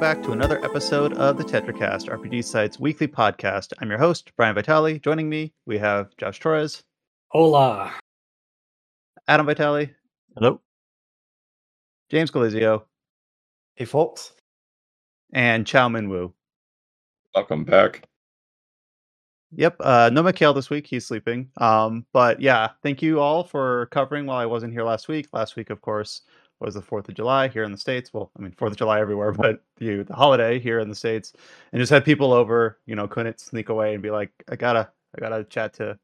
back to another episode of the TetraCast, RPG Site's weekly podcast. I'm your host, Brian Vitale. Joining me, we have Josh Torres. Hola. Adam Vitale. Hello. James Galizio. Hey, folks. And Chow Min Woo. Welcome back. Yep, no Mikhail this week. He's sleeping. But yeah, thank you all for covering while I wasn't here last week. Last week, of course, was the 4th of July here in the States. Well, I mean, 4th of July everywhere, but the holiday here in the States. And just had people over, couldn't sneak away and be like, I gotta chat to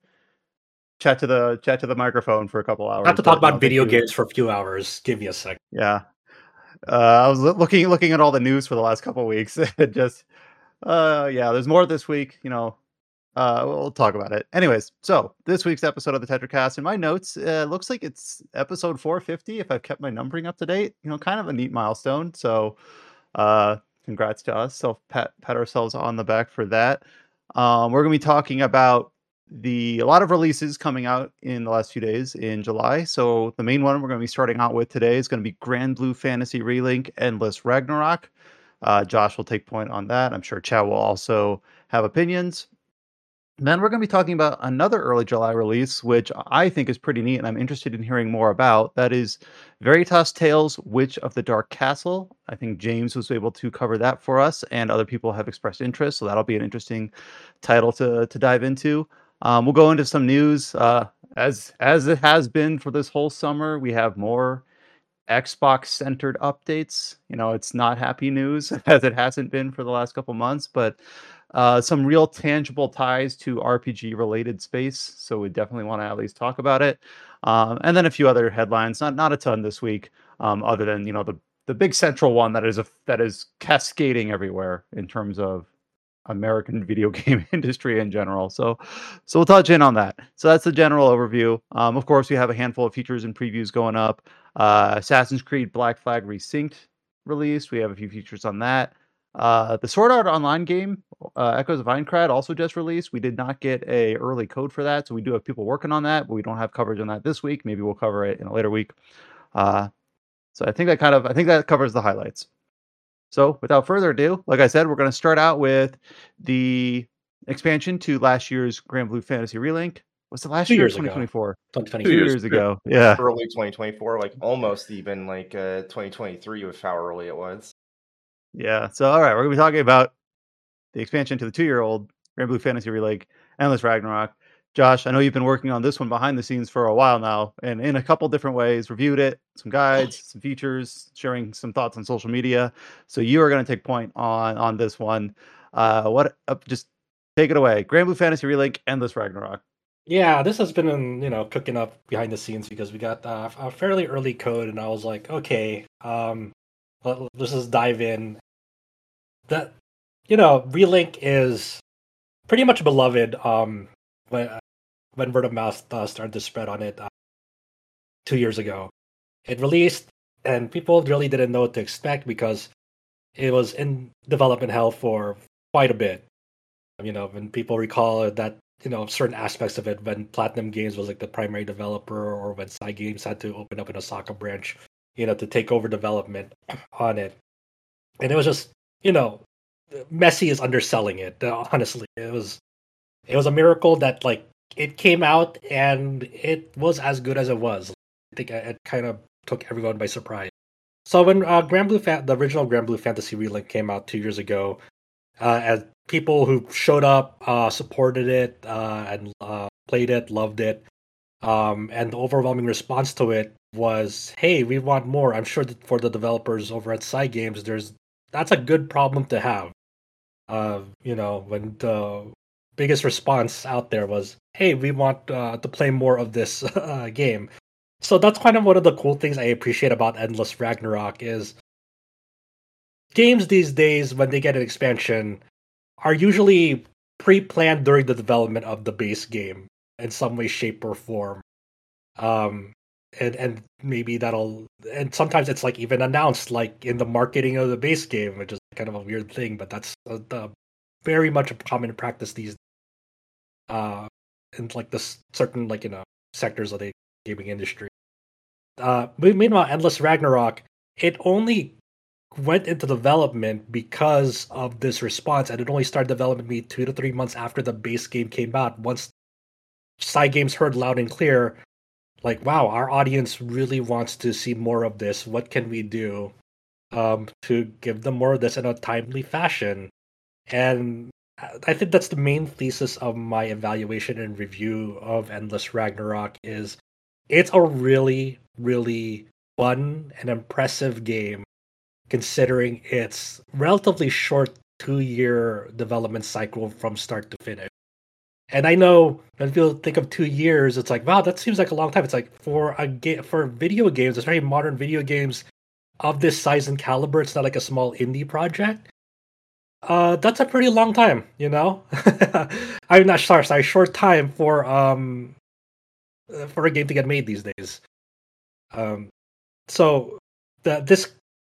the microphone for a couple hours. I have to talk about video games for a few hours. Give me a second. Yeah. I was looking at all the news for the last couple of weeks. It just, there's more this week, we'll talk about it. Anyways, so this week's episode of the TetraCast, in my notes, looks like it's episode 450, if I've kept my numbering up to date. Kind of a neat milestone. So congrats to us. So pat ourselves on the back for that. We're going to be talking about a lot of releases coming out in the last few days in July. So the main one we're going to be starting out with today is going to be Granblue Fantasy Relink Endless Ragnarok. Josh will take point on that. I'm sure Chow will also have opinions. And then we're going to be talking about another early July release, which I think is pretty neat and I'm interested in hearing more about. That is Veritas Tales, Witch of the Dark Castle. I think James was able to cover that for us, and other people have expressed interest, so that'll be an interesting title to dive into. We'll go into some news. As it has been for this whole summer, we have more Xbox-centered updates. It's not happy news, as it hasn't been for the last couple months, but some real tangible ties to RPG-related space, so we definitely want to at least talk about it. And then a few other headlines, not a ton this week, other than the big central one that is cascading everywhere in terms of American video game industry in general. So we'll touch in on that. So that's the general overview. Of course, we have a handful of features and previews going up. Assassin's Creed Black Flag Resynced released. We have a few features on that. The Sword Art Online game, Echoes of Aincrad, also just released. We did not get a early code for that, so we do have people working on that, but we don't have coverage on that this week. Maybe we'll cover it in a later week. So I think that covers the highlights. So without further ado, like I said, we're going to start out with the expansion to last year's Granblue Fantasy Relink. What's the last year? 2024. 2022. 2 years ago. Yeah. Early 2024, like almost even like 2023 with how early it was. Yeah. So all right, we're going to be talking about the expansion to the 2-year-old Granblue Fantasy Relink Endless Ragnarok. Josh, I know you've been working on this one behind the scenes for a while now, and in a couple different ways, reviewed it, some guides, some features, sharing some thoughts on social media. So you are going to take point on this one. Just take it away. Granblue Fantasy Relink Endless Ragnarok. Yeah, this has been cooking up behind the scenes because we got a fairly early code, and I was like, okay, let's just dive in. That Relink is pretty much beloved. When word of mouth started to spread on it 2 years ago, it released, and people really didn't know what to expect because it was in development hell for quite a bit. When people recall that, certain aspects of it, when Platinum Games was like the primary developer, or when Cygames had to open up an Osaka branch, to take over development on it, and it was just, messy is underselling it. Honestly, it was a miracle that it came out and it was as good as it was. I think it kind of took everyone by surprise. So when the original Granblue Fantasy Relink came out 2 years ago, as people who showed up, supported it, and played it, loved it, and the overwhelming response to it was, "Hey, we want more." I'm sure that for the developers over at Cygames, that's a good problem to have. When the biggest response out there was, "Hey, we want to play more of this game." So that's kind of one of the cool things I appreciate about Endless Ragnarok is games these days, when they get an expansion, are usually pre-planned during the development of the base game in some way, shape, or form. And maybe and sometimes it's even announced in the marketing of the base game, which is kind of a weird thing, but that's very much a common practice these in the certain sectors of the gaming industry. Meanwhile, Endless Ragnarok, it only went into development because of this response, and it only started development maybe 2 to 3 months after the base game came out. Once Cygames heard loud and clear, like, wow, our audience really wants to see more of this. What can we do to give them more of this in a timely fashion? And I think that's the main thesis of my evaluation and review of Endless Ragnarok is it's a really, really fun and impressive game considering its relatively short 2-year development cycle from start to finish. And I know when people think of 2 years, it's like, wow, that seems like a long time. It's like for video games, especially modern video games of this size and caliber, it's not like a small indie project. That's a pretty long time, you know. I'm not sorry, short time for a game to get made these days. So this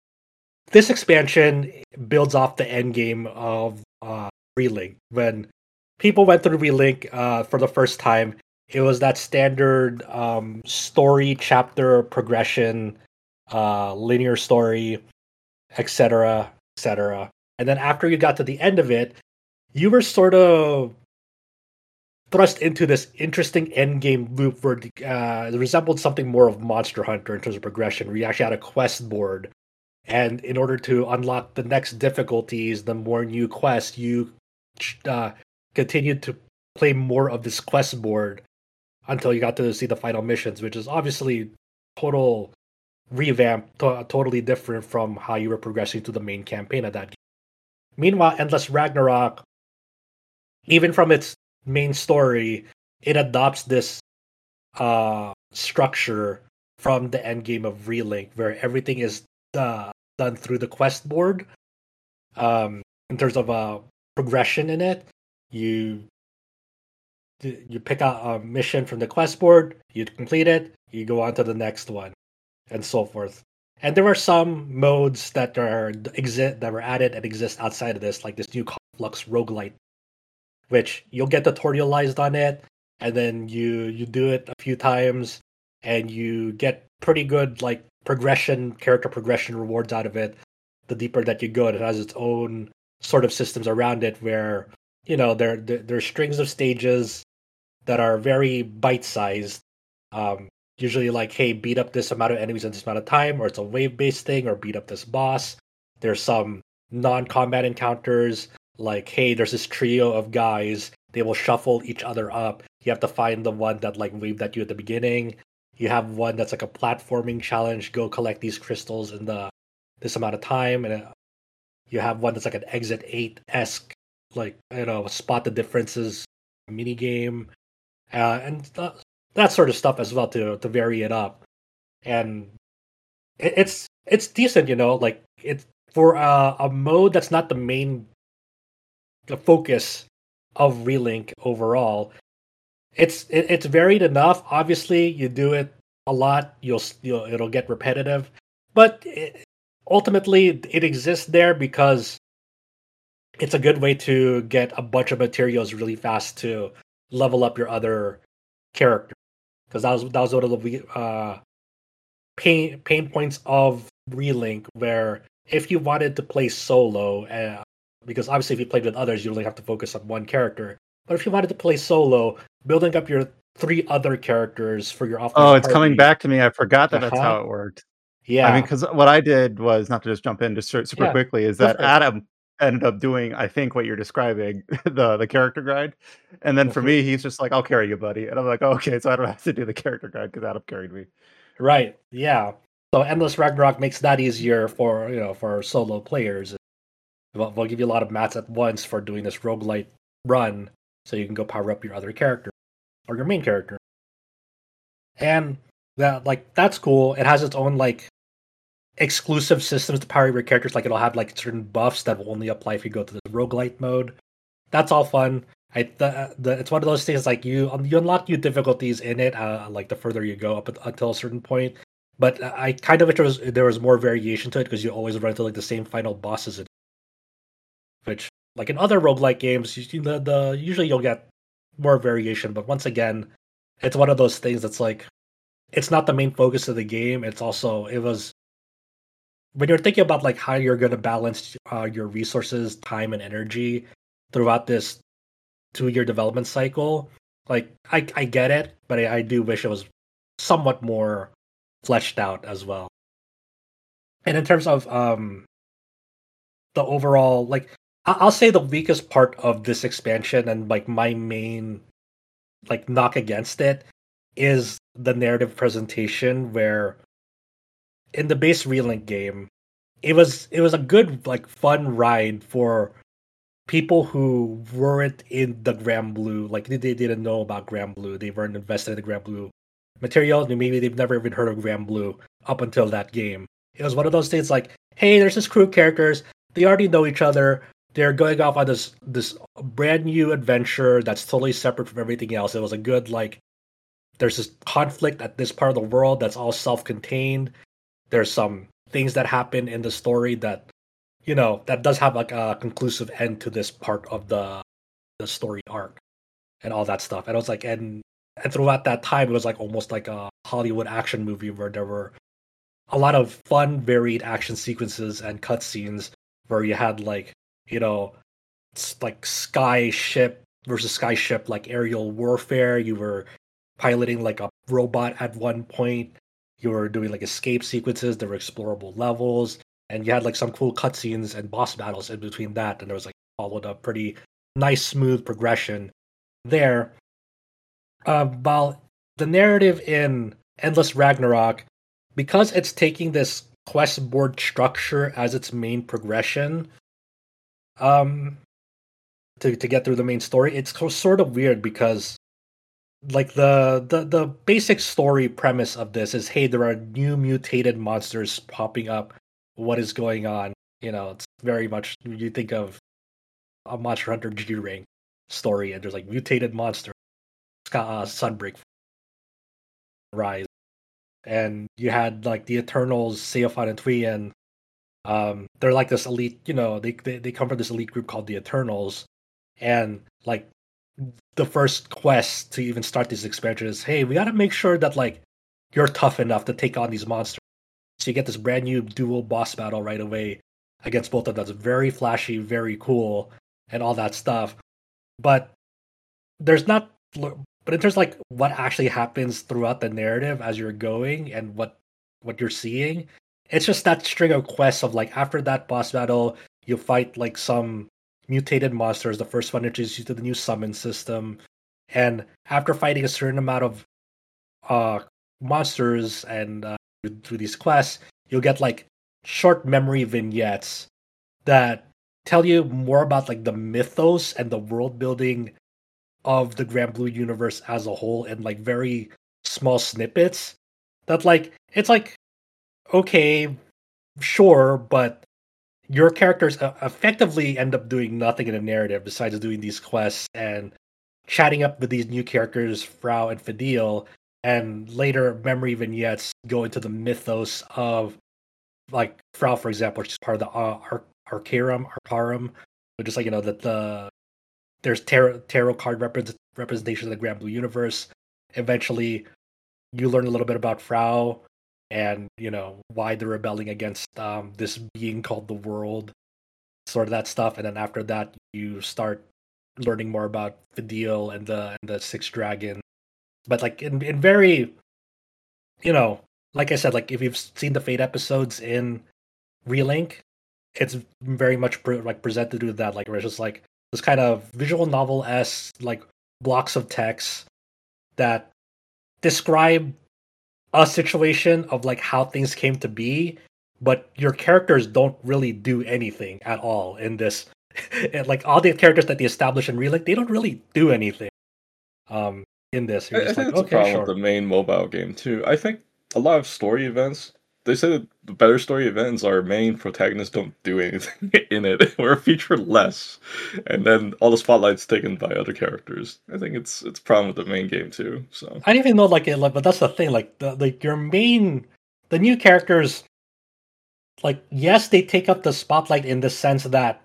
expansion builds off the end game of Relink. When people went through Relink for the first time, it was that standard story chapter progression, linear story, etc., etc. And then after you got to the end of it, you were sort of thrust into this interesting end game loop where it resembled something more of Monster Hunter in terms of progression, where you actually had a quest board. And in order to unlock the next difficulties, the more new quests, you continued to play more of this quest board until you got to see the final missions, which is obviously total revamp, totally different from how you were progressing through the main campaign of that game. Meanwhile, Endless Ragnarok, even from its main story, it adopts this structure from the end game of Relink, where everything is done through the quest board. In terms of progression in it, you pick out a mission from the quest board, you complete it, you go on to the next one, and so forth. And there are some modes that were added and exist outside of this, like this new Conflux roguelite, which you'll get tutorialized on it, and then you do it a few times, and you get pretty good like character progression rewards out of it. The deeper that you go, it has its own sort of systems around it, where there's strings of stages that are very bite-sized. Usually like, hey, beat up this amount of enemies in this amount of time, or it's a wave-based thing, or beat up this boss. There's some non-combat encounters, like, hey, there's this trio of guys, they will shuffle each other up. You have to find the one that like waved at you at the beginning. You have one that's like a platforming challenge, go collect these crystals in this amount of time, and you have one that's like an Exit 8-esque, like, spot the differences mini game, and that sort of stuff as well to vary it up. And it's decent, like it's for a mode that's not the main focus of Relink overall. It's varied enough. Obviously, you do it a lot, it'll get repetitive, but ultimately it exists there because it's a good way to get a bunch of materials really fast to level up your other character. Because that was one of the pain points of Relink, where if you wanted to play solo, because obviously if you played with others, you only have to focus on one character. But if you wanted to play solo, building up your 3 other characters for your offline Oh, it's party, coming back to me. I forgot that that's how it worked. Yeah. I mean, because what I did was, not to just jump in just super quickly, is that Adam ended up doing, I think, what you're describing, the character guide. And then for me, he's just like, I'll carry you, buddy. And I'm like, oh, okay, so I don't have to do the character guide because Adam carried me. Right, yeah. So Endless Ragnarok makes that easier for solo players. They'll give you a lot of mats at once for doing this roguelite run, so you can go power up your other character or your main character. And that's cool. It has its own like exclusive systems to power your characters. Like it'll have like certain buffs that will only apply if you go to the roguelite mode. That's all fun. It's one of those things like you unlock new difficulties in it, like the further you go up until a certain point. But I kind of wish there was more variation to it, because you always run into like the same final bosses. Which, like in other roguelike games, usually you'll get more variation. But once again, it's one of those things that's like, it's not the main focus of the game. It was when you're thinking about like how you're gonna balance your resources, time, and energy throughout this 2-year development cycle, like I get it, but I do wish it was somewhat more fleshed out as well. And in terms of the overall, like I'll say the weakest part of this expansion and like my main like knock against it is the narrative presentation, where in the base Relink game, it was a good like fun ride for people who weren't in the Granblue, like they didn't know about Granblue, they weren't invested in the Granblue material, maybe they've never even heard of Granblue up until that game. It was one of those things like, hey, there's this crew of characters, they already know each other, they're going off on this brand new adventure that's totally separate from everything else. It was a good like, there's this conflict at this part of the world that's all self-contained. There's some things that happen in the story that, you know, that does have like a conclusive end to this part of the story arc and all that stuff. And I was like, and throughout that time, it was like almost like a Hollywood action movie where there were a lot of fun, varied action sequences and cutscenes where you had like, you know, like sky ship versus sky ship, like aerial warfare. You were piloting like a robot at one point. You were doing like escape sequences. There were explorable levels, and you had like some cool cutscenes and boss battles in between that. And there was like followed a pretty nice, smooth progression there. While the narrative in Endless Ragnarok, because it's taking this quest board structure as its main progression, to get through the main story, it's sort of weird because like the basic story premise of this is, hey, there are new mutated monsters popping up. What is going on? You know, it's very much, you think of a Monster Hunter G-Rank story, and there's like mutated monster, Sunbreak, Rise, and you had like the Eternals, Seofan and Tuyen. They're like this elite, you know, they come from this elite group called the Eternals, and like the first quest to even start this expansion is, hey, we got to make sure that like you're tough enough to take on these monsters. So you get this brand new dual boss battle right away against both of them. That's very flashy, very cool, and all that stuff. But there's not, but in terms of like what actually happens throughout the narrative as you're going and what you're seeing, it's just that string of quests of like, after that boss battle, you fight like some mutated monsters. The first one introduces you to the new summon system, and after fighting a certain amount of monsters and through these quests, you'll get like short memory vignettes that tell you more about like the mythos and the world building of the Granblue universe as a whole, in like very small snippets. That like, it's like, okay, sure, but your characters effectively end up doing nothing in the narrative besides doing these quests and chatting up with these new characters, Frau and Fadil, and later memory vignettes go into the mythos of like Frau, for example, which is part of the Arcarum, which is like, you know, that there's tarot card representation of the Granblue universe. Eventually, you learn a little bit about Frau and, you know, why they're rebelling against this being called the World, sort of that stuff. And then after that, you start learning more about Fadil and the Sixth Dragon. But like in very, you know, like I said, like if you've seen the Fate episodes in Relink, it's very much like presented with that, like where it's just like this kind of visual novel-esque like blocks of text that describe a situation of like how things came to be, but your characters don't really do anything at all in this. And like all the characters that they establish in Relink, they don't really do anything. In this, you're I just think like, it's a okay, problem sure. with the main mobile game too. I think a lot of story events, they say that the better story events, our main protagonists don't do anything in it, or feature less, and then all the spotlight's taken by other characters. I think it's a problem with the main game too. So I didn't even know like it, like, but that's the thing. Like your main, the new characters, like yes, they take up the spotlight in the sense that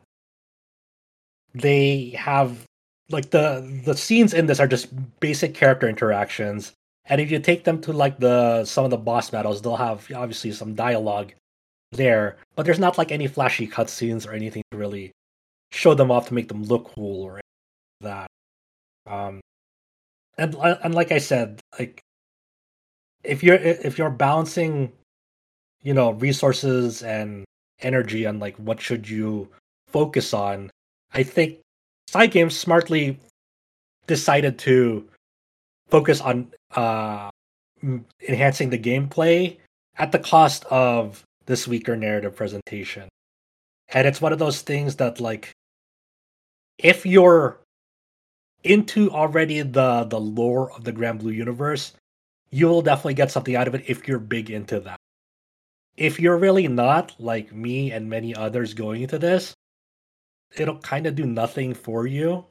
they have like the scenes in this are just basic character interactions, and if you take them to like some of the boss battles, they'll have obviously some dialogue there, but there's not like any flashy cutscenes or anything to really show them off to make them look cool or anything like that. And like I said, like if you're balancing, resources and energy on like what should you focus on, I think Cygames smartly decided to focus on enhancing the gameplay at the cost of this weaker narrative presentation. And it's one of those things that, like, if you're into already the lore of the Grand Blue universe, you'll definitely get something out of it if you're big into that. If you're really not, like me and many others going into this, it'll kind of do nothing for you.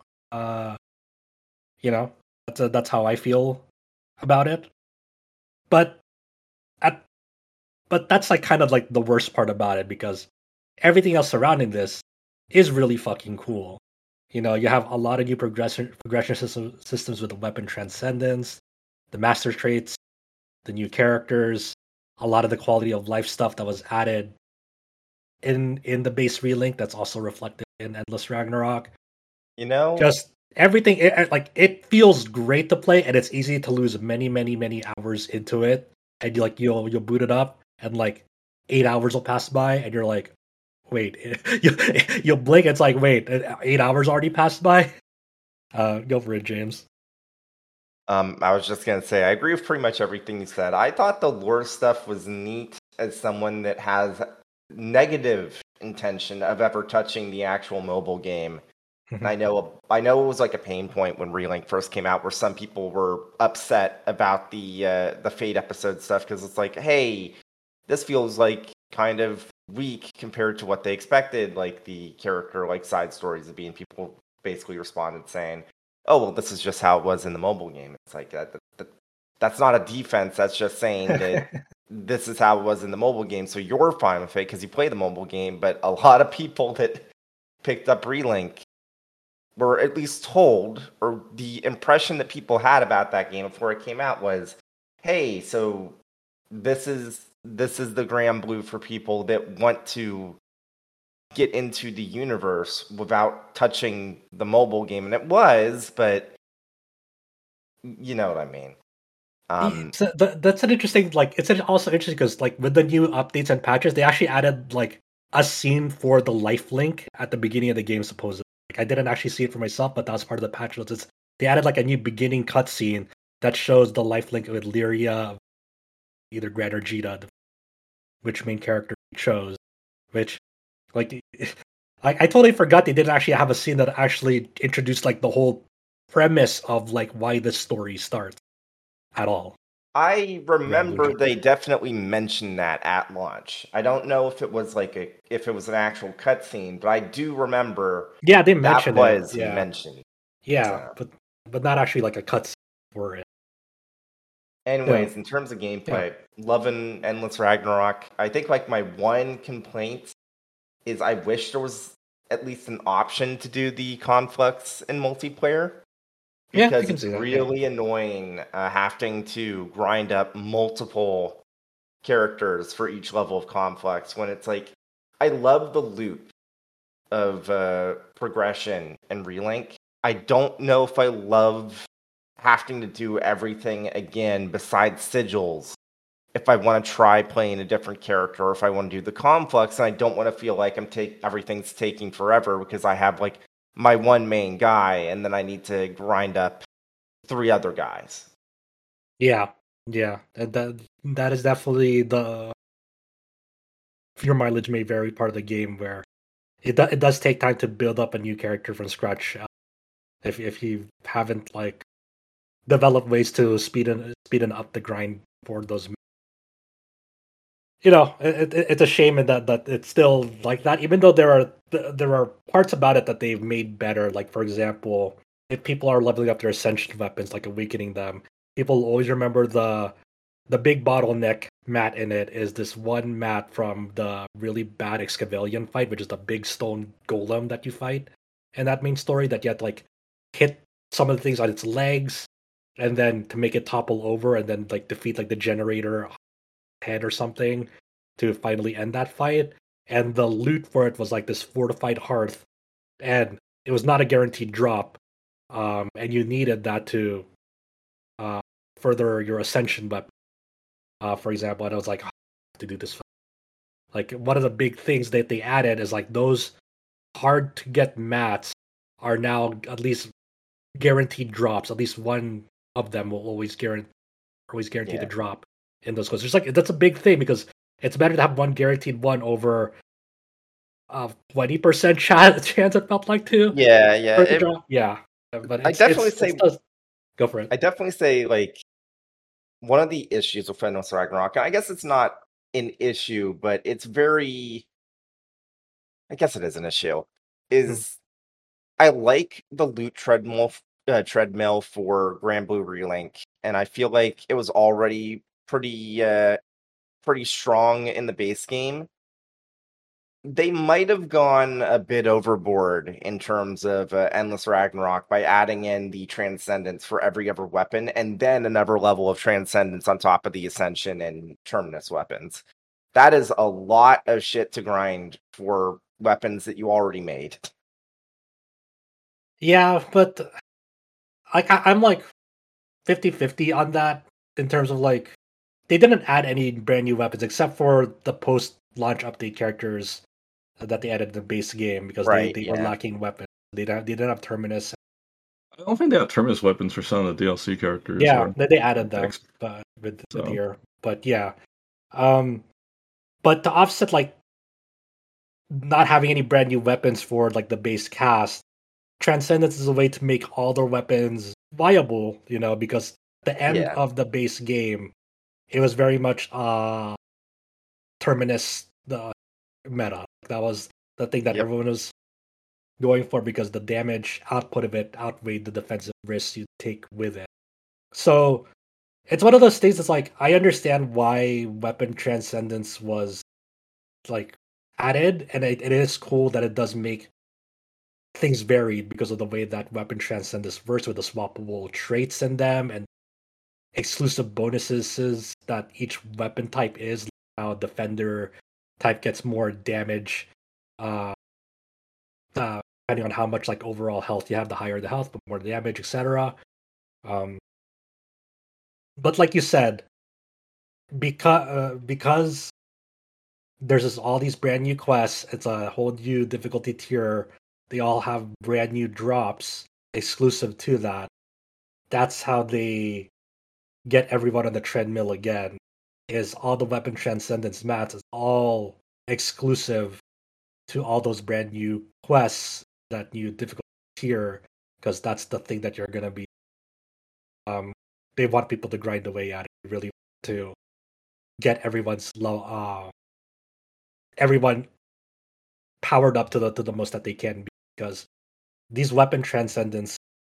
That's how I feel about it. But that's like kind of like the worst part about it, because everything else surrounding this is really fucking cool. You have a lot of new progression systems with the weapon transcendence, the master traits, the new characters, a lot of the quality of life stuff that was added in the base relink that's also reflected in Endless Ragnarok. Just everything, it feels great to play, and it's easy to lose many, many, many hours into it. And you'll boot it up, and like 8 hours will pass by, and you're like, wait, you'll blink. It's like, wait, 8 hours already passed by. Go for it, James. I was just gonna say I agree with pretty much everything you said. I thought the lore stuff was neat as someone that has negative intention of ever touching the actual mobile game. And I know it was like a pain point when Relink first came out, where some people were upset about the Fate episode stuff, because it's like, hey, this feels like kind of weak compared to what they expected, like the character like side stories to be, and people basically responded saying, oh, well, this is just how it was in the mobile game. It's like that's not a defense, that's just saying that this is how it was in the mobile game, so you're fine with it because you play the mobile game. But a lot of people that picked up Relink were at least told, or the impression that people had about that game before it came out was, hey, so this is the Grand Blue for people that want to get into the universe without touching the mobile game. And it was, but you know what I mean. So that's an interesting, like, it's also interesting because, like, with the new updates and patches, they actually added like a scene for the lifelink at the beginning of the game, supposedly. Like, I didn't actually see it for myself, but that was part of the patch notes. They added like a new beginning cutscene that shows the lifelink with Lyria, either Gran or Jita, which main character you chose. Which, like, I totally forgot they didn't actually have a scene that actually introduced like the whole premise of like why this story starts at all. I remember they definitely mentioned that at launch. I don't know if it was if it was an actual cutscene, but I do remember. Yeah, they mentioned that was mentioned. Yeah, but not actually like a cutscene for it. Anyways, in terms of gameplay, loving Endless Ragnarok. I think like my one complaint is I wish there was at least an option to do the conflicts in multiplayer. Because it's really annoying having to grind up multiple characters for each level of conflicts, when it's like, I love the loop of progression and Relink. I don't know if I love having to do everything again besides sigils if I want to try playing a different character, or if I want to do the conflicts, and I don't want to feel like everything's taking forever because I have like my one main guy, and then I need to grind up 3 other guys. Yeah. That is definitely your mileage may vary part of the game, where it does take time to build up a new character from scratch. If you haven't like developed ways to speeden up the grind for those. It's a shame that it's still like that, even though there are parts about it that they've made better. Like, for example, if people are leveling up their ascension weapons, like awakening them, people always remember the big bottleneck mat in it is this one mat from the really bad Excavalion fight, which is the big stone golem that you fight in that main story, that you have to like hit some of the things on its legs and then to make it topple over, and then like defeat like the generator head or something. to finally end that fight. And the loot for it was like this fortified hearth, and it was not a guaranteed drop. And you needed that to further your ascension weapon, for example. And I was like, oh, I have to do this. Like, one of the big things that they added is like those hard to get mats are now at least guaranteed drops. At least one of them will always guarantee to drop in those quests. It's like that's a big thing because it's better to have one guaranteed one over 20% chance. It felt like too. Yeah. But I definitely say go for it. I definitely say like one of the issues with Endless Ragnarok. I guess it's not an issue, but it's very. I guess it is an issue. Is I like the loot treadmill for Grand Blue Relink, and I feel like it was already pretty strong in the base game. They might have gone a bit overboard in terms of Endless Ragnarok by adding in the Transcendence for every other weapon, and then another level of Transcendence on top of the Ascension and Terminus weapons. That is a lot of shit to grind for weapons that you already made. Yeah, but I'm like 50-50 on that in terms of like they didn't add any brand new weapons except for the post-launch update characters that they added in the base game because they were lacking weapons. They didn't have Terminus. I don't think they have Terminus weapons for some of the DLC characters. Yeah, they added them with here. But yeah. But to offset like not having any brand new weapons for like the base cast, Transcendence is a way to make all their weapons viable, because the end of the base game, it was very much Terminus the meta. That was the thing that everyone was going for because the damage output of it outweighed the defensive risks you take with it. So it's one of those things that's like I understand why weapon transcendence was like added, and it is cool that it does make things varied because of the way that weapon transcendence works with the swappable traits in them and exclusive bonuses that each weapon type is. How defender type gets more damage depending on how much like overall health you have. The higher the health, but more damage, etc. But like you said, because there's all these brand new quests, it's a whole new difficulty tier. They all have brand new drops exclusive to that. That's how they get everyone on the treadmill again. Is all the weapon transcendence mats is all exclusive to all those brand new quests, that new difficulty tier, because that's the thing that you're gonna be. They want people to grind away at it. They really want to get everyone's everyone powered up to the most that they can be, because these weapon transcendence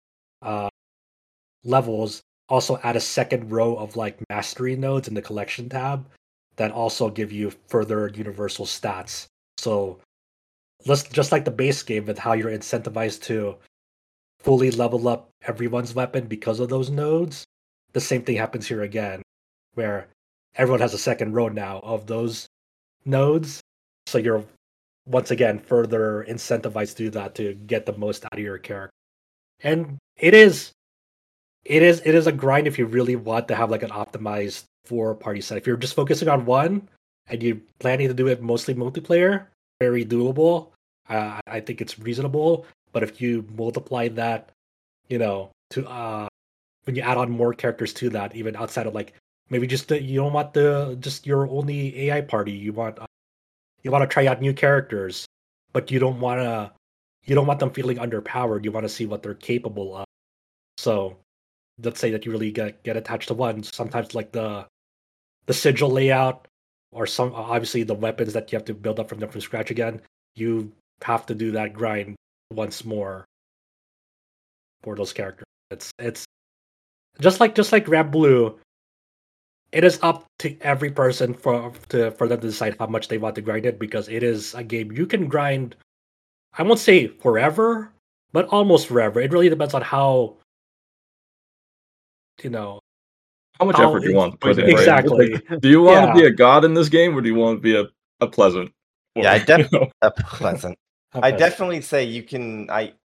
levels also add a second row of like mastery nodes in the collection tab that also give you further universal stats. So just like the base game with how you're incentivized to fully level up everyone's weapon because of those nodes, the same thing happens here again, where everyone has a second row now of those nodes. So you're once again further incentivized to do that to get the most out of your character. And it is a grind if you really want to have like an optimized 4-party set. If you're just focusing on one and you're planning to do it mostly multiplayer, very doable. I think it's reasonable. But if you multiply that, to when you add on more characters to that, even outside of like maybe just you don't want just your only AI party. You want to try out new characters, but you don't want them feeling underpowered. You want to see what they're capable of. So let's say that you really get attached to one. Sometimes like the sigil layout, or some obviously the weapons that you have to build up from scratch again. You have to do that grind once more for those characters. It's just like Grand Blue. It is up to every person for them to decide how much they want to grind it, because it is a game you can grind. I won't say forever, but almost forever. It really depends on how How much effort do you want to put in? Exactly. Right? Like, do you want to Yeah. be a god in this game, or do you want to be a pleasant? Yeah, I you definitely know? pleasant. I Okay. definitely say you can.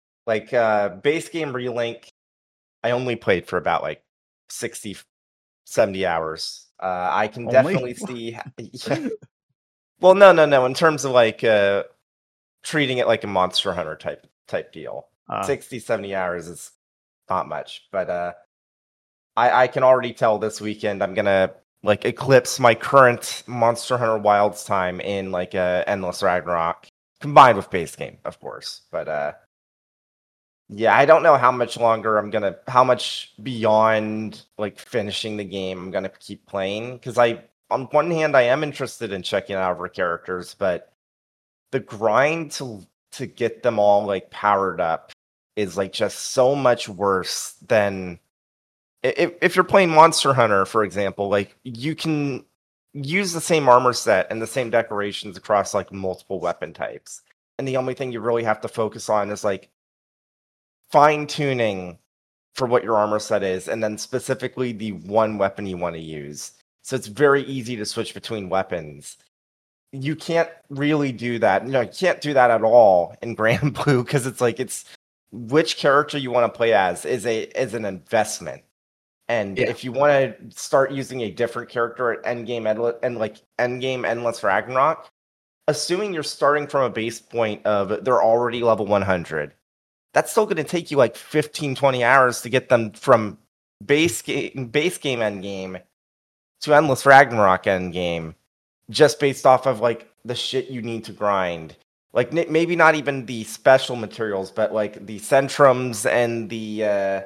Base game relink. I only played for about like 60, 70 hours. I can Only? definitely see. Yeah. Well, no. In terms of like treating it like a Monster Hunter type deal, 60, 70 hours is not much. But I can already tell this weekend I'm gonna like eclipse my current Monster Hunter Wilds time in like Endless Ragnarok, combined with base game, of course. But yeah, I don't know how much longer how much beyond like finishing the game I'm gonna keep playing, because on one hand I am interested in checking out other characters, but the grind to get them all like powered up is like just so much worse than if you're playing Monster Hunter, for example. Like, you can use the same armor set and the same decorations across like multiple weapon types, and the only thing you really have to focus on is like fine tuning for what your armor set is, and then specifically the one weapon you want to use. So it's very easy to switch between weapons. You can't really do that. No, you can't do that at all in Grand Blue, because it's which character you want to play as is an investment. And Yeah. if you want to start using a different character at endgame Endless Ragnarok, assuming you're starting from a base point of they're already level 100, that's still going to take you like 15, 20 hours to get them from base game endgame to Endless Ragnarok endgame, just based off of like the shit you need to grind. Like, maybe not even the special materials, but like the centrums and the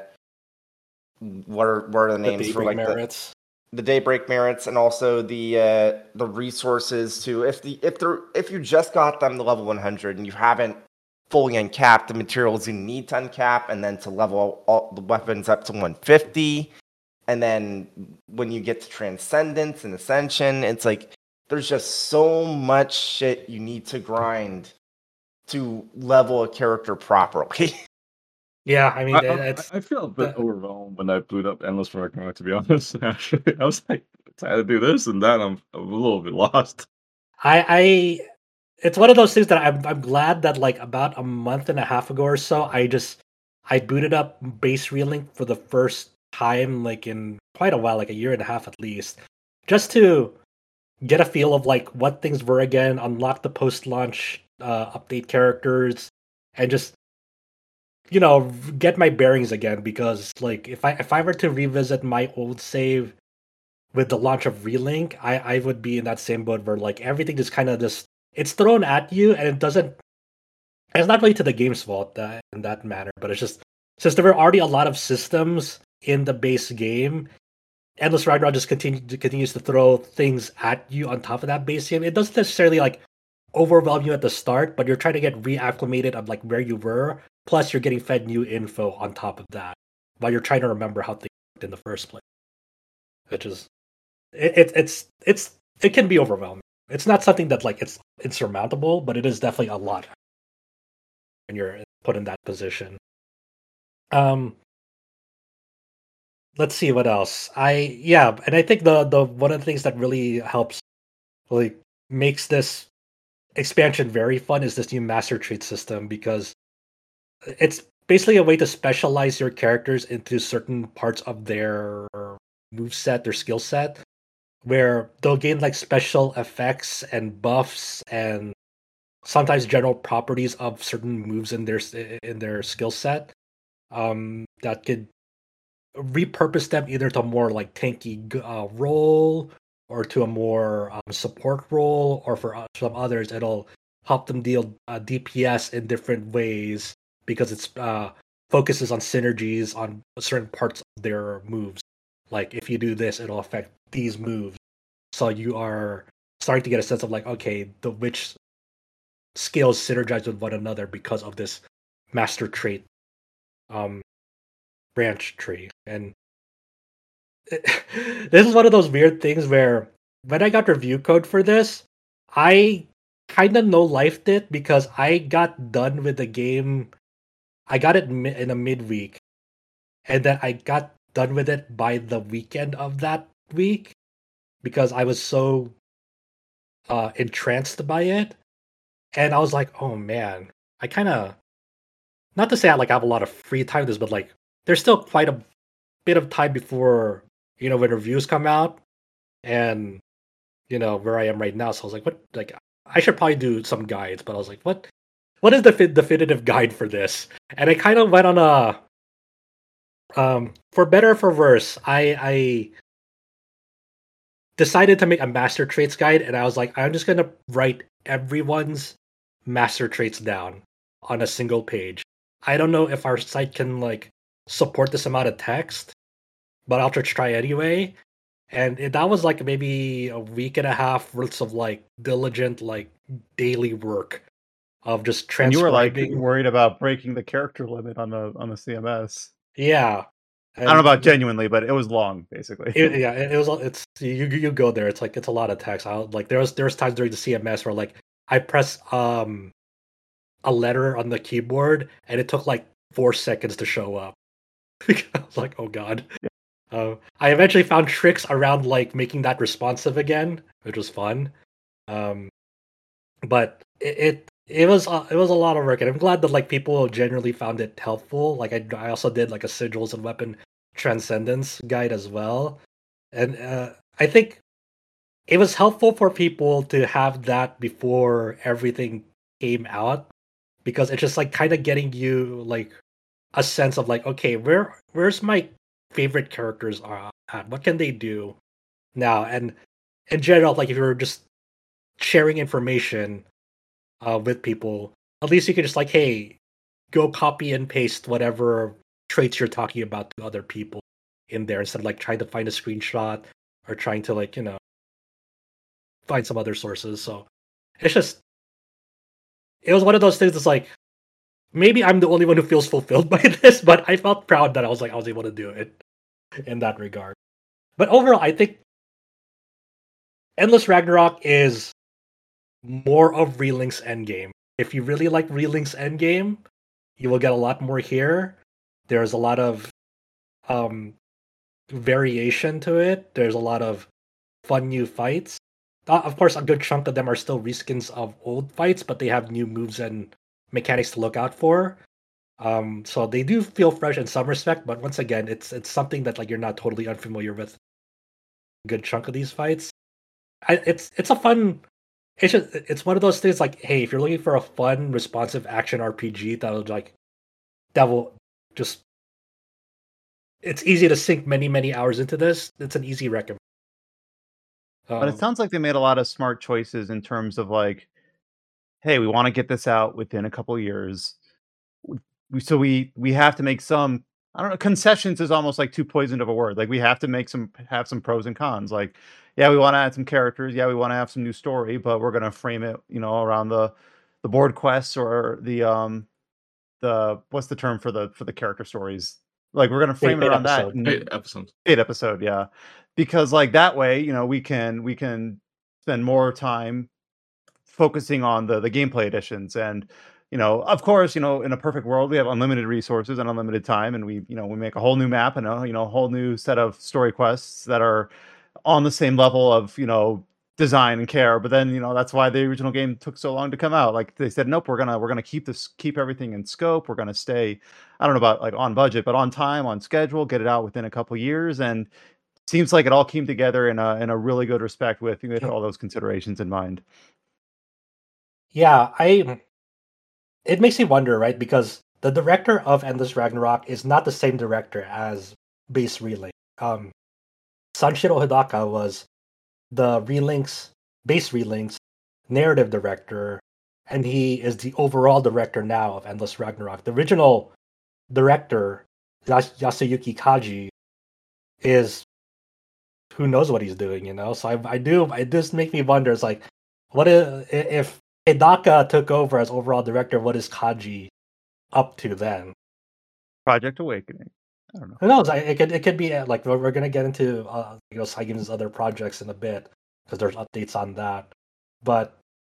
what are the names for like merits. the Daybreak merits, and also the resources to if you just got them to level 100 and you haven't fully uncapped the materials you need to uncap, and then to level all the weapons up to 150, and then when you get to Transcendence and Ascension, it's like there's just so much shit you need to grind to level a character properly. Yeah, I mean, I feel a bit overwhelmed when I boot up Endless Ragnarok, to be honest. Actually, I was like, I had to do this and that. I'm a little bit lost. It's one of those things that I'm glad that like about a month and a half ago or so, I booted up base relink for the first time like in quite a while, like a year and a half at least, just to get a feel of like what things were again, unlock the post-launch update characters, and just get my bearings again. Because like if I were to revisit my old save with the launch of Relink, I would be in that same boat where like everything just kind of just it's thrown at you, and it doesn't. It's not really to the game's fault in that manner, but it's just since there were already a lot of systems in the base game, Endless Ragnarok just continues to throw things at you on top of that base game. It doesn't necessarily like overwhelm you at the start, but you're trying to get reacclimated of like where you were. Plus, you're getting fed new info on top of that while you're trying to remember how things worked in the first place. Which is it can be overwhelming. It's not something that like it's insurmountable, but it is definitely a lot when you're put in that position. Let's see what else. And I think the one of the things that really helps, like, makes this expansion very fun is this new master trait system, because it's basically a way to specialize your characters into certain parts of their moveset, their skill set, where they'll gain like special effects and buffs and sometimes general properties of certain moves in their skill set, that could repurpose them either to a more like tanky role, or to a more support role, or for some others it'll help them deal DPS in different ways, because it's focuses on synergies on certain parts of their moves. Like if you do this, it'll affect these moves. So you are starting to get a sense of like, okay, which skills synergize with one another because of this master trait branch tree. And this is one of those weird things where when I got review code for this, I kind of no-lifed it, because I got done with the game. I got it in a midweek, and then I got done with it by the weekend of that week because I was so entranced by it, and I was like, oh man, I kind of, not to say I have a lot of free time this, but like there's still quite a bit of time before when reviews come out, and where I am right now. So I was like, what, like I should probably do some guides, but I was like, what is the definitive guide for this? And I kind of went on a for better or for worse, I decided to make a master traits guide, and I was like, I'm just gonna write everyone's master traits down on a single page. I don't know if our site can support this amount of text, but I'll just try anyway. And that was maybe a week and a half worth of diligent daily work of just And you were transcribing. worried about breaking the character limit on the CMS. Yeah. I don't know about genuinely, but it was long, basically. It was. It's you go there. It's it's a lot of text. There's times during the CMS where I press a letter on the keyboard and it took 4 seconds to show up. I was like, oh god. Yeah. I eventually found tricks around making that responsive again, which was fun. But it was a lot of work, and I'm glad that people generally found it helpful. I also did a sigils and weapon transcendence guide as well, and I think it was helpful for people to have that before everything came out, because it's just kind of getting you a sense of okay, where's my favorite characters are at, what can they do now, and in general, if you're just sharing information with people, at least you can just hey, go copy and paste whatever traits you're talking about to other people in there, instead of trying to find a screenshot or trying to find some other sources. So it was one of those things that's maybe I'm the only one who feels fulfilled by this, but I felt proud that I was able to do it in that regard. But overall, I think Endless Ragnarok is more of Relink's Endgame. If you really like Relink's Endgame, you will get a lot more here. There's a lot of variation to it. There's a lot of fun new fights. Of course, a good chunk of them are still reskins of old fights, but they have new moves and mechanics to look out for. So they do feel fresh in some respect, but once again, it's something that you're not totally unfamiliar with a good chunk of these fights. It's a fun. It's one of those things hey, if you're looking for a fun, responsive action RPG that will just, it's easy to sink many hours into this. It's an easy recommend. But it sounds like they made a lot of smart choices in terms of hey, we want to get this out within a couple of years. So we have to make some, I don't know, concessions is almost too poisoned of a word. We have to have some pros and cons. Yeah, we want to add some characters. Yeah, we want to have some new story, but we're going to frame it, around the board quests or the what's the term for the character stories? We're going to frame it around that. Paid episode, yeah. Because that way, we can spend more time focusing on the gameplay additions. And of course, in a perfect world, we have unlimited resources and unlimited time, and we make a whole new map and a whole new set of story quests that are on the same level of design and care. But then that's why the original game took so long to come out. They said, nope, we're gonna keep everything in scope. We're gonna stay, I don't know about on budget, but on time, on schedule, get it out within a couple years. And seems like it all came together in a really good respect with all those considerations in mind. Yeah, it makes me wonder, right? Because the director of Endless Ragnarok is not the same director as base Relink. Sanshiro Hidaka was the base Relink's narrative director, and he is the overall director now of Endless Ragnarok. The original director, Yasuyuki Kaji, is who knows what he's doing, So it does make me wonder. It's what if Hidaka took over as overall director? What is Kaji up to then? Project Awakening. I don't know. Who knows? It could be we're gonna get into Saigen's other projects in a bit because there's updates on that. But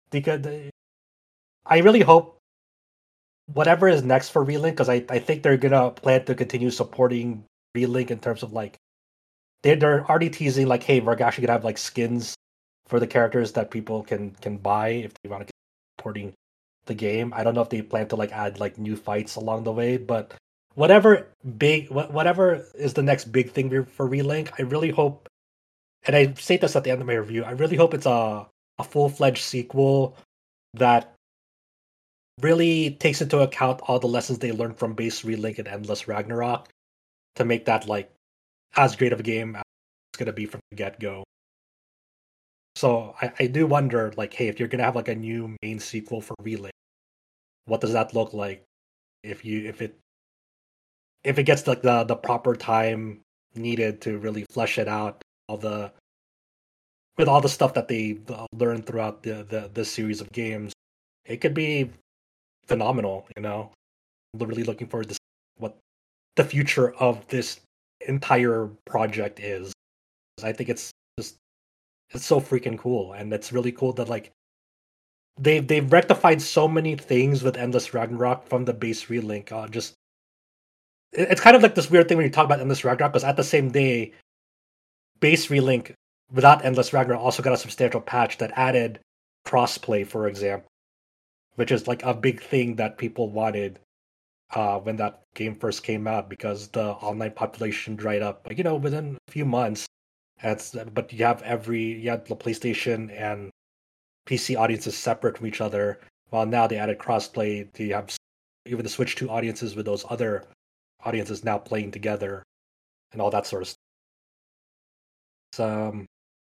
I really hope whatever is next for Relink, because I think they're gonna plan to continue supporting Relink in terms of like they're already teasing like, hey, we're actually gonna have like skins for the characters that people can buy if they want to keep supporting the game. I don't know if they plan to like add like new fights along the way, but whatever is the next big thing for Relink, I really hope, and I say this at the end of my review, I really hope it's a full-fledged sequel that really takes into account all the lessons they learned from base Relink and Endless Ragnarok to make that like as great of a game as it's gonna be from the get-go. So I do wonder, like, hey, if you're gonna have like a new main sequel for Relink, what does that look like? If it gets like the proper time needed to really flesh it out, with all the stuff that they learned throughout the series of games, it could be phenomenal. I'm really looking forward to what the future of this entire project is. I think it's so freaking cool, and it's really cool that like they've rectified so many things with Endless Ragnarok from the base Relink. It's kind of like this weird thing when you talk about Endless Ragnarok, because at the same day, base Relink without Endless Ragnarok also got a substantial patch that added crossplay, for example, which is like a big thing that people wanted when that game first came out, because the online population dried up, like, within a few months. But you had the PlayStation and PC audiences separate from each other. While now they added crossplay. You have even the Switch 2 audiences with those other audiences now playing together, and all that sort of stuff. So,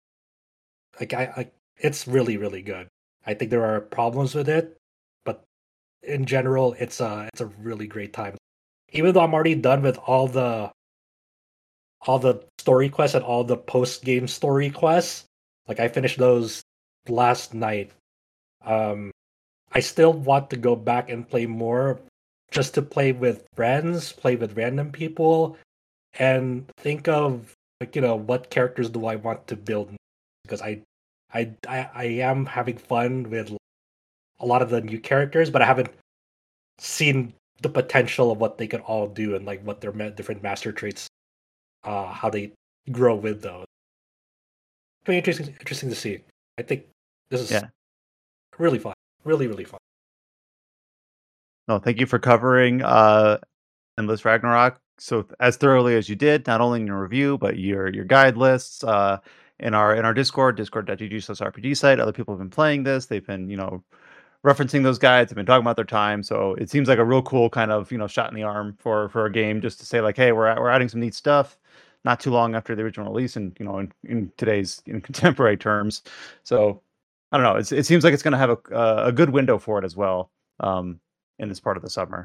it's really, really good. I think there are problems with it, but in general, it's a really great time. Even though I'm already done with all the story quests and all the post game story quests, like I finished those last night. I still want to go back and play more, just to play with friends, play with random people, and think of like, what characters do I want to build, because I am having fun with a lot of the new characters, but I haven't seen the potential of what they could all do and like what their different master traits, how they grow with those. It'll be interesting to see. I think this is really fun, really, really fun. No, thank you for covering Endless Ragnarok so as thoroughly as you did, not only in your review but your guide lists in our discord.gg/rpg site. Other people have been playing this. They've been referencing those guides. They've been talking about their time. So it seems like a real cool kind of shot in the arm for a game, just to say like, hey, we're adding some neat stuff. Not too long after the original release, and in today's contemporary terms. So I don't know. It seems like it's going to have a good window for it as well. In this part of the summer.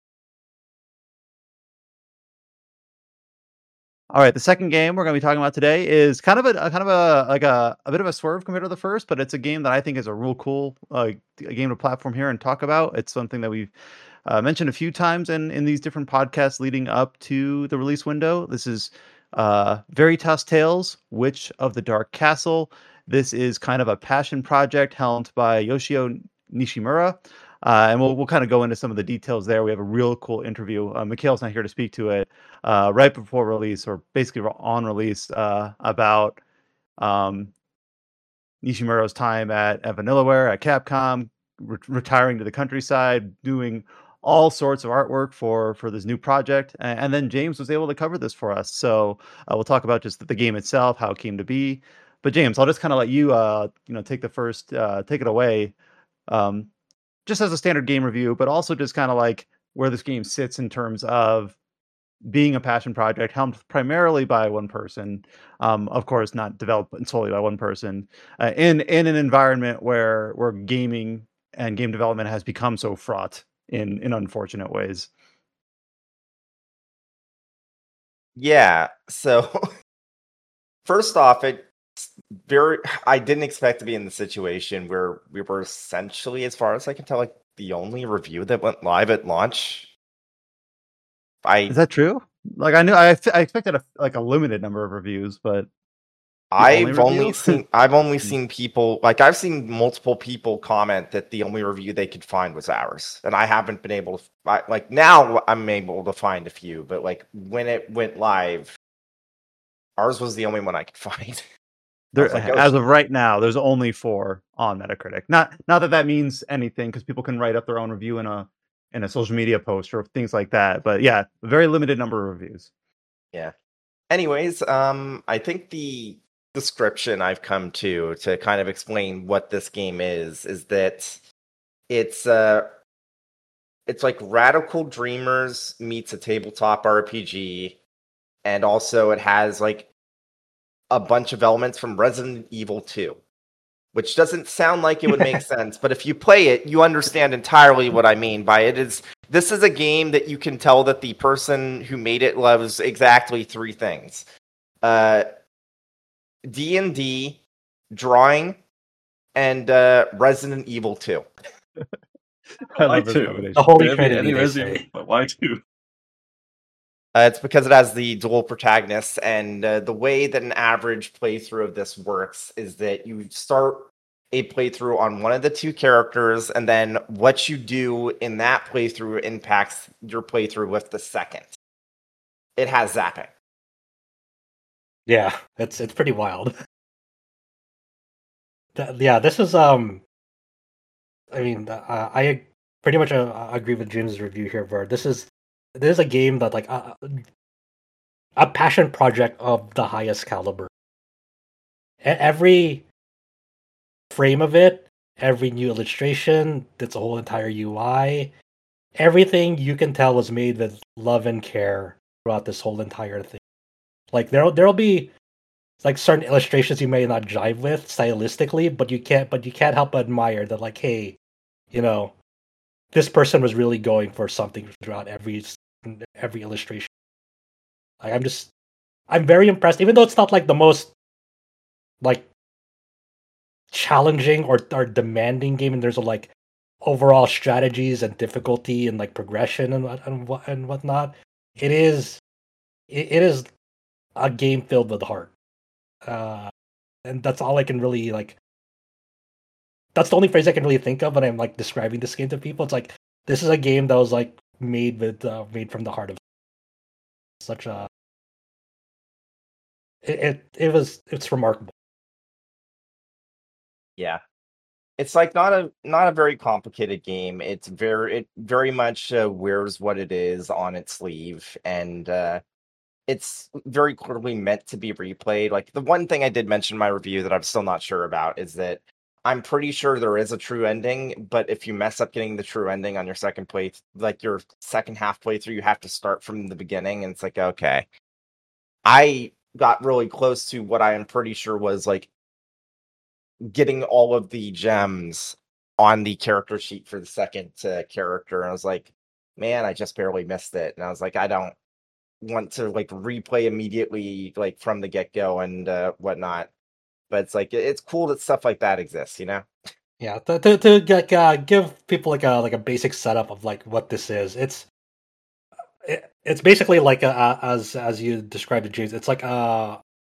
All right, the second game we're going to be talking about today is kind of a bit of a swerve compared to the first, but it's a game that I think is a real cool a game to platform here and talk about. It's something that we've mentioned a few times in these different podcasts leading up to the release window. This is Veritas Tales: Witch of the Dark Castle. This is kind of a passion project helmed by Yoshio Nishimura. And we'll kind of go into some of the details there. We have a real cool interview. Mikhail's not here to speak to it right before release, or basically on release, about Nishimura's time at Vanillaware, at Capcom, retiring to the countryside, doing all sorts of artwork for this new project. And then James was able to cover this for us. So we'll talk about just the game itself, how it came to be. But James, I'll just kind of let you take it away. Just as a standard game review, but also just kind of like where this game sits in terms of being a passion project helmed primarily by one person. Of course, not developed solely by one person, in an environment where gaming and game development has become so fraught in unfortunate ways. Yeah. So first off, I didn't expect to be in the situation where we were essentially, as far as I can tell, like the only review that went live at launch. Is that true? Like I expected a limited number of reviews, but only review? I've only seen people, like, I've seen multiple people comment that the only review they could find was ours, and I haven't been able to. Like, now I'm able to find a few, but like when it went live, ours was the only one I could find. There, was like, oh, as of right now, there's only 4 on Metacritic. Not that means anything, because people can write up their own review in a social media post or things like that. But yeah, a very limited number of reviews. Yeah. Anyways, I think the description I've come to kind of explain what this game is that it's like Radical Dreamers meets a tabletop RPG, and also it has like a bunch of elements from Resident Evil 2, which doesn't sound like it would make sense, but if you play it, you understand entirely what I mean by it. This is a game that you can tell that the person who made it loves exactly 3 things. D&D, drawing, and Resident Evil 2. I Why love this 2? combination. The Holy Maybe Trinity, any they Resident say. Evil, but why 2? It's because it has the dual protagonists, and the way that an average playthrough of this works is that you start a playthrough on one of the 2 characters, and then what you do in that playthrough impacts your playthrough with the second. It has zapping. Yeah, it's pretty wild. Yeah, this is I mean, I pretty much agree with James' review here. Where this is a game that like a passion project of the highest caliber. Every frame of it, every new illustration, that's a whole entire UI. Everything you can tell was made with love and care throughout this whole entire thing. Like there'll be like certain illustrations you may not jive with stylistically, but you can't help but admire that, like, hey, this person was really going for something throughout every illustration. Like, I'm very impressed, even though it's not like the most like challenging or demanding game, and there's like overall strategies and difficulty and like progression and whatnot. It is a game filled with heart. And that's all I can really like. That's the only phrase I can really think of when I'm like describing this game to people. It's like, this is a game that was like made from the heart of such a. It's remarkable. Yeah, it's like not a very complicated game. It very much wears what it is on its sleeve, and it's very clearly meant to be replayed. Like, the one thing I did mention in my review that I'm still not sure about is that I'm pretty sure there is a true ending, but if you mess up getting the true ending on your second play, like your second half playthrough, you have to start from the beginning, and it's like, okay. I got really close to what I am pretty sure was like getting all of the gems on the character sheet for the second character, and I was like, man, I just barely missed it. And I was like, I don't want to like replay immediately, like from the get-go and whatnot. But it's like, it's cool that stuff like that exists, Yeah, to like, give people like a basic setup of like what this is. It's basically like as you described it, James. It's like a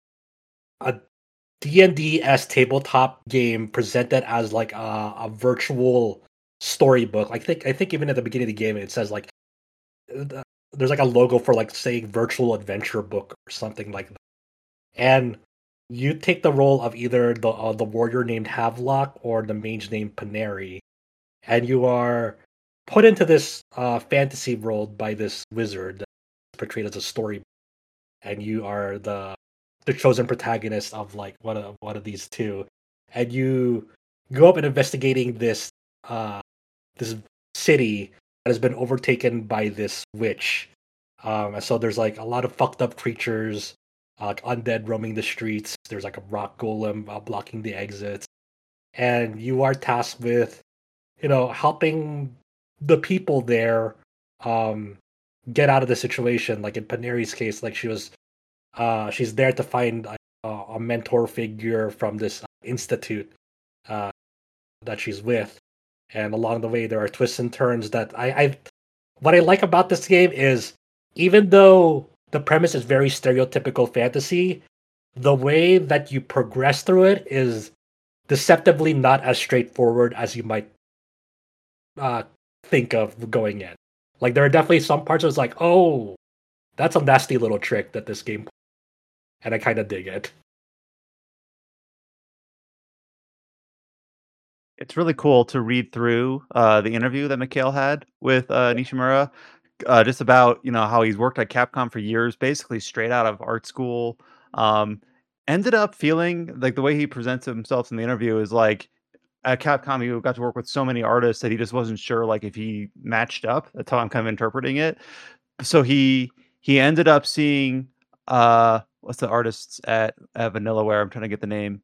D&D-esque tabletop game presented as like a virtual storybook. I think even at the beginning of the game it says like there's like a logo for like saying virtual adventure book or something like that. And you take the role of either the warrior named Havelock or the mage named Paneri, and you are put into this fantasy world by this wizard that's portrayed as a story, and you are the chosen protagonist of like one of these 2, and you go up and investigating this this city that has been overtaken by this witch. And so there's like a lot of fucked up creatures, like undead roaming the streets. There's like a rock golem blocking the exits, and you are tasked with, helping the people there get out of the situation. Like in Paneri's case, like she's there to find a mentor figure from this institute that she's with, and along the way there are twists and turns that what I like about this game is, even though the premise is very stereotypical fantasy, the way that you progress through it is deceptively not as straightforward as you might think of going in. Like there are definitely some parts where it's like, oh, that's a nasty little trick that this game, and I kind of dig it. It's really cool to read through the interview that Mikhail had with Nishimura, just about how he's worked at Capcom for years, basically straight out of art school. Um, Ended up feeling like the way he presents himself in the interview is like at Capcom he got to work with so many artists that he just wasn't sure like if he matched up. That's how I'm kind of interpreting it. So he ended up seeing what's the artists at Vanillaware? I'm trying to get the name.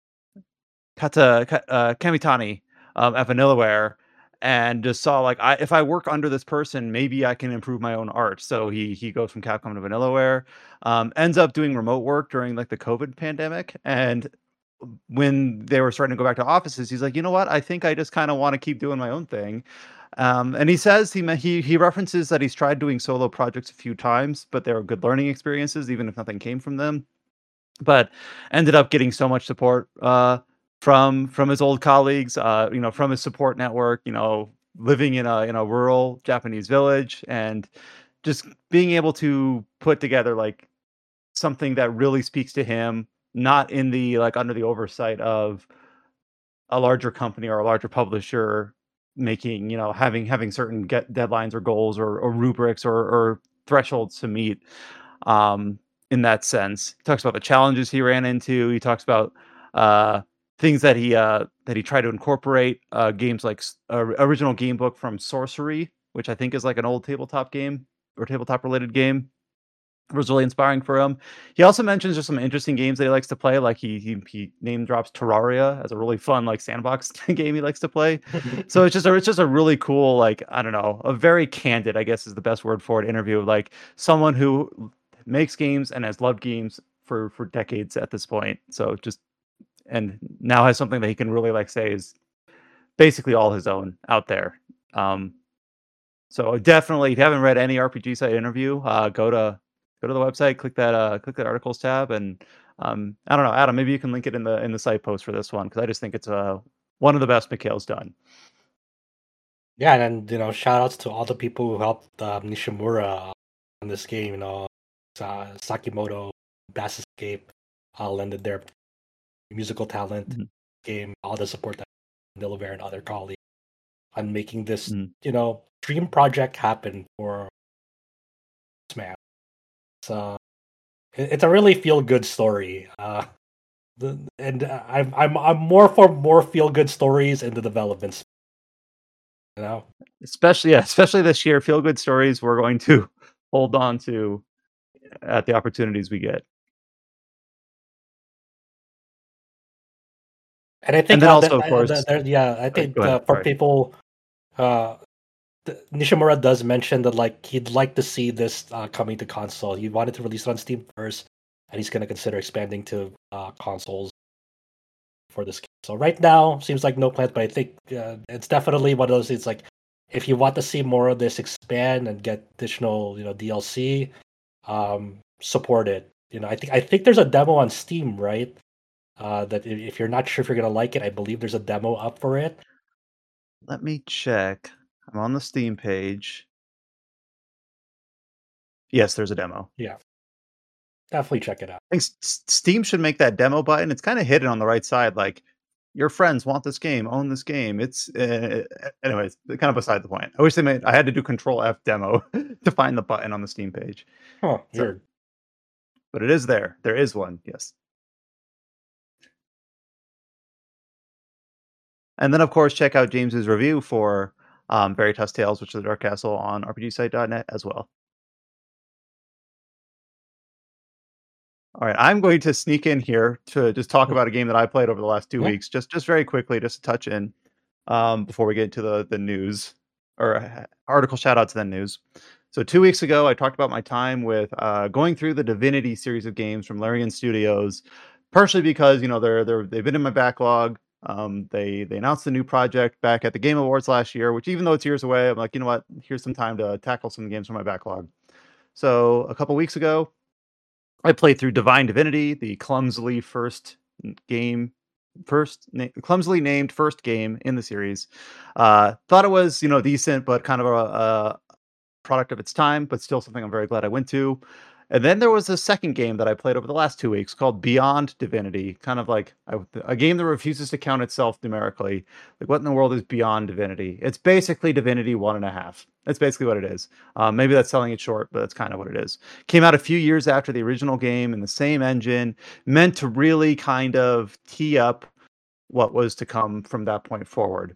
Kamitani at Vanillaware, and just saw like if I work under this person, maybe I can improve my own art. So he goes from Capcom to Vanillaware, ends up doing remote work during like the COVID pandemic, and when they were starting to go back to offices, he's like, you know what? I think I just kind of want to keep doing my own thing. And he says he references that he's tried doing solo projects a few times, but they were good learning experiences, even if nothing came from them. But ended up getting so much support from his old colleagues, from his support network, living in a rural Japanese village, and just being able to put together like something that really speaks to him, not in the like under the oversight of a larger company or a larger publisher making, having certain deadlines or goals or rubrics or thresholds to meet. Um, in that sense, he talks about the challenges he ran into. He talks about uh, things that he tried to incorporate. Games like original game book from Sorcery, which I think is like an old tabletop game or tabletop related game, was really inspiring for him. He also mentions just some interesting games that he likes to play. Like he name drops Terraria as a really fun like sandbox game he likes to play. So it's just a really cool, like, I don't know, a very candid, I guess is the best word for it, interview of like someone who makes games and has loved games for decades at this point. So just, and now has something that he can really like say is basically all his own out there. So definitely, if you haven't read any RPG site interview, go to the website, click that articles tab, and I don't know, Adam, maybe you can link it in the site post for this one, because I just think it's one of the best Mikhail's done. Yeah, and then shout outs to all the people who helped Nishimura on this game. Sakimoto, Bass Escape, lended their musical talent game, all the support that Vanillaware and other colleagues on making this dream project happen for Smash. So it's a really feel good story. And I'm more for more feel good stories in the development. Especially this year, feel good stories we're going to hold on to at the opportunities we get. And I think, and then also, of course, I think for people, Nishimura does mention that like he'd like to see this coming to console. He wanted to release it on Steam first, and he's going to consider expanding to consoles for this game. So right now, seems like no plans, but I think it's definitely one of those. It's like if you want to see more of this expand and get additional, DLC, support it. I think there's a demo on Steam, right? That if you're not sure if you're gonna like it, I believe there's a demo up for it. Let me check. I'm on the Steam page. Yes, there's a demo. Yeah, definitely check it out. I think Steam should make that demo button. It's kind of hidden on the right side, like your friends want this game, own this game. It's anyways, kind of beside the point. I wish they made. I had to do Control F demo to find the button on the Steam page. Oh, weird. But it is there. There is one. Yes. And then, of course, check out James's review for Veritas Tales, Witches of the Dark Castle on RPGsite.net as well. All right, I'm going to sneak in here to just talk about a game that I played over the last 2 weeks, just very quickly, just to touch in before we get into the news, or article shout-outs and then news. So 2 weeks ago, I talked about my time with going through the Divinity series of games from Larian Studios, partially because they've been in my backlog. They announced a new project back at the Game Awards last year, which even though it's years away, I'm like, you know what? Here's some time to tackle some games from my backlog. So a couple weeks ago, I played through Divine Divinity, the clumsily clumsily named first game in the series. Thought it was, decent, but kind of a product of its time, but still something I'm very glad I went to. And then there was a second game that I played over the last 2 weeks called Beyond Divinity, kind of like a game that refuses to count itself numerically. Like, what in the world is Beyond Divinity? It's basically Divinity 1.5. That's basically what it is. Maybe that's selling it short, but that's kind of what it is. Came out a few years after the original game in the same engine, meant to really kind of tee up what was to come from that point forward.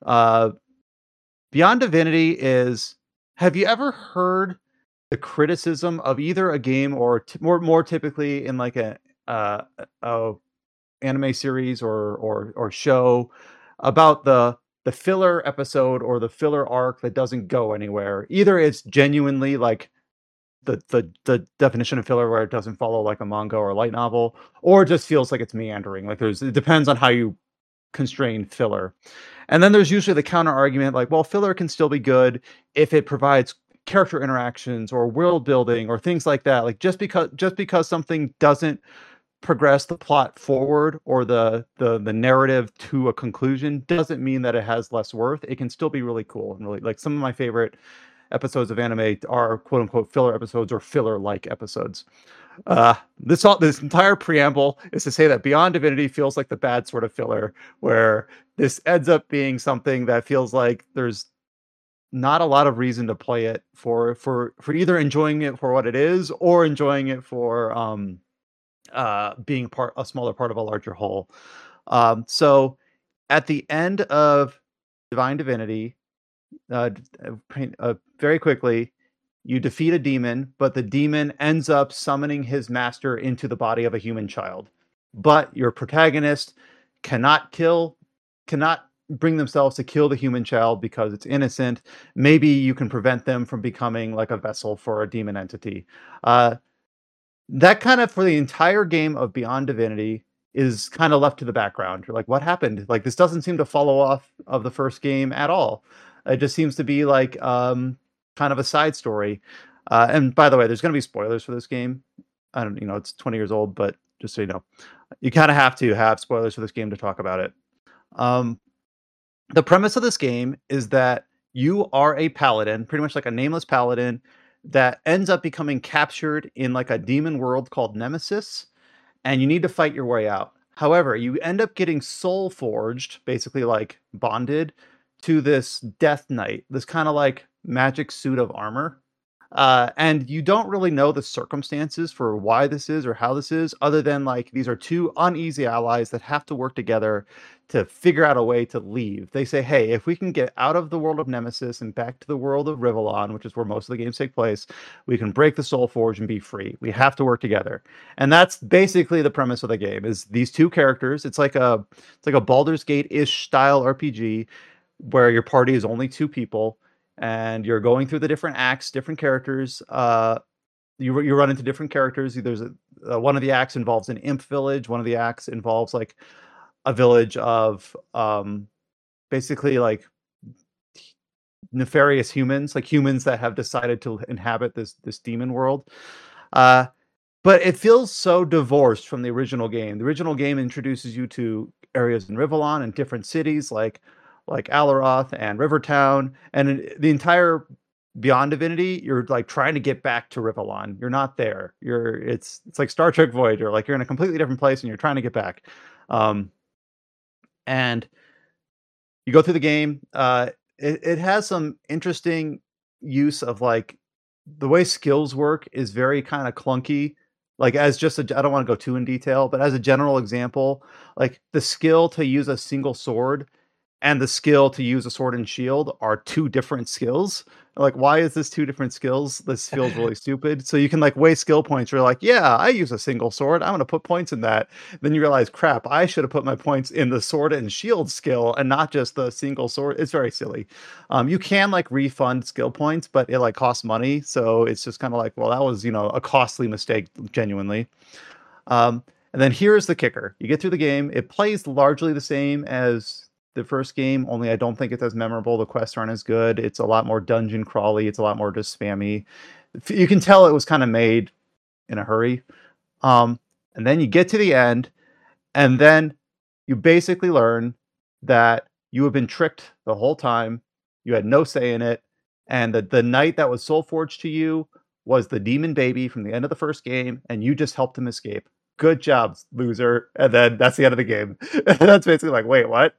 Beyond Divinity is... Have you ever heard the criticism of either a game or more typically in like a anime series or show about the filler episode or the filler arc that doesn't go anywhere? Either it's genuinely like the definition of filler where it doesn't follow like a manga or a light novel, or it just feels like it's meandering. Like it depends on how you constrain filler. And then there's usually the counter argument like, well, filler can still be good if it provides character interactions or world building or things like that. Like just because something doesn't progress the plot forward or the narrative to a conclusion doesn't mean that it has less worth. It can still be really cool and really, like, some of my favorite episodes of anime are quote unquote filler episodes or filler like episodes. This entire preamble is to say that Beyond Divinity feels like the bad sort of filler, where this ends up being something that feels like there's not a lot of reason to play it for either enjoying it for what it is or enjoying it for being a smaller part of a larger whole. So at the end of Divine Divinity, very quickly, you defeat a demon, but the demon ends up summoning his master into the body of a human child. But your protagonist cannot bring themselves to kill the human child because it's innocent. Maybe you can prevent them from becoming like a vessel for a demon entity. That kind of, for the entire game of Beyond Divinity, is kind of left to the background. You're like, what happened? Like, this doesn't seem to follow off of the first game at all. It just seems to be like kind of a side story. And by the way, there's going to be spoilers for this game. I don't, it's 20 years old, but just so you know, you kind of have to have spoilers for this game to talk about it. The premise of this game is that you are a paladin, pretty much like a nameless paladin, that ends up becoming captured in like a demon world called Nemesis, and you need to fight your way out. However, you end up getting soul forged, basically like bonded to this Death Knight, this kind of like magic suit of armor. And you don't really know the circumstances for why this is or how this is, other than like these are two uneasy allies that have to work together to figure out a way to leave. They say, hey, if we can get out of the world of Nemesis and back to the world of Rivellon, which is where most of the games take place, we can break the Soul Forge and be free. We have to work together. And that's basically the premise of the game, is these two characters. It's like a Baldur's Gate-ish style RPG where your party is only two people, and you're going through the different acts, different characters. You run into different characters. There's one of the acts involves an imp village. One of the acts involves like a village of basically like nefarious humans, like humans that have decided to inhabit this demon world. But it feels so divorced from the original game. The original game introduces you to areas in Rivellon and different cities like Alaroth and Rivertown, and the entire Beyond Divinity, you're like trying to get back to Rivellon. You're not there. It's like Star Trek Voyager. Like, you're in a completely different place and you're trying to get back. And you go through the game. It has some interesting use of like the way skills work is very kind of clunky. Like, as just I don't want to go too in detail, but as a general example, like the skill to use a single sword and the skill to use a sword and shield are two different skills. Like, why is this two different skills? This feels really stupid. So you can like weigh skill points. You're like, yeah, I use a single sword. I'm going to put points in that. Then you realize, crap, I should have put my points in the sword and shield skill and not just the single sword. It's very silly. You can like refund skill points, but it like costs money. So it's just kind of like, well, that was, a costly mistake, genuinely. And then here's the kicker. You get through the game. It plays largely the same as the first game, only I don't think it's as memorable. The quests aren't as good. It's a lot more dungeon crawly. It's a lot more just spammy. You can tell it was kind of made in a hurry. And then you get to the end, and then you basically learn that you have been tricked the whole time. You had no say in it, and the knight that was soul forged to you was the demon baby from the end of the first game, and you just helped him escape. Good job, loser. And then that's the end of the game. That's basically like, wait, what?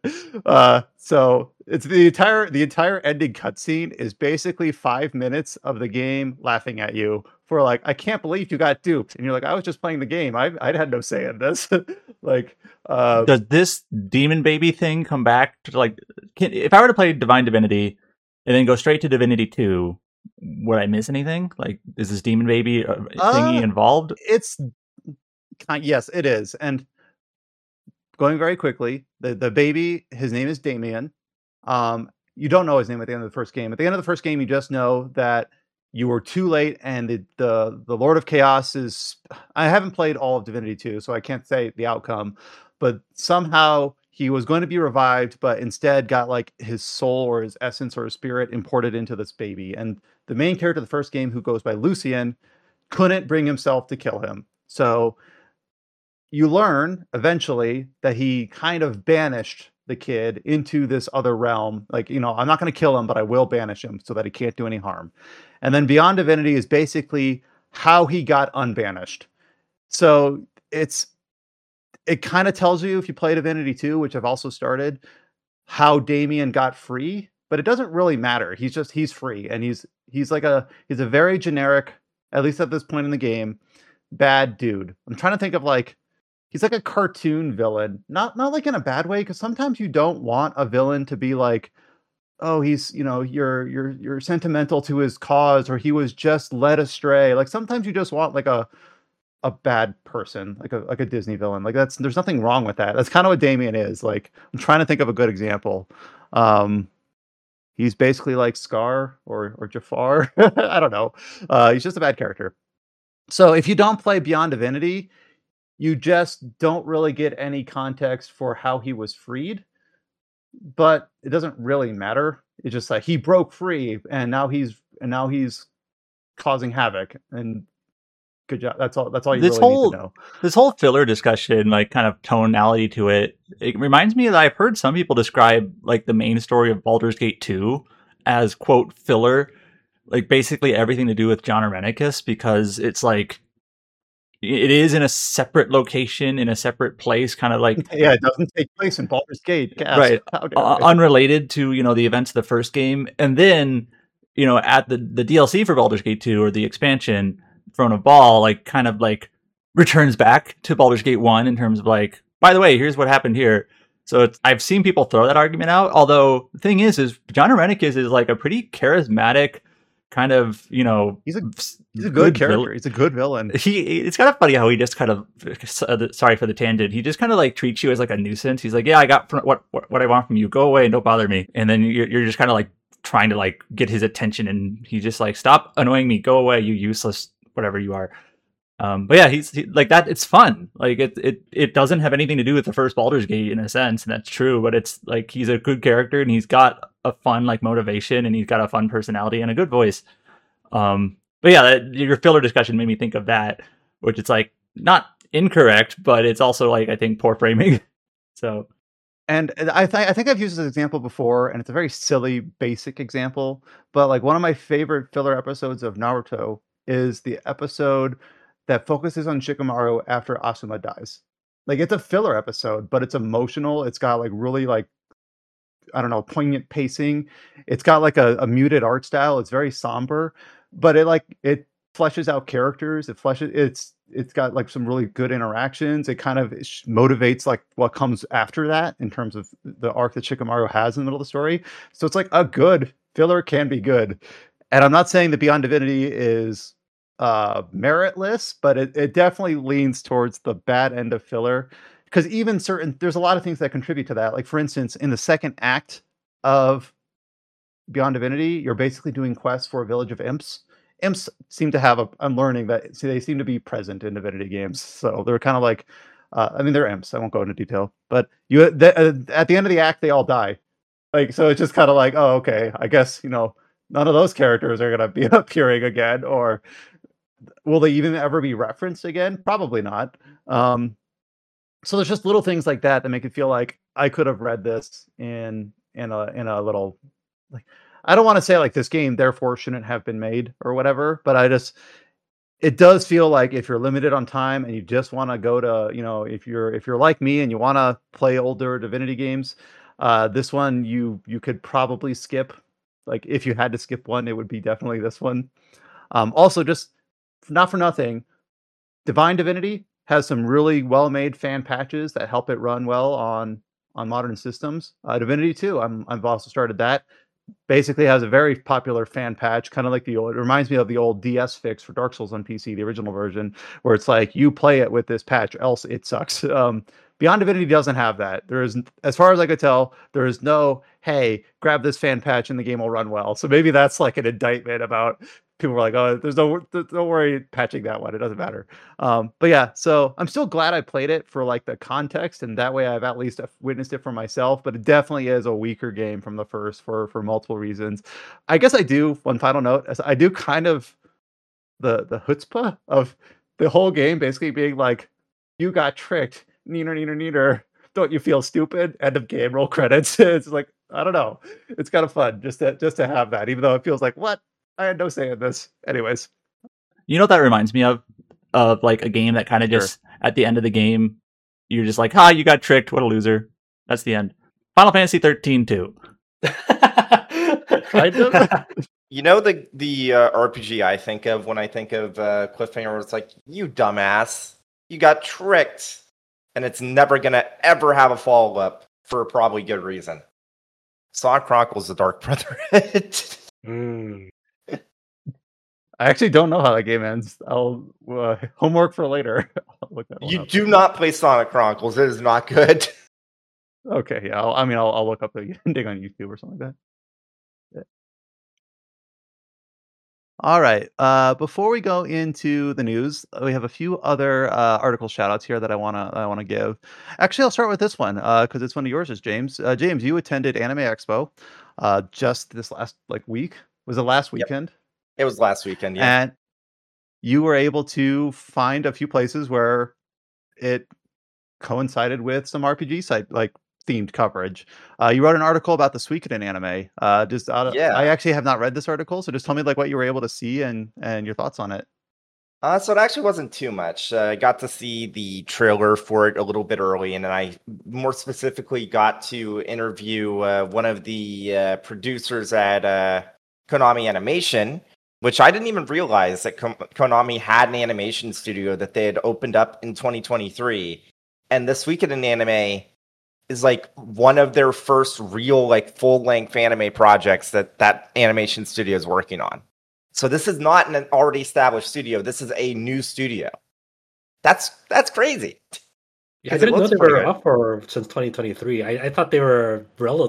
So it's the entire ending cutscene is basically 5 minutes of the game laughing at you for like, I can't believe you got duped, and you're like, I was just playing the game. I had no say in this. Like, Does this demon baby thing come back to like? If I were to play Divine Divinity and then go straight to Divinity 2, would I miss anything? Like, is this demon baby thingy involved? It's yes, it is. And going very quickly, the baby, his name is Damien. You don't know his name at the end of the first game. At the end of the first game, you just know that you were too late, and the Lord of Chaos is. I haven't played all of Divinity 2, so I can't say the outcome. But somehow he was going to be revived, but instead got like his soul or his essence or his spirit imported into this baby. And the main character of the first game, who goes by Lucian, couldn't bring himself to kill him. So you learn eventually that he kind of banished the kid into this other realm. Like, I'm not going to kill him, but I will banish him so that he can't do any harm. And then Beyond Divinity is basically how he got unbanished. So it kind of tells you, if you play Divinity 2, which I've also started, how Damien got free, but it doesn't really matter. He's free, and he's a very generic, at least at this point in the game, bad dude. I'm trying to think of like, he's like a cartoon villain, not like in a bad way, because sometimes you don't want a villain to be like, oh, he's you're sentimental to his cause, or he was just led astray. Like sometimes you just want like a bad person, like a Disney villain. Like there's nothing wrong with that. That's kind of what Damien is. Like, I'm trying to think of a good example. He's basically like Scar or Jafar. I don't know. He's just a bad character. So if you don't play Beyond Divinity, you just don't really get any context for how he was freed. But it doesn't really matter. It's just like he broke free, and now he's causing havoc. And good job. That's all you really need to know. This whole filler discussion, like kind of tonality to it, it reminds me that I've heard some people describe like the main story of Baldur's Gate 2 as, quote, filler, like basically everything to do with John Irenicus, because it's like it is in a separate location, in a separate place, kind of like... Yeah, it doesn't take place in Baldur's Gate. Right. Unrelated to, the events of the first game. And then, at the DLC for Baldur's Gate 2, or the expansion, Throne of Baal, like kind of like returns back to Baldur's Gate 1 in terms of like, by the way, here's what happened here. So I've seen people throw that argument out. Although the thing is John Irenicus is like a pretty charismatic kind of, he's a good character. Villain. He's a good villain. It's kind of funny how he just kind of, sorry for the tangent, he just kind of like treats you as like a nuisance. He's like, yeah, I got what I want from you. Go away and don't bother me. And then you're just kind of like trying to like get his attention, and he's just like, stop annoying me. Go away, you useless whatever you are. But yeah, he's like that. It's fun. Like it doesn't have anything to do with the first Baldur's Gate in a sense, and that's true. But it's like he's a good character, and he's got a fun like motivation, and he's got a fun personality and a good voice. But yeah, your filler discussion made me think of that, which it's like not incorrect, but it's also like I think poor framing. So, and I think I've used this example before, and it's a very silly, basic example. But like one of my favorite filler episodes of Naruto is the episode that focuses on Shikamaru after Asuma dies. Like, it's a filler episode, but it's emotional. It's got like really like, I don't know, poignant pacing. It's got like a muted art style. It's very somber, but it fleshes out characters. It's got like some really good interactions. It kind of motivates like what comes after that in terms of the arc that Shikamaru has in the middle of the story. So it's like a good filler can be good. And I'm not saying that Beyond Divinity is meritless, but it definitely leans towards the bad end of filler, because there's a lot of things that contribute to that. Like, for instance, in the second act of Beyond Divinity, you're basically doing quests for a village of imps. Imps seem to have I'm learning that they seem to be present in Divinity games, so they're kind of like, they're imps. I won't go into detail, but at the end of the act, they all die. Like, so it's just kind of like, oh, okay, I guess none of those characters are gonna be appearing again, or will they even ever be referenced again? Probably not. So there's just little things like that make it feel like I could have read this in a little, like, I don't want to say like this game therefore shouldn't have been made or whatever, but it does feel like if you're limited on time and you just want to go to, if you're like me and you want to play older Divinity games, this one you could probably skip. Like if you had to skip one, it would be definitely this one. Also, just not for nothing, Divine Divinity has some really well-made fan patches that help it run well on modern systems. Divinity 2, I've also started that. Basically has a very popular fan patch, kind of like it reminds me of the old DS fix for Dark Souls on PC, the original version, where it's like you play it with this patch, else it sucks. Beyond Divinity doesn't have that. There is, as far as I could tell, there is no, hey, grab this fan patch and the game will run well. So maybe that's like an indictment about people were like, oh, don't worry patching that one. It doesn't matter. But yeah, so I'm still glad I played it for like the context, and that way I've at least witnessed it for myself. But it definitely is a weaker game from the first for multiple reasons. I guess I do. One final note: I do kind of the chutzpah of the whole game, basically being like, you got tricked. Neener. Don't you feel stupid? End of game. Roll credits. It's like, I don't know. It's kind of fun just to have that, even though it feels like, what? I had no say in this. Anyways. You know what that reminds me of like a game that kind of just at the end of the game, you're just like, you got tricked. What a loser. That's the end. Final Fantasy 13 too. Kind of. You know the RPG I think of when I think of Cliffhanger, where it's like, you dumbass, you got tricked, and it's never gonna ever have a follow up for a probably good reason. Sonic Chronicles: The Dark Brotherhood. I actually don't know how that game ends. I'll homework for later. I'll look that one You up. do not play Sonic Chronicles. It is not good. Okay, yeah. I'll look up the ending on YouTube or something like that. Yeah. All right. Before we go into the news, we have a few other article shout-outs here that I wanna give. Actually, I'll start with this one because it's one of yours, James. James, you attended Anime Expo just this last week. Was it last weekend? It was last weekend, yeah. And you were able to find a few places where it coincided with some RPG site themed coverage. You wrote an article about the Suikoden anime. I actually have not read this article, so just tell me what you were able to see and your thoughts on it. So it actually wasn't too much. I got to see the trailer for it a little bit early, and then I more specifically got to interview one of the producers at Konami Animation, which I didn't even realize that Konami had an animation studio that they had opened up in 2023. And This Weekend in Anime is one of their first real full-length anime projects that animation studio is working on. So this is not an already established studio. This is a new studio. That's crazy. Yeah, I didn't know they were up since 2023. I thought they were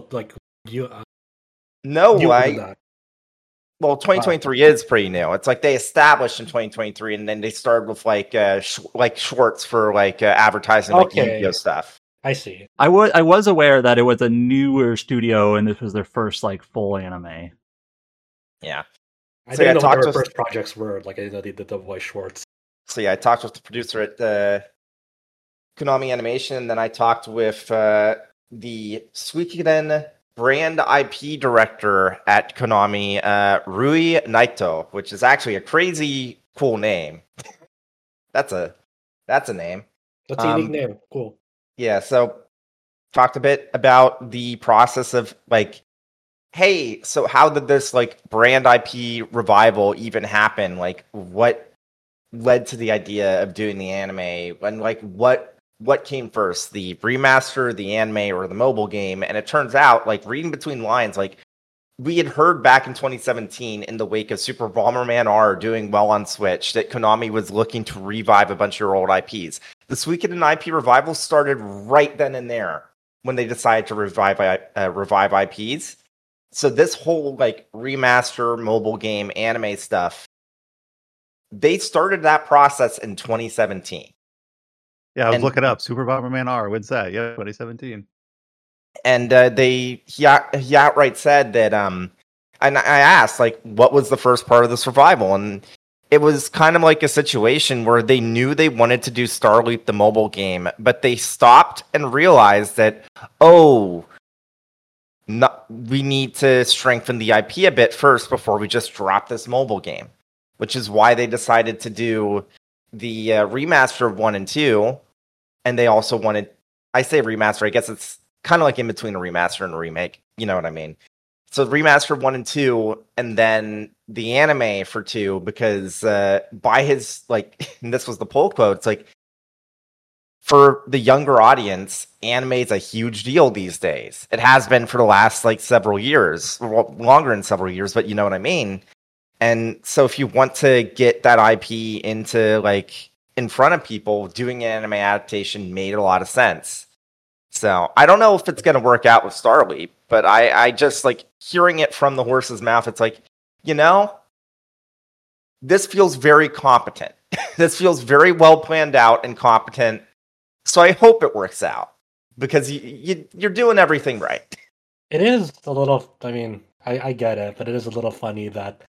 Well, 2023 is pretty new. It's they established in 2023, and then they started with shorts for advertising Yu-Gi-Oh stuff. I see. I was aware that it was a newer studio, and this was their first full anime. Yeah. I didn't know what their first projects were. I didn't know they did the voice shorts. So yeah, I talked with the producer at Konami Animation, and then I talked with the Suikoden brand IP director at Konami, Rui Naito, which is actually a crazy cool name. That's a name. That's a unique name. Cool. Yeah, so talked a bit about the process of hey, so how did this brand IP revival even happen? What led to the idea of doing the anime, and what came first, the remaster, the anime, or the mobile game? And it turns out, reading between lines, we had heard back in 2017 in the wake of Super Bomberman R doing well on Switch that Konami was looking to revive a bunch of your old IPs. The Suikoden IP revival started right then and there when they decided to revive IPs. So this whole remaster, mobile game, anime stuff, they started that process in 2017. Yeah, I was looking up Super Bomberman R. When's that? Yeah, 2017. And he outright said that. And I asked what was the first part of the survival, and it was kind of like a situation where they knew they wanted to do Starleap the mobile game, but they stopped and realized that, we need to strengthen the IP a bit first before we just drop this mobile game, which is why they decided to do the remaster of 1 and 2, and they also wanted, I say remaster, I guess it's kind of like in between a remaster and a remake, you know what I mean? So remaster 1 and 2, and then the anime for 2, because by his, like, and this was the poll quote, it's like, for the younger audience, anime is a huge deal these days. It has been for the last, like, several years, longer than several years, but you know what I mean? And so if you want to get that IP into, like, in front of people, doing an anime adaptation made a lot of sense. So I don't know if it's going to work out with Starleap, but I just, like, hearing it from the horse's mouth, it's like, you know, this feels very competent. This feels very well planned out and competent. So I hope it works out, because you're doing everything right. It is a little. I mean, I get it, but it is a little funny that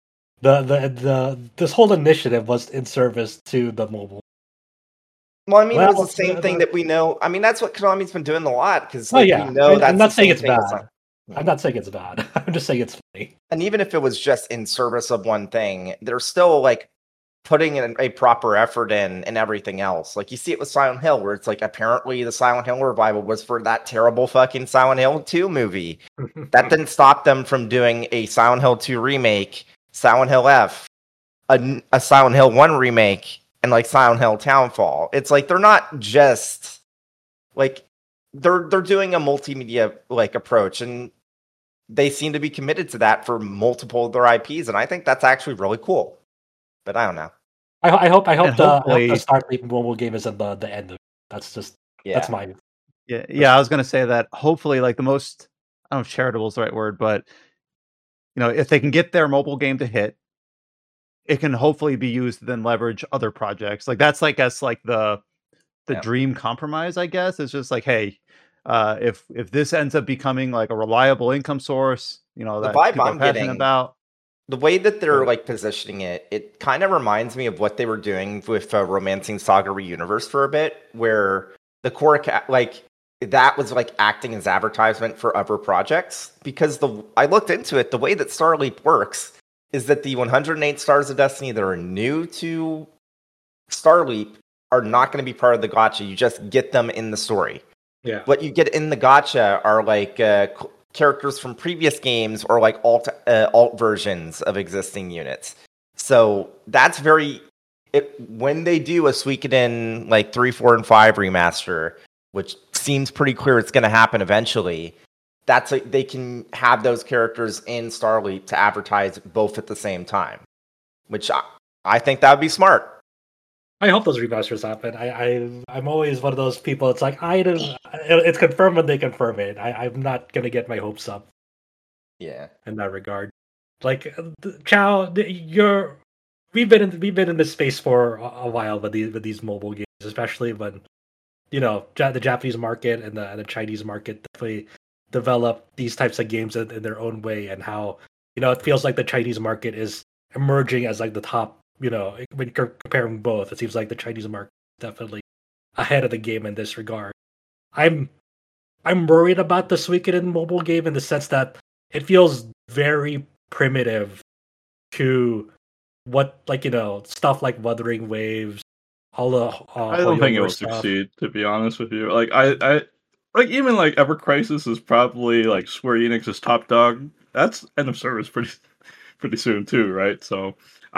this whole initiative was in service to the mobile. Well, I mean, it was the same thing that we know. I mean, that's what Konami's been doing a lot, because we know that's. I'm not saying it's bad. I'm not saying it's bad. I'm just saying it's funny. And even if it was just in service of one thing, they're still, like, putting in a proper effort in and everything else. Like, you see it with Silent Hill, where it's like, apparently the Silent Hill revival was for that terrible fucking Silent Hill 2 movie. That didn't stop them from doing a Silent Hill 2 remake, Silent Hill F, a Silent Hill 1 remake, and, like, Silent Hill Townfall. It's like, they're not just, like, they're doing a multimedia, like, approach, and they seem to be committed to that for multiple of their IPs, and I think that's actually really cool. But I don't know. I hope the Starleap mobile game is at the end of it. That's just that's my I was gonna say that hopefully, like, the most, I don't know if charitable is the right word, but you know, if they can get their mobile game to hit, it can hopefully be used to then leverage other projects. Like, that's, like, guess, like, the dream compromise, I guess. It's just like, hey, if this ends up becoming, like, a reliable income source, you know, that people are passionate about. The way that they're, like, positioning it, it kind of reminds me of what they were doing with Romancing Saga Reuniverse for a bit, where the core, like, that was, like, acting as advertisement for other projects. Because I looked into it, the way that Starleap works is that the 108 Stars of Destiny that are new to Starleap are not going to be part of the gacha. You just get them in the story. Yeah. What you get in the gacha are, like, characters from previous games, or, like, alt versions of existing units. So that's when they do a Suikoden, like, 3, 4, and 5 remaster, which seems pretty clear it's going to happen eventually, that's they can have those characters in Starleap to advertise both at the same time, which I think that would be smart. I hope those remasters happen. I'm always one of those people. It's like, it's confirmed when they confirm it. I'm not gonna get my hopes up. Yeah. In that regard, like, Chow, we've been in this space for a while with these mobile games, especially when, you know, the Japanese market and the Chinese market definitely develop these types of games in their own way, and how, you know, it feels like the Chinese market is emerging as, like, the top. You know, when comparing both, it seems like the Chinese market is definitely ahead of the game in this regard. I'm worried about the Suikoden mobile game in the sense that it feels very primitive to what, like, you know, stuff like Wuthering Waves, all the. I don't think it will succeed, to be honest with you. Like, I like, even, like, Ever Crisis is probably, like, Square Enix's top dog. That's end of service pretty soon too, right? So.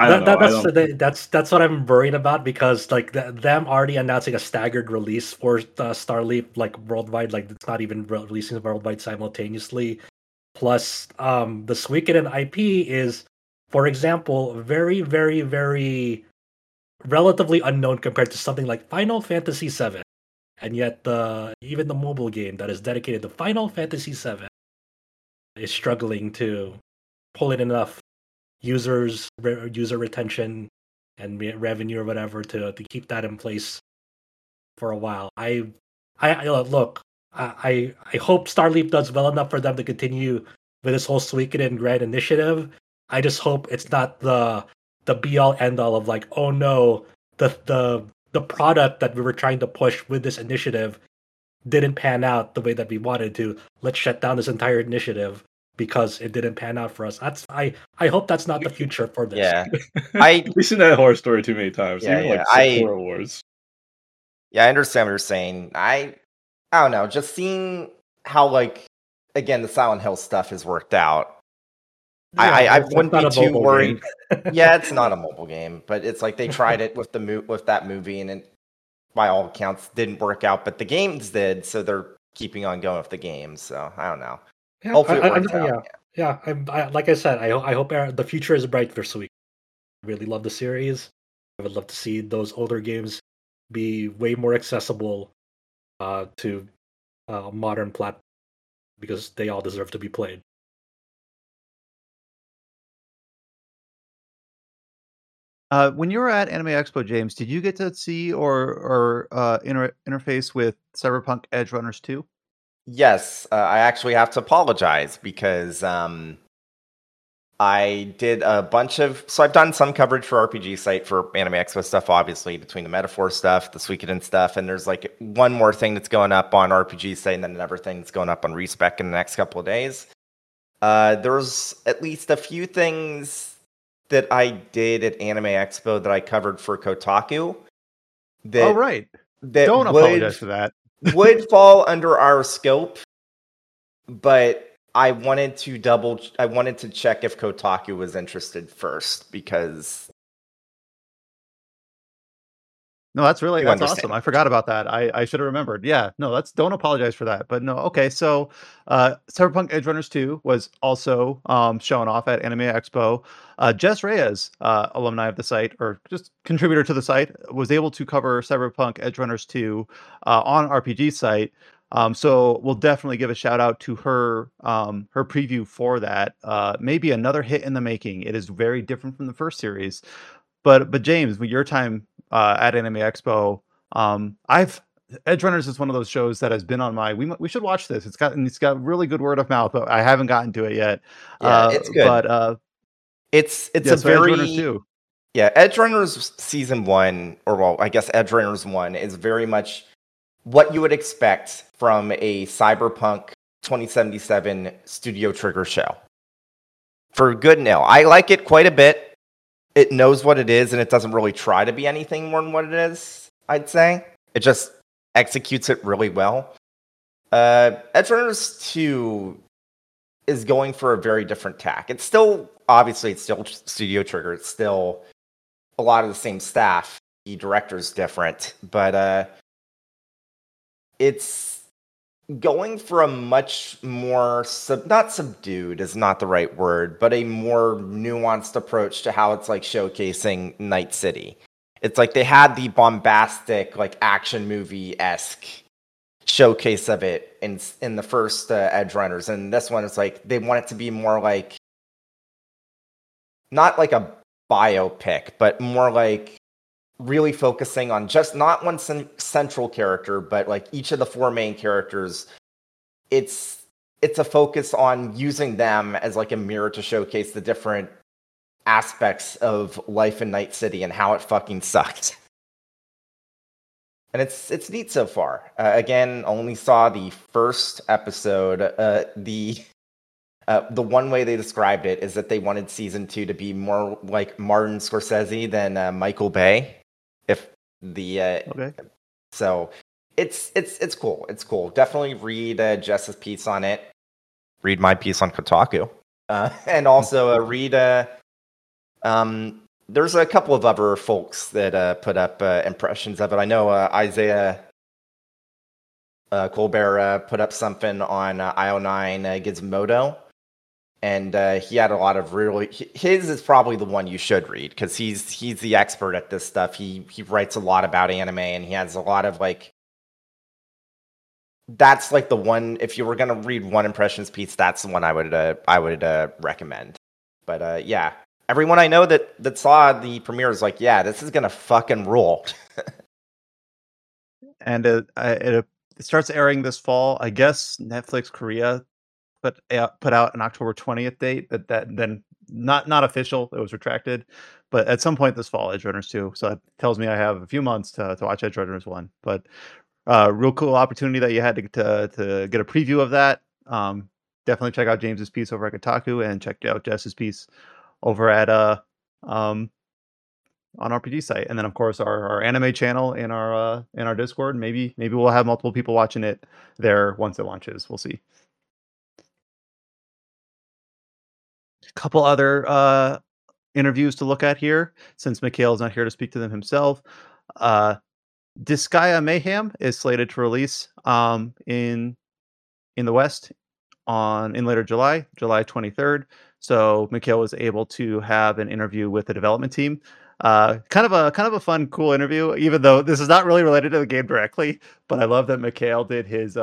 That's what I'm worried about, because, like, them already announcing a staggered release for Starleap, like, worldwide, like, it's not even releasing worldwide simultaneously. Plus, the Suikoden IP is, for example, very, very, very relatively unknown compared to something like Final Fantasy VII, and yet even the mobile game that is dedicated to Final Fantasy VII is struggling to pull in enough user retention and revenue or whatever to keep that in place for a while. I look, I hope Starleap does well enough for them to continue with this whole Suikoden Grand initiative. I just hope it's not the the be all end all of like, oh no, the product that we were trying to push with this initiative didn't pan out the way that we wanted to. Let's shut down this entire initiative because it didn't pan out for us. I hope that's not the future for this. Yeah, We've seen that horror story too many times. Yeah, Even yeah, like Sakura Wars. I understand what you're saying. I don't know, just seeing how like again the Silent Hill stuff has worked out. I it's wouldn't not be a too mobile worried. game. Yeah, it's not a mobile game, but it's like they tried it with with that movie, and it, by all accounts, didn't work out. But the games did, so they're keeping on going with the games. So I don't know. Yeah, Hopefully it works out. yeah. Like I said, I hope the future is bright for Suikoden. I really love the series. I would love to see those older games be way more accessible to modern platforms because they all deserve to be played. When you were at Anime Expo, James, did you get to see or interface with Cyberpunk Edge Runners 2? Yes, I actually have to apologize because I did a bunch of... So I've done some coverage for RPG Site for Anime Expo stuff, obviously, between the Metaphor stuff, the Suikoden stuff, and there's like one more thing that's going up on RPG Site and then another thing that's going up on Respec in the next couple of days. There's at least a few things that I did at Anime Expo that I covered for Kotaku. Oh, right. That Don't apologize for that. would fall under our scope, but I wanted to check if Kotaku was interested first because... No, that's awesome. I forgot about that. I should have remembered. Yeah, no, don't apologize for that. But no, okay. So, Cyberpunk Edge Runners 2 was also shown off at Anime Expo. Jess Reyes, alumni of the site or just contributor to the site, was able to cover Cyberpunk Edge Runners 2 on RPG Site. So we'll definitely give a shout out to her preview for that. Maybe another hit in the making. It is very different from the first series. But James, with your time at Anime Expo, Edge Runners is one of those shows that has been on my... We should watch this. It's got really good word of mouth, but I haven't gotten to it yet. Yeah, it's good. But it's a very... Edge Runners 2. Yeah, Edge Runners Season 1, or well, I guess Edge Runners 1 is very much what you would expect from a Cyberpunk 2077 Studio Trigger show. For good and ill. I like it quite a bit. It knows what it is, and it doesn't really try to be anything more than what it is, I'd say. It just executes it really well. Edge Runners 2 is going for a very different tack. It's still Studio Trigger. It's still a lot of the same staff. The director's different, but it's going for a much more not subdued is not the right word, but a more nuanced approach to how it's like showcasing Night City. It's like they had the bombastic like action movie-esque showcase of it in the first Edge Runners, and this one is like they want it to be more like not like a biopic, but more like really focusing on just not one central character, but like each of the four main characters. It's a focus on using them as like a mirror to showcase the different aspects of life in Night City and how it fucking sucked. And it's neat so far. Again, only saw the first episode. The one way they described it is that they wanted season 2 to be more like Martin Scorsese than Michael Bay. Okay. So it's cool. It's cool. Definitely read Jess's piece on it. Read my piece on Kotaku, and also read. There's a couple of other folks that put up impressions of it. I know Isaiah Colbert put up something on IO9 Gizmodo. And he had a lot of really... His is probably the one you should read, because he's the expert at this stuff. He writes a lot about anime, and he has a lot of, like... That's, like, the one... If you were going to read one impressions piece, that's the one I would recommend. But, yeah. Everyone I know that saw the premiere is like, yeah, this is going to fucking rule. And it starts airing this fall. I guess Netflix Korea put out an October 20th date, but then not official. It was retracted, but at some point this fall, Edge Runners 2. So that tells me I have a few months to watch Edge Runners 1. But real cool opportunity that you had to get a preview of that. Definitely check out James's piece over at Kotaku and check out Jess's piece over at on RPG site, and then of course our anime channel in our Discord. Maybe we'll have multiple people watching it there once it launches. We'll see. A couple other interviews to look at here, since Mikhail's not here to speak to them himself. Disgaea Mayhem is slated to release in the West in later July 23rd. So Mikhail was able to have an interview with the development team. Kind of a fun, cool interview, even though this is not really related to the game directly. But I love that Mikhail did his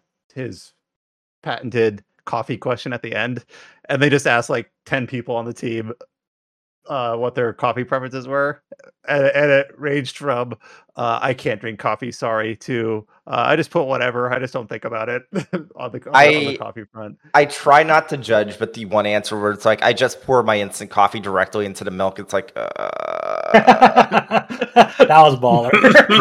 patented coffee question at the end, and they just asked like 10 people on the team what their coffee preferences were, and it ranged from I can't drink coffee, sorry, to I just put whatever, I just don't think about it on the coffee front. I try not to judge, but the one answer where it's like I just pour my instant coffee directly into the milk, it's like that was baller.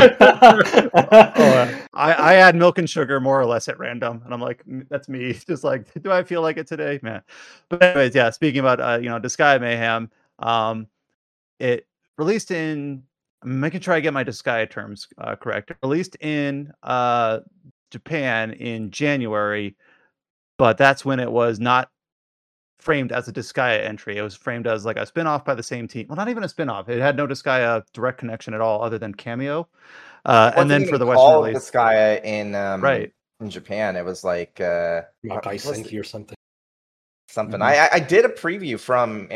I add milk and sugar more or less at random, and I'm like, that's me. Just like, do I feel like it today, man? But anyways, yeah. Speaking about Disgaea Mayhem, it released in. I'm making sure I get my Disgaea terms correct. It released in Japan in January, but that's when it was not framed as a Disgaea entry. It was framed as like a spin-off by the same team. Well, not even a spin-off. It had no Disgaea direct connection at all, other than Cameo. And then for the Western release, Disgaea in Japan, it was like Makai Senki or something. Something. Mm-hmm. I did a preview from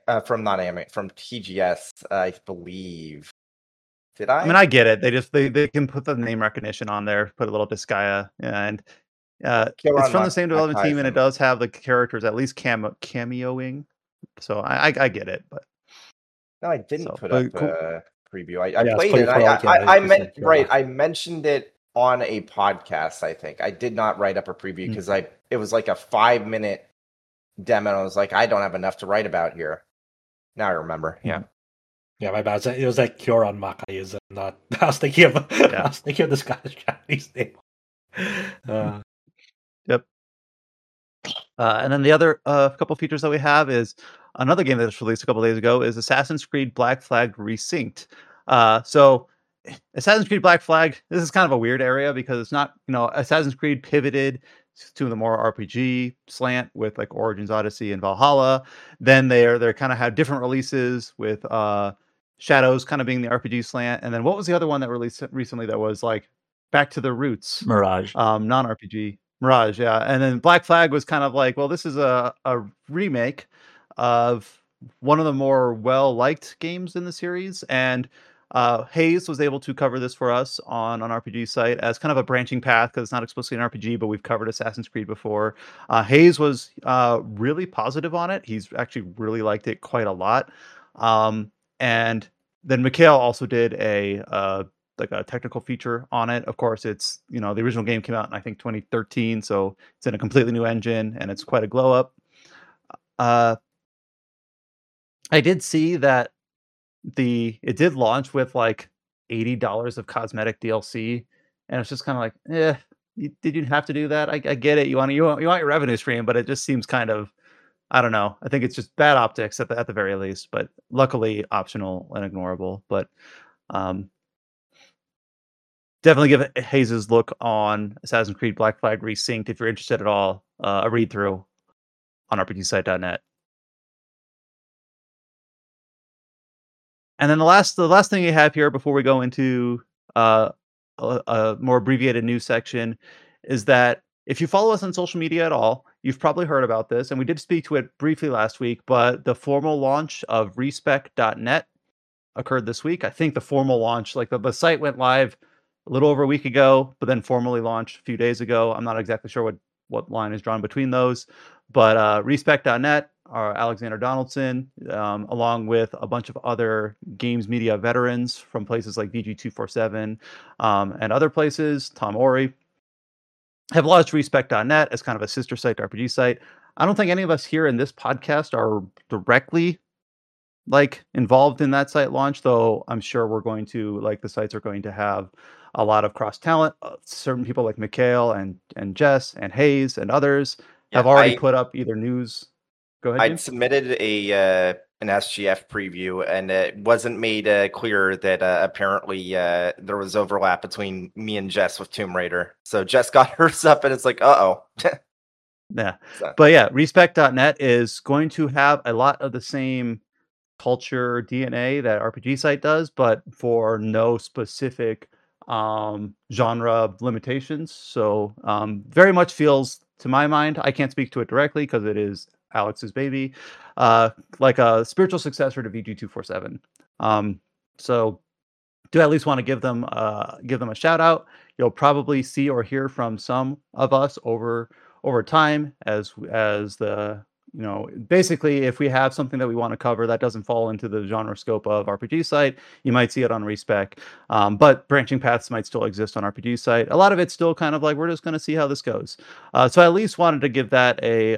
TGS, I believe. Did I? I mean, I get it. They can put the name recognition on there, put a little Disgaea, and it's from the same development team, and it does have the characters at least cameoing. So I get it, but no, I didn't put up a preview. I played it. I mentioned it on a podcast. I think I did not write up a preview because it was like a 5-minute demo. I was like, I don't have enough to write about here. Now I remember. Yeah. Yeah, my bad. It was like Kyoran Makai is not. I was thinking of the Scottish Japanese name. Yep. And then the other couple features that we have is another game that was released a couple days ago is Assassin's Creed Black Flag Resynced. So Assassin's Creed Black Flag, this is kind of a weird area because it's not, Assassin's Creed pivoted to the more RPG slant with like Origins Odyssey and Valhalla. Then they're kind of have different releases with Shadows kind of being the RPG slant. And then what was the other one that released recently that was like back to the roots? Mirage. Non-RPG. Mirage, yeah. And then Black Flag was kind of like, well, this is a remake of one of the more well-liked games in the series. And Hayes was able to cover this for us on RPG site as kind of a branching path because it's not explicitly an RPG, but we've covered Assassin's Creed before. Hayes was really positive on it. He's actually really liked it quite a lot. And then Mikhail also did a technical feature on it. Of course, it's the original game came out in I think 2013, so it's in a completely new engine and it's quite a glow up. I did see that it did launch with like $80 of cosmetic DLC, and it's just kind of like, did you have to do that? I get it. You want your revenue stream, but it just seems kind of, I don't know. I think it's just bad optics at the very least, but luckily optional and ignorable. But definitely give Hayes' look on Assassin's Creed Black Flag Resynced if you're interested at all. A read through on RPGsite.net. And then the last thing you have here before we go into a more abbreviated news section is that if you follow us on social media at all, you've probably heard about this, and we did speak to it briefly last week, but the formal launch of respec.net occurred this week. I think the formal launch, like the site went live a little over a week ago, but then formally launched a few days ago. I'm not exactly sure what line is drawn between those, but respec.net, Alexander Donaldson, along with a bunch of other games media veterans from places like VG247 and other places, Tom Ori, have launched respec.net as kind of a sister site to RPG site. I don't think any of us here in this podcast are directly like involved in that site launch, though I'm sure we're going to like the sites are going to have a lot of cross talent. Certain people like Mikhail and Jess and Hayes and others have Yeah, already put up either news. Go ahead, I'd James. submitted an SGF preview, and it wasn't made clear that apparently there was overlap between me and Jess with Tomb Raider. So Jess got hers up, and it's like, uh-oh. Yeah. So- But yeah, respec.net is going to have a lot of the same culture DNA that RPG Site does, but for no specific genre limitations. So very much feels, to my mind, I can't speak to it directly because it is Alex's baby, like a spiritual successor to VG247. So do at least want to give them a shout out. You'll probably see or hear from some of us over time as the basically if we have something that we want to cover that doesn't fall into the genre scope of RPG Site, you might see it on Respec. But branching paths might still exist on RPG Site. A lot of it's still kind of like we're just going to see how this goes. So I at least wanted to give that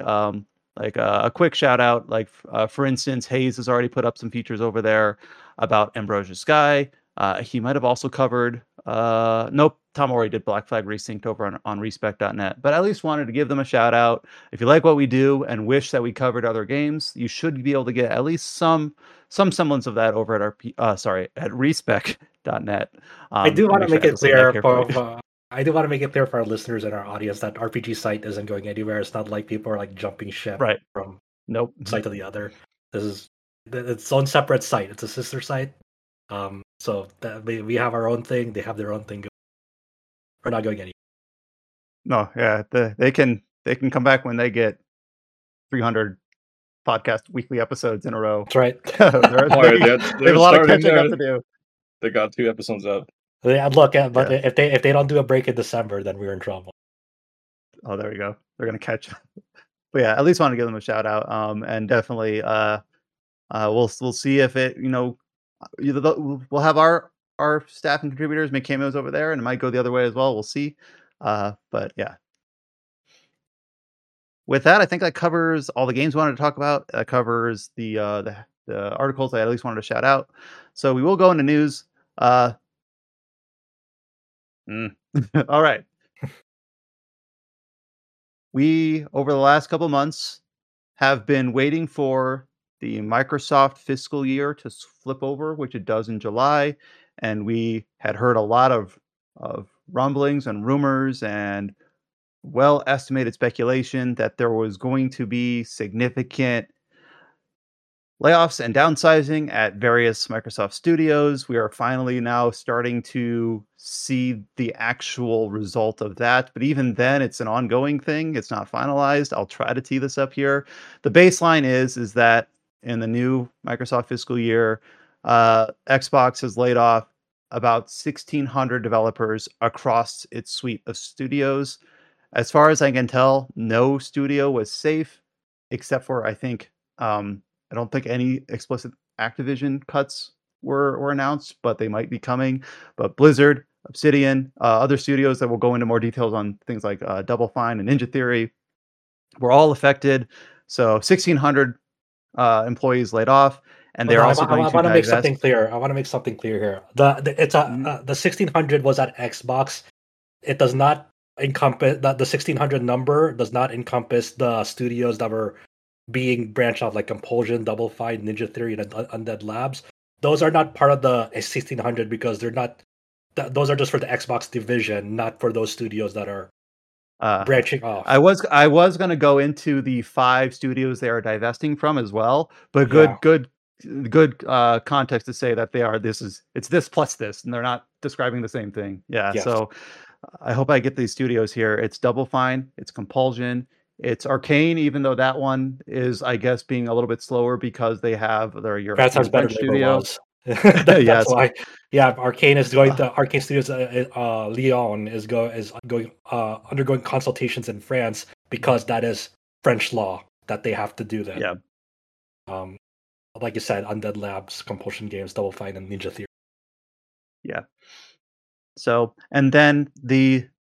a quick shout out. Like for instance, Hayes has already put up some features over there about Ambrosia Sky. He might have also covered nope, Tom already did Black Flag Resynced over on respec.net, but I at least wanted to give them a shout out. If you like what we do and wish that we covered other games, you should be able to get at least some semblance of that over at respec.net. I do want to make it clear for I do want to make it clear for our listeners and our audience that RPG Site isn't going anywhere. It's not like people are like jumping ship Right. from Nope. site to the other. This is its own separate site. It's a sister site. So that we have our own thing. They have their own thing. We're not going anywhere. No, yeah, they can come back when they get 300 podcast weekly episodes in a row. That's right. They have a lot of catching up to do. They got 2 episodes up. Yeah, look, but if they don't do a break in December, then we're in trouble. Oh, there we go. They're gonna catch up. But yeah, at least want to give them a shout out. And definitely, we'll see if it, we'll have our staff and contributors make cameos over there, and it might go the other way as well. We'll see. But yeah. With that, I think that covers all the games we wanted to talk about. That covers the articles I at least wanted to shout out. So we will go into news. All right. We, over the last couple months, have been waiting for the Microsoft fiscal year to flip over, which it does in July. And we had heard a lot of rumblings and rumors and well-estimated speculation that there was going to be significant layoffs and downsizing at various Microsoft studios. We are finally now starting to see the actual result of that. But even then, it's an ongoing thing. It's not finalized. I'll try to tee this up here. The baseline is that in the new Microsoft fiscal year, Xbox has laid off about 1,600 developers across its suite of studios. As far as I can tell, no studio was safe, except for, I think, I don't think any explicit Activision cuts were announced, but they might be coming. But Blizzard, Obsidian, other studios that will go into more details on things like Double Fine and Ninja Theory were all affected. So 1,600 employees laid off, and they're also going to I want to make something clear. I want to make something clear here. The 1,600 was at Xbox. It does not encompass the 1,600 number does not encompass the studios that were being branched out, like Compulsion, Double Fine, Ninja Theory, and Undead Labs. Those are not part of the 1,600 because they're not. Those are just for the Xbox division, not for those studios that are branching off. I was going to go into the 5 studios they are divesting from as well, but good context to say that it's this plus this, and they're not describing the same thing. Yeah. Yes. So I hope I get these studios here. It's Double Fine, it's Compulsion, it's Arcane, even though that one is, I guess, being a little bit slower because they have their European French studio. That's why. Yeah, Arcane is going to Arcane Studios. Lyon is going undergoing consultations in France because that is French law that they have to do that. Yeah. Like you said, Undead Labs, Compulsion Games, Double Fine, and Ninja Theory. Yeah. So, and then the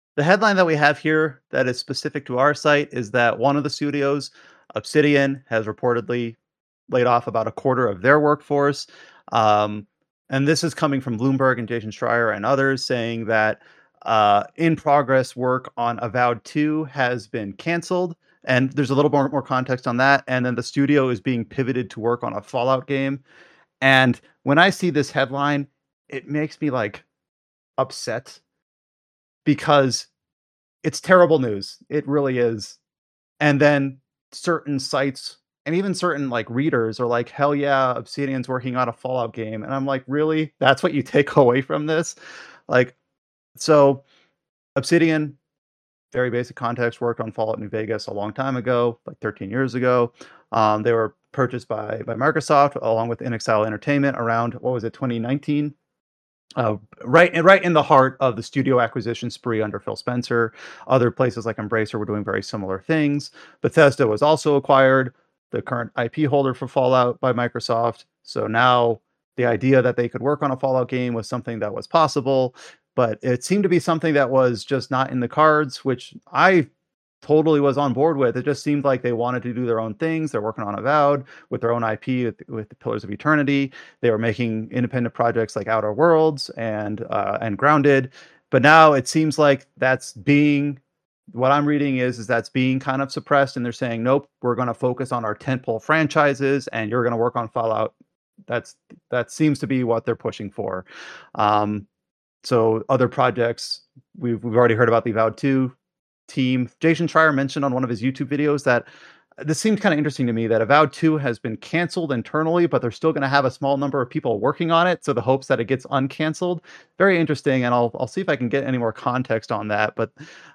the headline that we have here that is specific to our site is that one of the studios, Obsidian, has reportedly laid off about a quarter of their workforce. And this is coming from Bloomberg and Jason Schreier and others saying that in progress work on Avowed 2 has been canceled. And there's a little more context on that. And then the studio is being pivoted to work on a Fallout game. And when I see this headline, it makes me like upset because it's terrible news. It really is. And then certain sites and even certain like readers are like, hell yeah, Obsidian's working on a Fallout game. And I'm like, really? That's what you take away from this? Like, so Obsidian, very basic context, worked on Fallout New Vegas a long time ago, like 13 years ago. They were purchased by Microsoft along with InXile Entertainment around, 2019? Right in the heart of the studio acquisition spree under Phil Spencer. Other places like Embracer were doing very similar things. Bethesda was also acquired, the current IP holder for Fallout, by Microsoft. So now the idea that they could work on a Fallout game was something that was possible, but it seemed to be something that was just not in the cards, which I totally was on board with. It just seemed like they wanted to do their own things. They're working on Avowed with their own IP with the Pillars of Eternity. They were making independent projects like Outer Worlds and Grounded. But now it seems like that's being, what I'm reading is that's being kind of suppressed, and they're saying, nope, we're going to focus on our tentpole franchises, and you're going to work on Fallout. That seems to be what they're pushing for. So other projects, we've already heard about the Avowed 2 team. Jason Schreier mentioned on one of his YouTube videos that this seems kind of interesting to me, that Avowed 2 has been canceled internally, but they're still going to have a small number of people working on it, so the hopes that it gets uncanceled. Very interesting, and I'll see if I can get any more context on that. But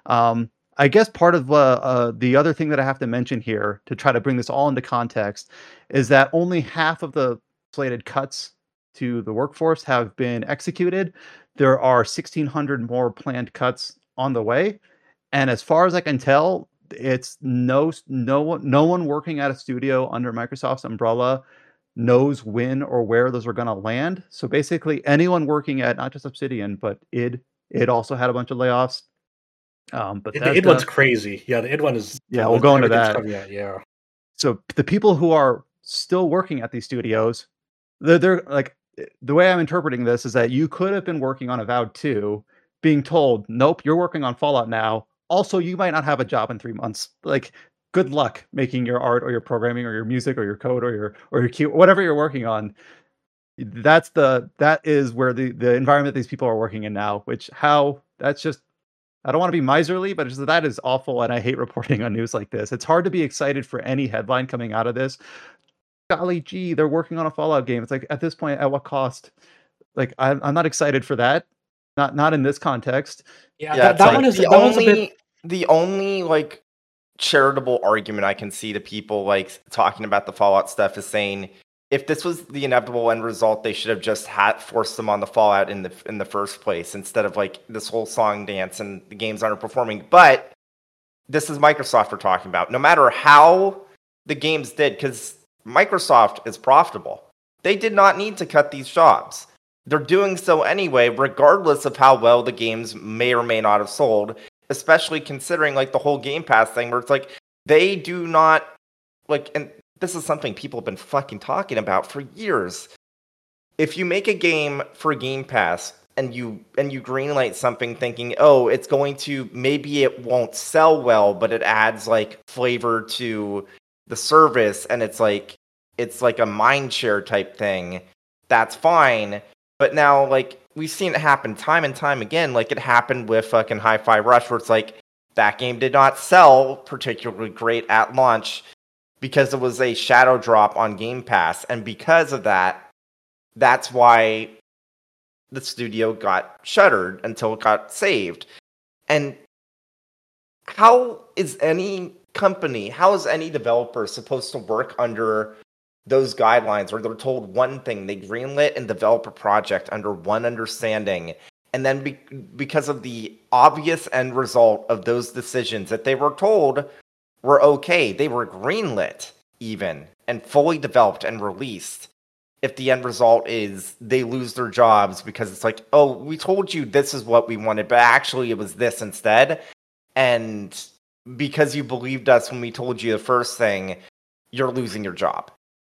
I guess part of the other thing that I have to mention here to try to bring this all into context is that only half of the slated cuts to the workforce have been executed. There are 1,600 more planned cuts on the way. And as far as I can tell, it's no one working at a studio under Microsoft's umbrella knows when or where those are going to land. So basically, anyone working at not just Obsidian, but id also had a bunch of layoffs. But the id one's crazy. Yeah, the id one is. Yeah, we'll go into that. Yeah. So the people who are still working at these studios, they're like, the way I'm interpreting this is that you could have been working on Avowed 2, being told, nope, you're working on Fallout now. Also, you might not have a job in 3 months. Like, good luck making your art or your programming or your music or your code or your Q, whatever you're working on. That is where the environment these people are working in now. That's just, I don't want to be miserly, but that is awful, and I hate reporting on news like this. It's hard to be excited for any headline coming out of this. Golly gee, they're working on a Fallout game. It's like, at this point, at what cost? Like, I'm not excited for that. Not in this context. Yeah, that one is the only like charitable argument I can see to people like talking about the Fallout stuff is saying, if this was the inevitable end result, they should have just forced them on the Fallout in the first place, instead of like this whole song dance and the games aren't performing. But this is Microsoft we're talking about. No matter how the games did, because Microsoft is profitable, they did not need to cut these jobs. They're doing so anyway, regardless of how well the games may or may not have sold, especially considering like the whole Game Pass thing, where it's like they do not like, and this is something people have been fucking talking about for years. If you make a game for Game Pass and you greenlight something thinking, oh, it's going to, maybe it won't sell well, but it adds like flavor to the service, and it's like a mind share type thing, that's fine. But now, like, we've seen it happen time and time again. Like, it happened with fucking Hi-Fi Rush, where it's like, that game did not sell particularly great at launch because it was a shadow drop on Game Pass. And because of that, that's why the studio got shuttered until it got saved. And how is any developer supposed to work under those guidelines where they're told one thing, they greenlit and develop a project under one understanding, and then because of the obvious end result of those decisions that they were told were okay, they were greenlit even and fully developed and released, if the end result is they lose their jobs because it's like, oh, we told you this is what we wanted, but actually it was this instead. And because you believed us when we told you the first thing, you're losing your job.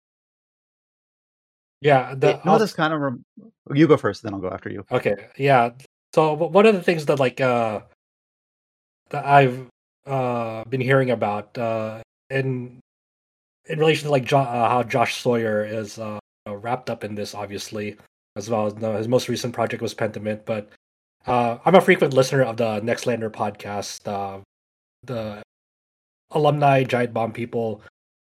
Yeah, this kind of you go first, then I'll go after you. Okay, yeah. So one of the things that that I've been hearing about in relation to how Josh Sawyer is wrapped up in this, obviously, as well as his most recent project was Pentiment. But I'm a frequent listener of the Nextlander podcast. The alumni Giant Bomb people,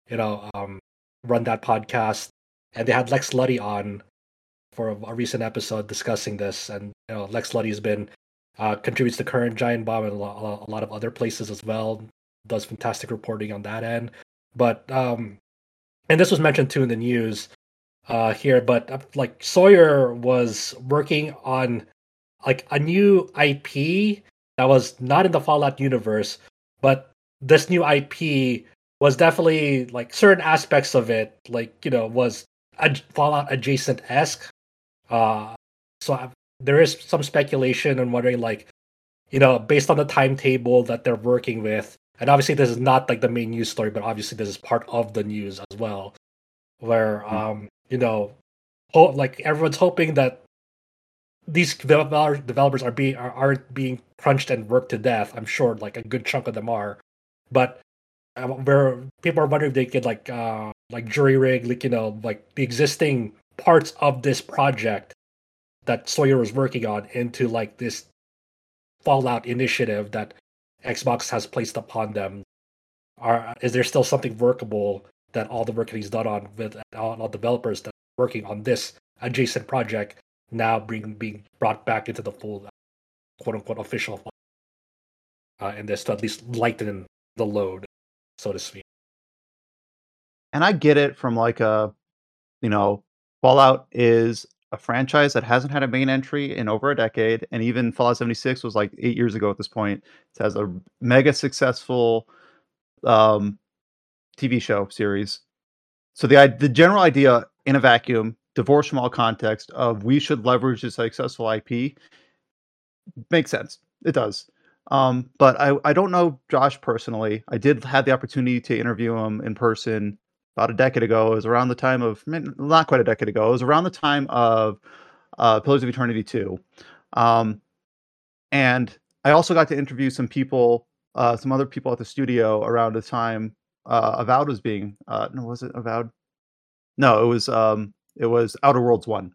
run that podcast, and they had Lex Luddy on for a recent episode discussing this. And Lex Luddy's been contributes to Current Giant Bomb and a lot of other places as well. Does fantastic reporting on that end. But and this was mentioned too in the news here. But Sawyer was working on a new IP that was not in the Fallout universe, but this new IP was definitely certain aspects of it, was Fallout adjacent esque. So there is some speculation and wondering, based on the timetable that they're working with, and obviously this is not the main news story, but obviously this is part of the news as well, where everyone's hoping that these developers aren't being crunched and worked to death. I'm sure a good chunk of them are, but where people are wondering if they could jury rig the existing parts of this project that Sawyer was working on into this Fallout initiative that Xbox has placed upon them. Is there still something workable that all the work that he's done on with all developers that are working on this adjacent project now being brought back into the full quote unquote official in this to at least lighten the load, so to speak. And I get it from Fallout is a franchise that hasn't had a main entry in over a decade, and even Fallout 76 was 8 years ago at this point. It has a mega successful TV show series. So the general idea in a vacuum, divorced from all context, of we should leverage this successful IP makes sense. It does. But I don't know Josh personally. I did have the opportunity to interview him in person about a decade ago. It was around the time of, not quite a decade ago. It was around the time of Pillars of Eternity 2. And I also got to interview some other people at the studio around the time Avowed was being, no, was it Avowed? No, it was Outer Worlds 1.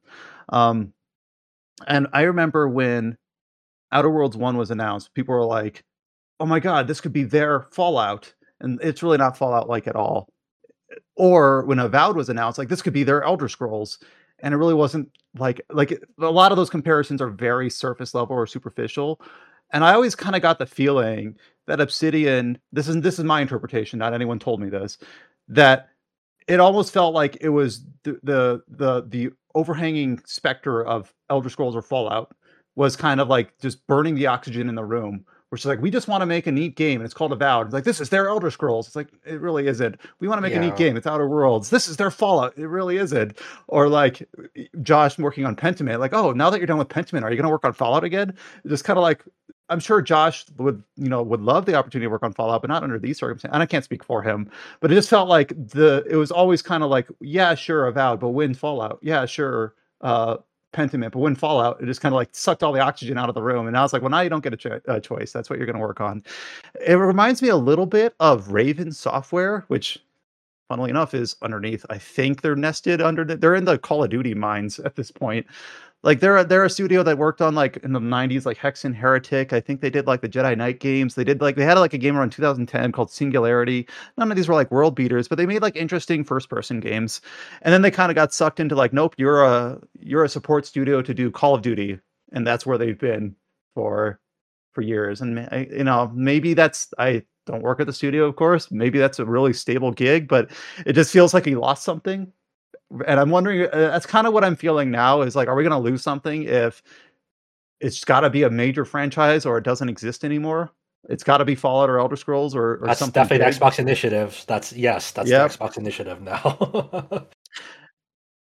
And I remember when Outer Worlds 1 was announced, people were like, oh my God, this could be their Fallout. And it's really not Fallout at all. Or when Avowed was announced, this could be their Elder Scrolls. And it really wasn't a lot of those comparisons are very surface level or superficial. And I always kind of got the feeling that Obsidian, this is my interpretation, not anyone told me this, that it almost felt like it was the overhanging specter of Elder Scrolls or Fallout was kind of just burning the oxygen in the room, which is we just want to make a neat game, and it's called Avowed. It's this is their Elder Scrolls. It's it really isn't. We want to make a neat game. It's Outer Worlds. This is their Fallout. It really isn't. Or Josh working on Pentiment. Oh, now that you're done with Pentiment, are you going to work on Fallout again? Just kind of I'm sure Josh would love the opportunity to work on Fallout, but not under these circumstances. And I can't speak for him, but it just felt it was always kind of yeah, sure, Avowed, but when Fallout, yeah, sure, Pentiment, but when Fallout, it just kind of sucked all the oxygen out of the room. And I was well, now you don't get a choice. That's what you're going to work on. It reminds me a little bit of Raven Software, which, funnily enough, is underneath. I think they're nested under. They're in the Call of Duty mines at this point. They're a studio that worked on in the 90s Hexen Heretic. I think they did the Jedi Knight games. They did they had a game around 2010 called Singularity. None of these were world beaters, but they made interesting first person games. And then they kind of got sucked into nope, you're a support studio to do Call of Duty, and that's where they've been for years. And maybe that's, I don't work at the studio, of course. Maybe that's a really stable gig, but it just feels like he lost something. And I'm wondering, that's kind of what I'm feeling now is are we going to lose something if it's got to be a major franchise or it doesn't exist anymore? It's got to be Fallout or Elder Scrolls or that's something. Definitely the Xbox initiative. That's the Xbox initiative now.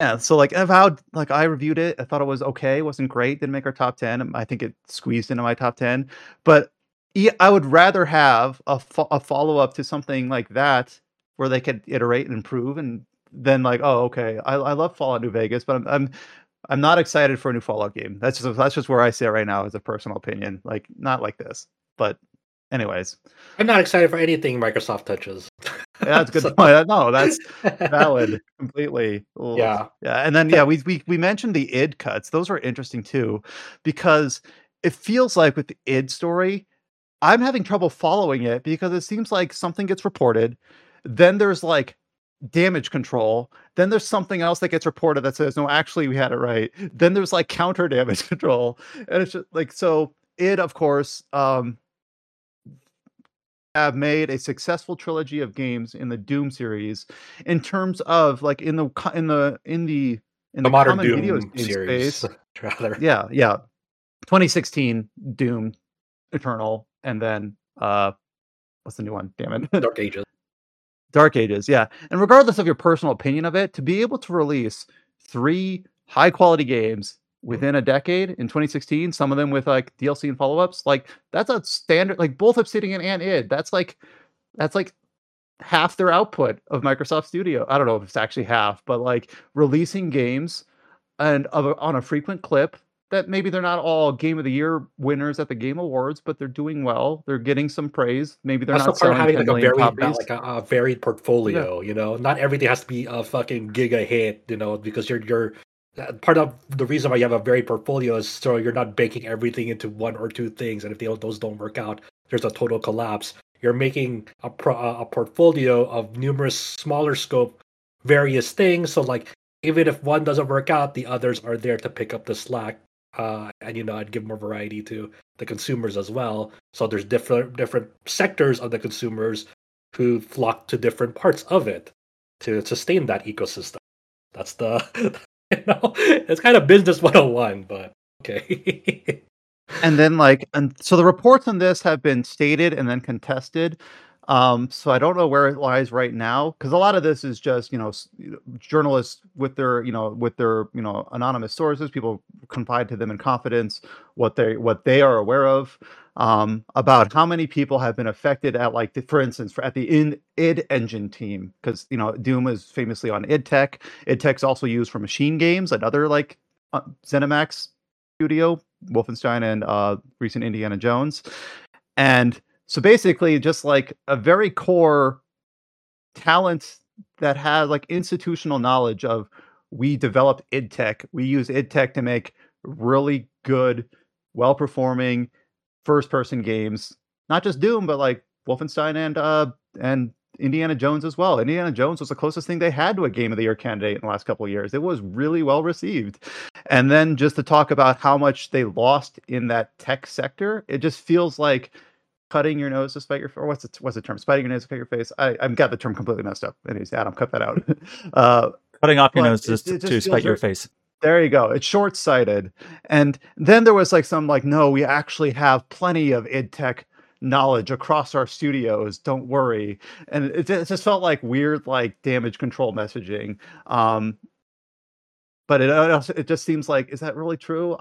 Yeah, so like Avowed, like I reviewed it. I thought it was okay. It wasn't great. Didn't make our top 10. I think it squeezed into my top 10. But yeah, I would rather have a follow up to something like that where they could iterate and improve, and then like, oh, okay, I love Fallout New Vegas, but I'm not excited for a new Fallout game. That's just where I sit right now as a personal opinion. Like not like this, but anyways, I'm not excited for anything Microsoft touches. yeah, that's a good So- point. No, that's valid completely. Ugh. Yeah. Yeah, and then yeah, we mentioned the id cuts. Those are interesting too, because it feels like with the id story, I'm having trouble following it because it seems like something gets reported, then there's like damage control, then there's something else that gets reported that says no, actually we had it right. Then there's like counter damage control, and it's just like so. Id, of course, have made a successful trilogy of games in the Doom series in terms of like in the The modern common video Doom game series, space. rather. Yeah, 2016 Doom Eternal, and then what's the new one? Damn it. Dark Ages. Dark Ages, yeah. And regardless of your personal opinion of it, to be able to release 3 high quality games within a decade in 2016, some of them with like DLC and follow-ups, like that's a standard, like both Obsidian and id. That's like half their output of Microsoft Studio. I don't know if it's actually half, but like releasing games and on a frequent clip that maybe they're not all Game of the Year winners at the Game Awards, but they're doing well. They're getting some praise. Maybe they're That's not the part of selling having 10 like a million varied, copies. like a varied portfolio. You know, not everything has to be a fucking giga hit. You know, because you're part of the reason why you have a varied portfolio is so you're not baking everything into one or two things, and if those don't work out, there's a total collapse. You're making a portfolio of numerous smaller scope, various things. So like, even if one doesn't work out, the others are there to pick up the slack. And you know, I'd give more variety to the consumers as well. So there's different sectors of the consumers who flock to different parts of it to sustain that ecosystem. That's the it's kind of business 101, but okay. And then and so the reports on this have been stated and then contested. So I don't know where it lies right now, because a lot of this is just journalists with their anonymous sources. People confide to them in confidence what they are aware of about how many people have been affected at for instance at the id Engine team, because Doom is famously on id Tech. id Tech's also used for Machine Games, another ZeniMax studio, Wolfenstein, and recent Indiana Jones. And so basically just like a very core talent that has like institutional knowledge of, we developed id Tech, we use id Tech to make really good, well-performing first-person games, not just Doom, but like Wolfenstein and Indiana Jones as well. Indiana Jones was the closest thing they had to a Game of the Year candidate in the last couple of years. It was really well received. And then just to talk about how much they lost in that tech sector, it just feels like cutting your nose to spite your, or what's the term? Spiting your nose to spite your face. I've got the term completely messed up. Anyways, Adam, cut that out. Cutting off your but nose it just just to feels spite your very- face. There you go. It's short-sighted. And then there was no, we actually have plenty of id Tech knowledge across our studios. Don't worry. And it just felt like weird, like damage control messaging. But it just seems like, is that really true?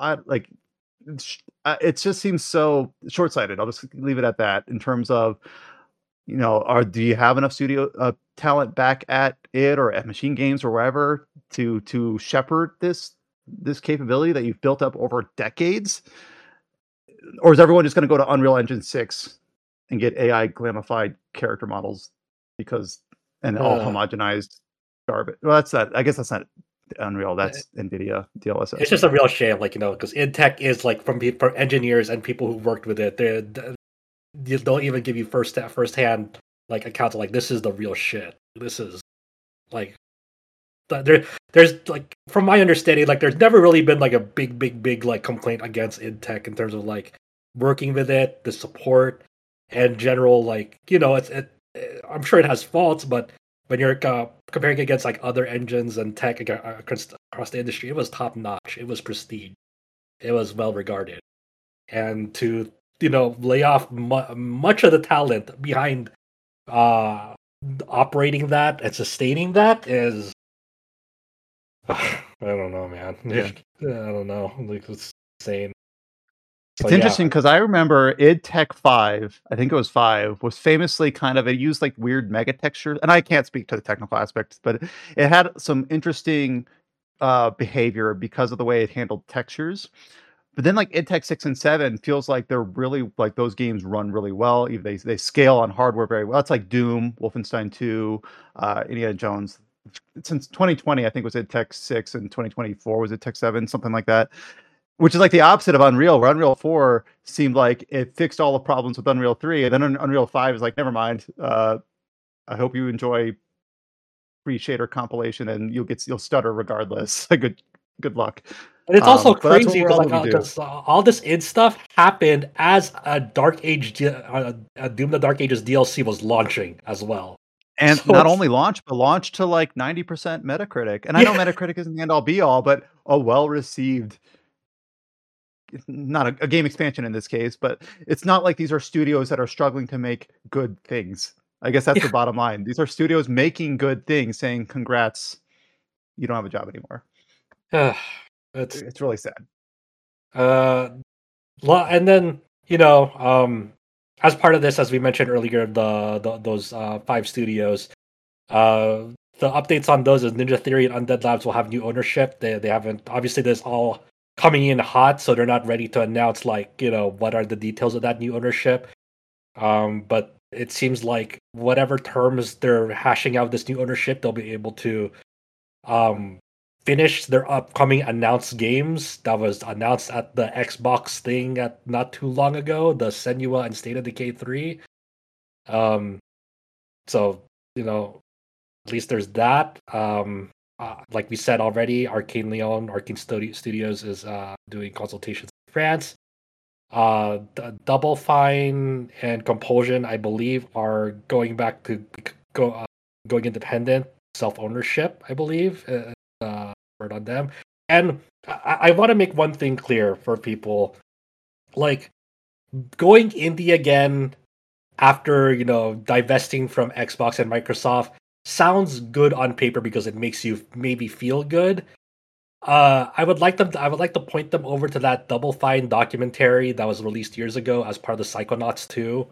It just seems so short-sighted. I'll just leave it at that in terms of, do you have enough studio talent back at id or at Machine Games or wherever to shepherd this capability that you've built up over decades? Or is everyone just going to go to Unreal Engine 6 and get AI glamified character models and all homogenized garbage? Well, I guess that's not Unreal. That's NVIDIA DLSS. It's just a real shame, because id Tech is like from engineers and people who worked with it. They'll even give you first-hand accounts of this is the real shit. This is there's from my understanding, there's never really been a big complaint against id Tech in terms of working with it, the support, and general I'm sure it has faults, but when you're comparing it against other engines and tech across the industry, it was top notch. It was prestige. It was well regarded, and to lay off much of the talent behind operating that and sustaining that is I don't know, man. Yeah. I don't know. Like, it's insane. It's So, interesting because I remember id Tech 5, I think it was 5, was famously kind of, it used like weird mega textures. And I can't speak to the technical aspects, but it had some interesting behavior because of the way it handled textures. But then like id Tech 6 and 7 feels like they're really like those games run really well. Even they scale on hardware very well. It's like Doom, Wolfenstein 2, Indiana Jones. Since 2020, I think was id Tech 6, and 2024 was id Tech 7, something like that. Which is like the opposite of Unreal, where Unreal 4 seemed like it fixed all the problems with Unreal 3, and then Unreal 5 is like, never mind. I hope you enjoy free shader compilation, and you'll stutter regardless. Good luck. And it's also But that's what crazy we're because all like moving to. 'cause, all this id stuff happened as a Doom the Dark Ages DLC was launching as well. And So not it's- only launch, but launch to like 90% Metacritic. And I know Yeah. Metacritic isn't the end all be all, but a well received, not a game expansion in this case, but it's not like these are studios that are struggling to make good things. I guess that's the bottom line. These are studios making good things, saying, congrats, you don't have a job anymore. it's It's really sad. and then as part of this, as we mentioned earlier, those 5 studios, the updates on those is Ninja Theory and Undead Labs will have new ownership. They haven't, obviously this all coming in hot, so they're not ready to announce like what are the details of that new ownership. But it seems like whatever terms they're hashing out this new ownership, they'll be able to finish their upcoming announced games that was announced at the Xbox thing at not too long ago, the Senua and State of Decay 3. So at least there's that. Like we said already, Arcane Studios is doing consultations in France. Double Fine and Compulsion, I believe, are going back to going independent, self-ownership, I believe. Word on them. And I want to make one thing clear for people. Like, going indie again after, divesting from Xbox and Microsoft sounds good on paper because it makes you maybe feel good. I would like to point them over to that Double Fine documentary that was released years ago as part of the Psychonauts 2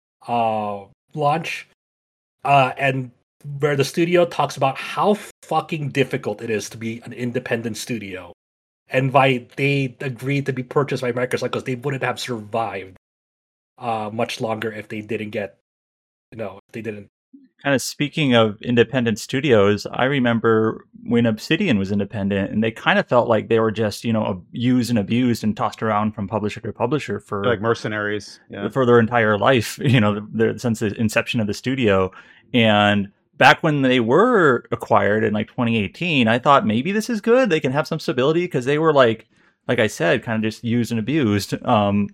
launch. And where the studio talks about how fucking difficult it is to be an independent studio, and why they agreed to be purchased by Microsoft because they wouldn't have survived much longer if they didn't get, if they didn't. Kind of speaking of independent studios, I remember when Obsidian was independent, and they kind of felt like they were just, used and abused and tossed around from publisher to publisher for They're like mercenaries. Yeah. for their entire life, since the inception of the studio. And back when they were acquired in like 2018, I thought maybe this is good. They can have some stability because they were like I said, kind of just used and abused from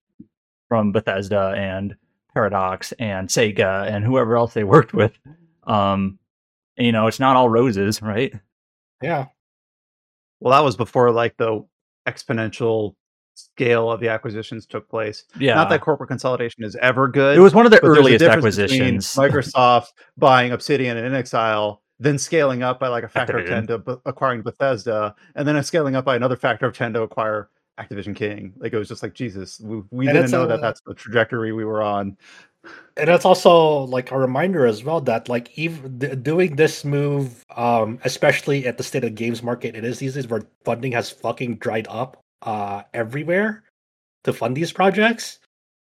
Bethesda and Paradox and Sega and whoever else they worked with. It's not all roses, right? Yeah. Well, that was before like the exponential scale of the acquisitions took place. Yeah. Not that corporate consolidation is ever good. It was one of the but there's a earliest difference acquisitions. between Microsoft buying Obsidian and InXile, then scaling up by like a factor of 10 Activision. to acquiring Bethesda, and then scaling up by another factor of 10 to acquire Activision King. Like, it was just like, Jesus, we didn't know that that's the trajectory we were on. And it's also like a reminder as well that like even doing this move, especially at the state of games market it is these days, where funding has fucking dried up everywhere to fund these projects,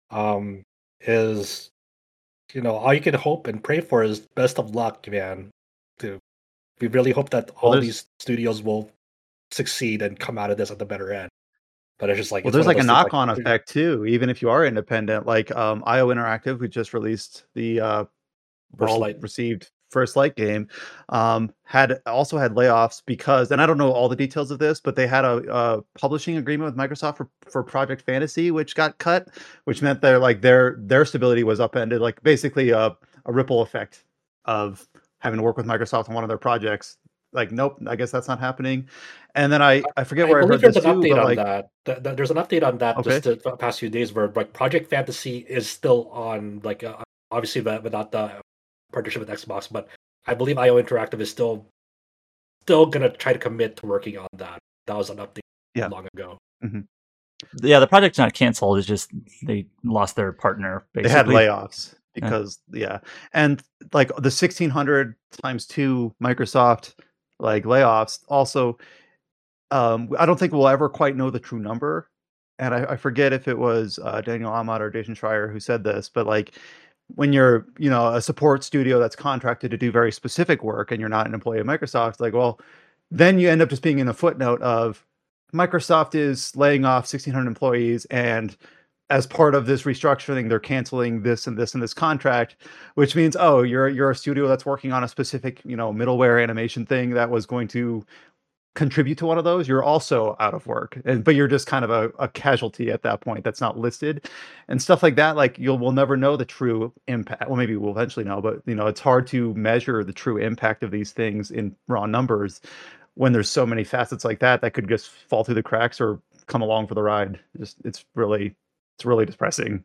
is all you can hope and pray for is best of luck, man. We really hope that all these studios will succeed and come out of this at the better end. But it's just like, well, there's like a knock-on effect too, even if you are independent. Like IO Interactive, who just released the received First Light game, had layoffs because, and I don't know all the details of this, but they had a publishing agreement with Microsoft for Project Fantasy, which got cut, which meant their stability was upended. Like basically a ripple effect of having to work with Microsoft on one of their projects. Like, nope, I guess that's not happening. And then I forget where I heard this too, but like, there's an update on that okay. just the past few days where like Project Fantasy is still on like obviously without the partnership with Xbox, but I believe IO Interactive is still still gonna try to commit to working on that. That was an update long ago. Yeah, the project's not canceled. It's just they lost their partner. Basically, they had layoffs because and like the 1,600 times 2 Microsoft like layoffs. Also, I don't think we'll ever quite know the true number. And I forget if it was Daniel Ahmad or Jason Schreier who said this, but like when you're, a support studio that's contracted to do very specific work and you're not an employee of Microsoft, like, well, then you end up just being in a footnote of Microsoft is laying off 1,600 employees, and as part of this restructuring, they're canceling this and this and this contract, which means, oh, you're a studio that's working on a specific, middleware animation thing that was going to contribute to one of those. You're also out of work, but you're just kind of a casualty at that point that's not listed, and stuff like that. Like we'll never know the true impact. Well, maybe we'll eventually know, but it's hard to measure the true impact of these things in raw numbers when there's so many facets like that could just fall through the cracks or come along for the ride. It's really depressing.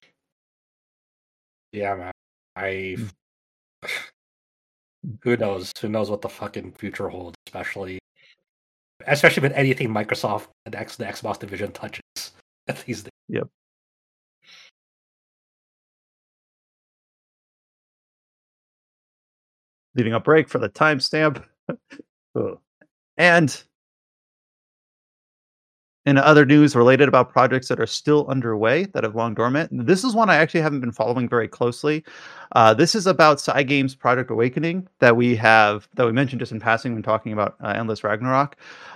Yeah, man. Who knows what the fucking future holds, especially with anything Microsoft and the Xbox division touches these days. Yep. Leaving a break for the timestamp. And in other news related about projects that are still underway that have long dormant, this is one I actually haven't been following very closely. This is about Cygames Project Awakening that we mentioned just in passing when talking about Endless Ragnarok.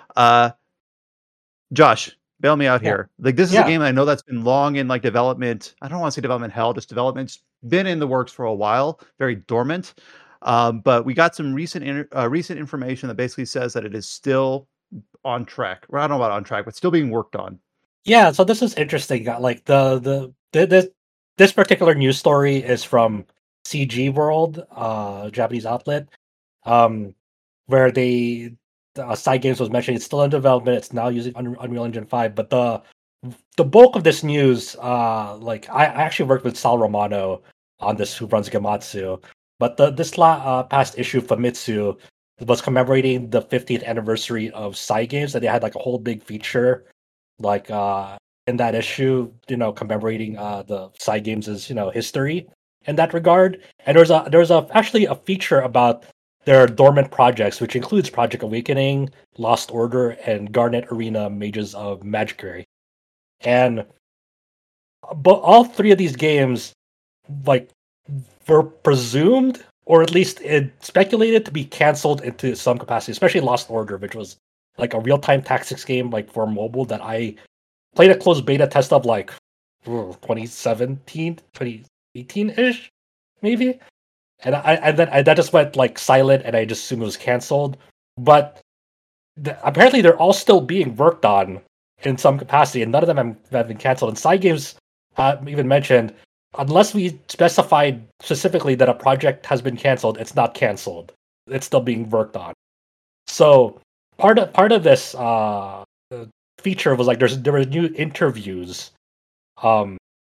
Josh, bail me out here. Like this is a game I know that's been long in like development. I don't want to say development hell, just development's been in the works for a while, very dormant. But we got some recent information that basically says that it is still on track. Well, I don't know about on track, but still being worked on. Yeah, so this is interesting. Like this particular news story is from CG World, Japanese outlet, where Cygames was mentioning it's still in development. It's now using Unreal Engine 5, but the bulk of this news, like I actually worked with Sal Romano on this, who runs Gematsu, but this past issue, Famitsu, was commemorating the 50th anniversary of Cygames, and they had like a whole big feature, like in that issue, commemorating the Cygames' history in that regard. And there's actually a feature about their dormant projects, which includes Project Awakening, Lost Order, and Garnet Arena Mages of Magicary. But all three of these games, like, were presumed, or at least speculated, to be canceled into some capacity, especially Lost Order, which was like a real-time tactics game like for mobile that I played a closed beta test of like 2017, 2018-ish, maybe. And that just went like silent, and I just assumed it was canceled. But apparently they're all still being worked on in some capacity, and none of them have been canceled. And Cygames even mentioned, unless we specified specifically that a project has been canceled, it's not canceled. It's still being worked on. So part of this feature was like there were new interviews from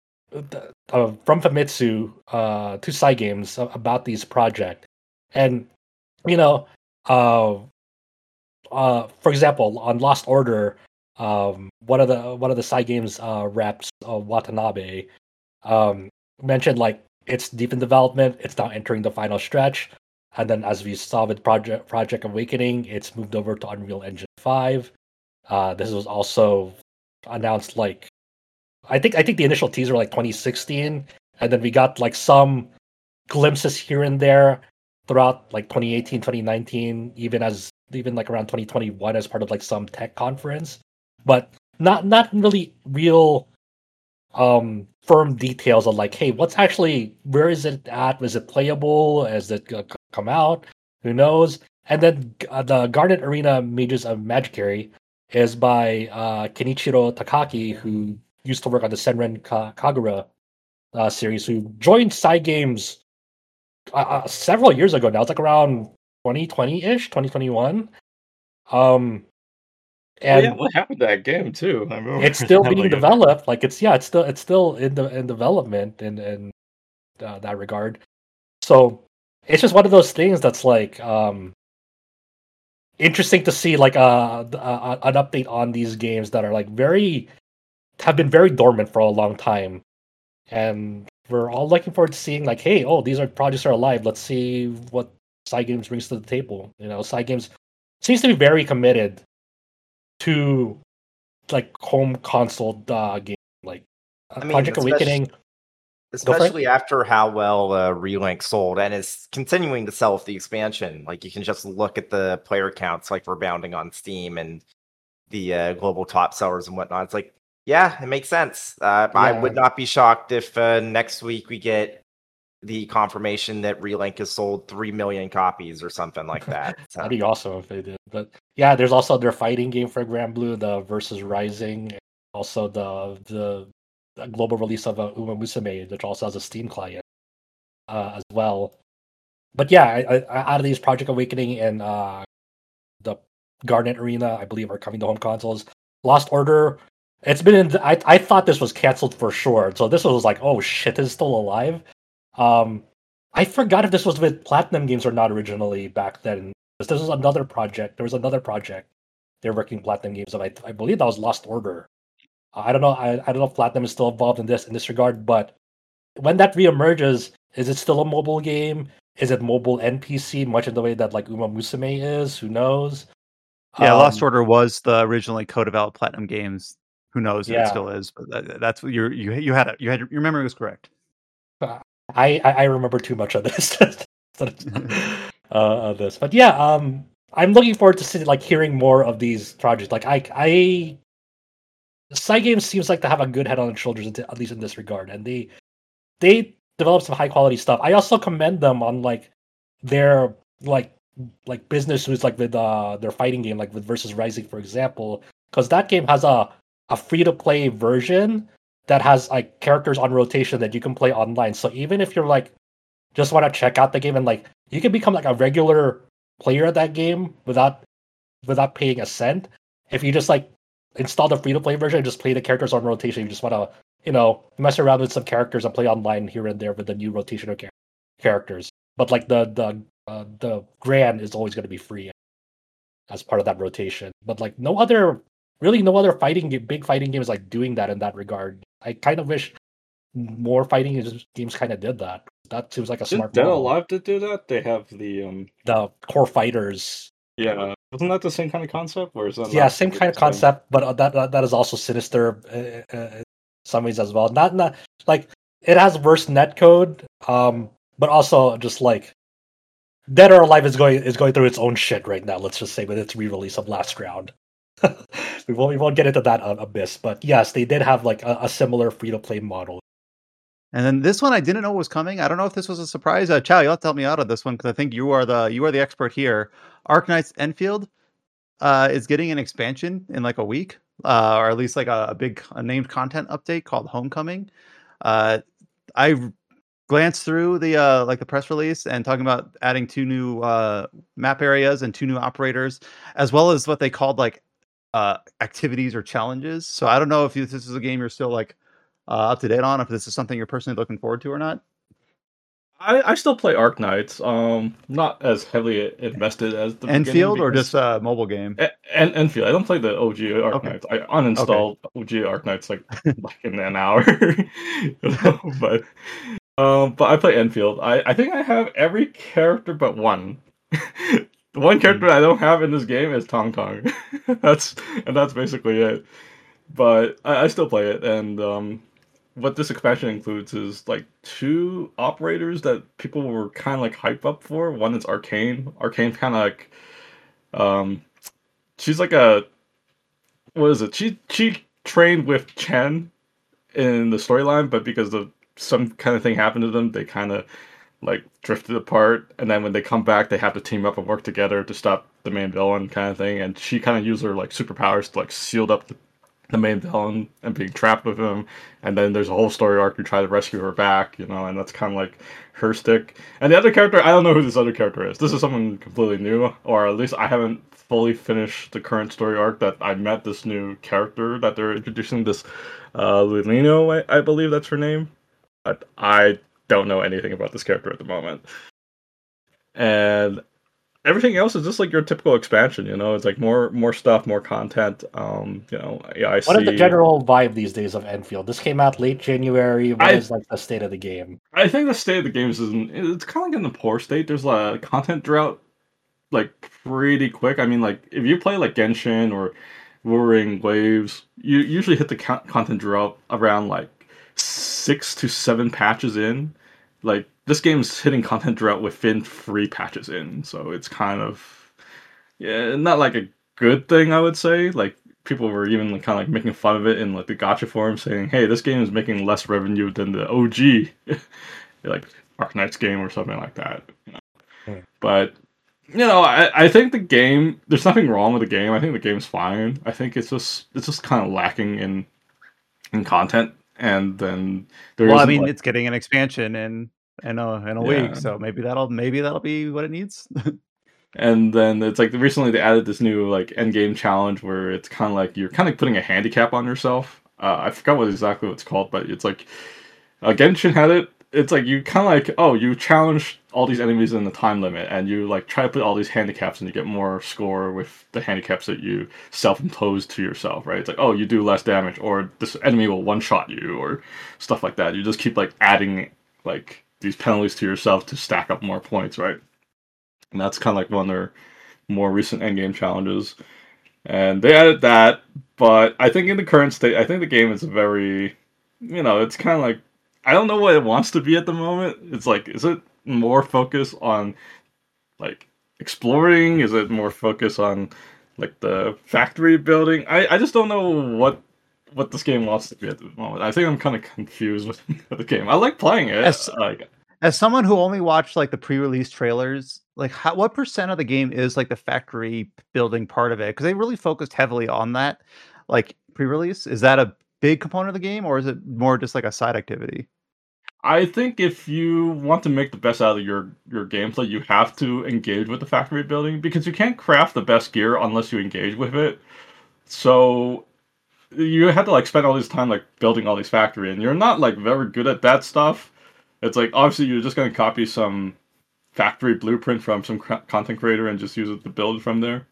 Famitsu to Cygames about these projects. And for example, on Lost Order, one of the Cygames reps, Watanabe, mentioned like it's deep in development, it's now entering the final stretch, and then as we saw with Project Awakening, it's moved over to Unreal Engine 5. This was also announced like I think the initial teaser like 2016, and then we got like some glimpses here and there throughout like 2018, 2019, even like around 2021 as part of like some tech conference, but not really real firm details on like, hey, where is it at? Is it playable? Has it come out? Who knows? And then the Garnet Arena Mages of Magicary is by Kenichiro Takaki, who used to work on the Senran Kagura series, who joined Cygames several years ago now. It's like around 2020-ish, 2021. And what happened to that game too? I remember it's still being developed. Like it's still in development in that regard. So it's just one of those things that's like interesting to see like an update on these games that are like have been very dormant for a long time, and we're all looking forward to seeing like, hey, oh, these are projects are alive. Let's see what Cygames brings to the table. Cygames seems to be very committed to like home console game, like Project Awakening. Especially after how well Relink sold and is continuing to sell with the expansion. Like, you can just look at the player counts, like, rebounding on Steam and the global top sellers and whatnot. It's like, yeah, it makes sense. I would not be shocked if next week we get the confirmation that Relink has sold 3 million copies or something like that. So. That'd be awesome if they did. But yeah, there's also their fighting game for Granblue, the Versus Rising, and also the global release of Uma Musume, which also has a Steam client as well. But yeah, out of these, Project Awakening and the Garnet Arena, I believe, are coming to home consoles. Lost Order, it's been I thought this was canceled for sure. So this was like, oh shit, it's still alive. I forgot if this was with Platinum Games or not originally back then. This was another project. There was another project they're working Platinum Games on. I believe that was Lost Order. I don't know. I don't know if Platinum is still involved in this regard, but when that reemerges, is it still a mobile game? Is it mobile NPC, much in the way that like Uma Musume is? Who knows? Yeah, Lost Order was the originally co-developed Platinum Games. Who knows if it Yeah. still is? But that's what you had it. Your memory was correct. I remember too much of this. Of this, but yeah, I'm looking forward to hearing more of these projects. Like Cygames seems like to have a good head on their shoulders, at least in this regard, and they develop some high quality stuff. I also commend them on like their like business moves, like with their fighting game, like with Versus Rising, for example, because that game has a free to play version that has like characters on rotation that you can play online. So even if you're like just want to check out the game and like you can become like a regular player of that game without paying a cent, if you just like install the free to play version and just play the characters on rotation. You just want to mess around with some characters and play online here and there with the new rotational characters. But like the Grand is always going to be free as part of that rotation. But like no other big fighting game is like doing that in that regard. I kind of wish more fighting games kind of did that. That seems like a smart Dead or model. Alive to do that? They have the Core Fighters. Yeah, wasn't that the same kind of concept, or is that Yeah, same kind of concept, but that is also sinister in some ways as well. Not like it has worse netcode, but also just like Dead or Alive is going through its own shit right now. Let's just say with its re-release of Last Round. we won't get into that abyss, but yes, they did have like a similar free to play model. And then this one I didn't know was coming. I don't know if this was a surprise. Chow, you'll have to help me out on this one because I think you are the expert here. Arknights Enfield is getting an expansion in like a week, or at least like a big named content update called Homecoming. I glanced through the press release and talking about adding 2 new map areas and 2 new operators, as well as what they called like activities or challenges. So I don't know if this is a game you're still like up to date on, if this is something you're personally looking forward to or not. I still play Arknights. Not as heavily invested as the Enfield or just a mobile game. Enfield. I don't play the OG Arknights. Okay. I uninstalled OG Arknights like in an hour. But I play Enfield. I think I have every character but one. The one character I don't have in this game is Tong Tong. That's basically it. But I still play it, and what this expansion includes is like 2 operators that people were kind of like hype up for. One is Arcane. Arcane's kind of like, she's like what is it? She trained with Chen in the storyline, but because of some kind of thing happened to them, they kind of like drifted apart. And then when they come back, they have to team up and work together to stop the main villain kind of thing. And she kind of used her like superpowers to like seal up the main villain and being trapped with him, and then there's a whole story arc to try to rescue her back, and that's kind of like her stick. And the other character, I don't know who this other character is. This is someone completely new, or at least I haven't fully finished the current story arc that I met this new character that they're introducing, this Lulino, I believe that's her name. But I don't know anything about this character at the moment. And everything else is just like your typical expansion. It's like more stuff, more content. Yeah, I see. What is the general vibe these days of Enfield? This came out late January. What is like the state of the game? I think the state of the games it's kind of like in the poor state. There's a content drought, like pretty quick. I mean, like if you play like Genshin or Roaring Waves, you usually hit the content drought around like 6 to 7 patches in. Like this game's hitting content drought within 3 patches in, so it's kind of not like a good thing, I would say. Like people were even like, kind of like making fun of it in like the gacha forum, saying, "Hey, this game is making less revenue than the OG, like Arknight's game or something like that." But I think the game. There's nothing wrong with the game. I think the game's fine. I think it's just kind of lacking in content, and then Well, I mean, it's getting an expansion in a week, so maybe that'll be what it needs. And then it's like recently they added this new like end game challenge where it's kind of like you're kind of putting a handicap on yourself. I forgot exactly what it's called, but it's like Genshin had it. It's like you kind of like you challenge all these enemies in the time limit, and you like try to put all these handicaps, and you get more score with the handicaps that you self-impose to yourself, right? It's like you do less damage, or this enemy will one-shot you, or stuff like that. You just keep like adding like these penalties to yourself to stack up more points, right? And that's kind of like one of their more recent endgame challenges. And they added that, but I think in the current state, I think the game is very, it's kind of like, I don't know what it wants to be at the moment. It's like, is it more focused on, like, exploring? Is it more focused on, like, the factory building? I just don't know what this game wants to be at the moment. I think I'm kind of confused with the game. I like playing it. As someone who only watched like the pre-release trailers, like what percent of the game is like the factory building part of it? Because they really focused heavily on that, like pre-release. Is that a big component of the game, or is it more just like a side activity? I think if you want to make the best out of your gameplay, you have to engage with the factory building, because you can't craft the best gear unless you engage with it. So you have to like spend all this time like building all these factory, and you're not like very good at that stuff. It's like, obviously, you're just going to copy some factory blueprint from some content creator and just use it to build from there.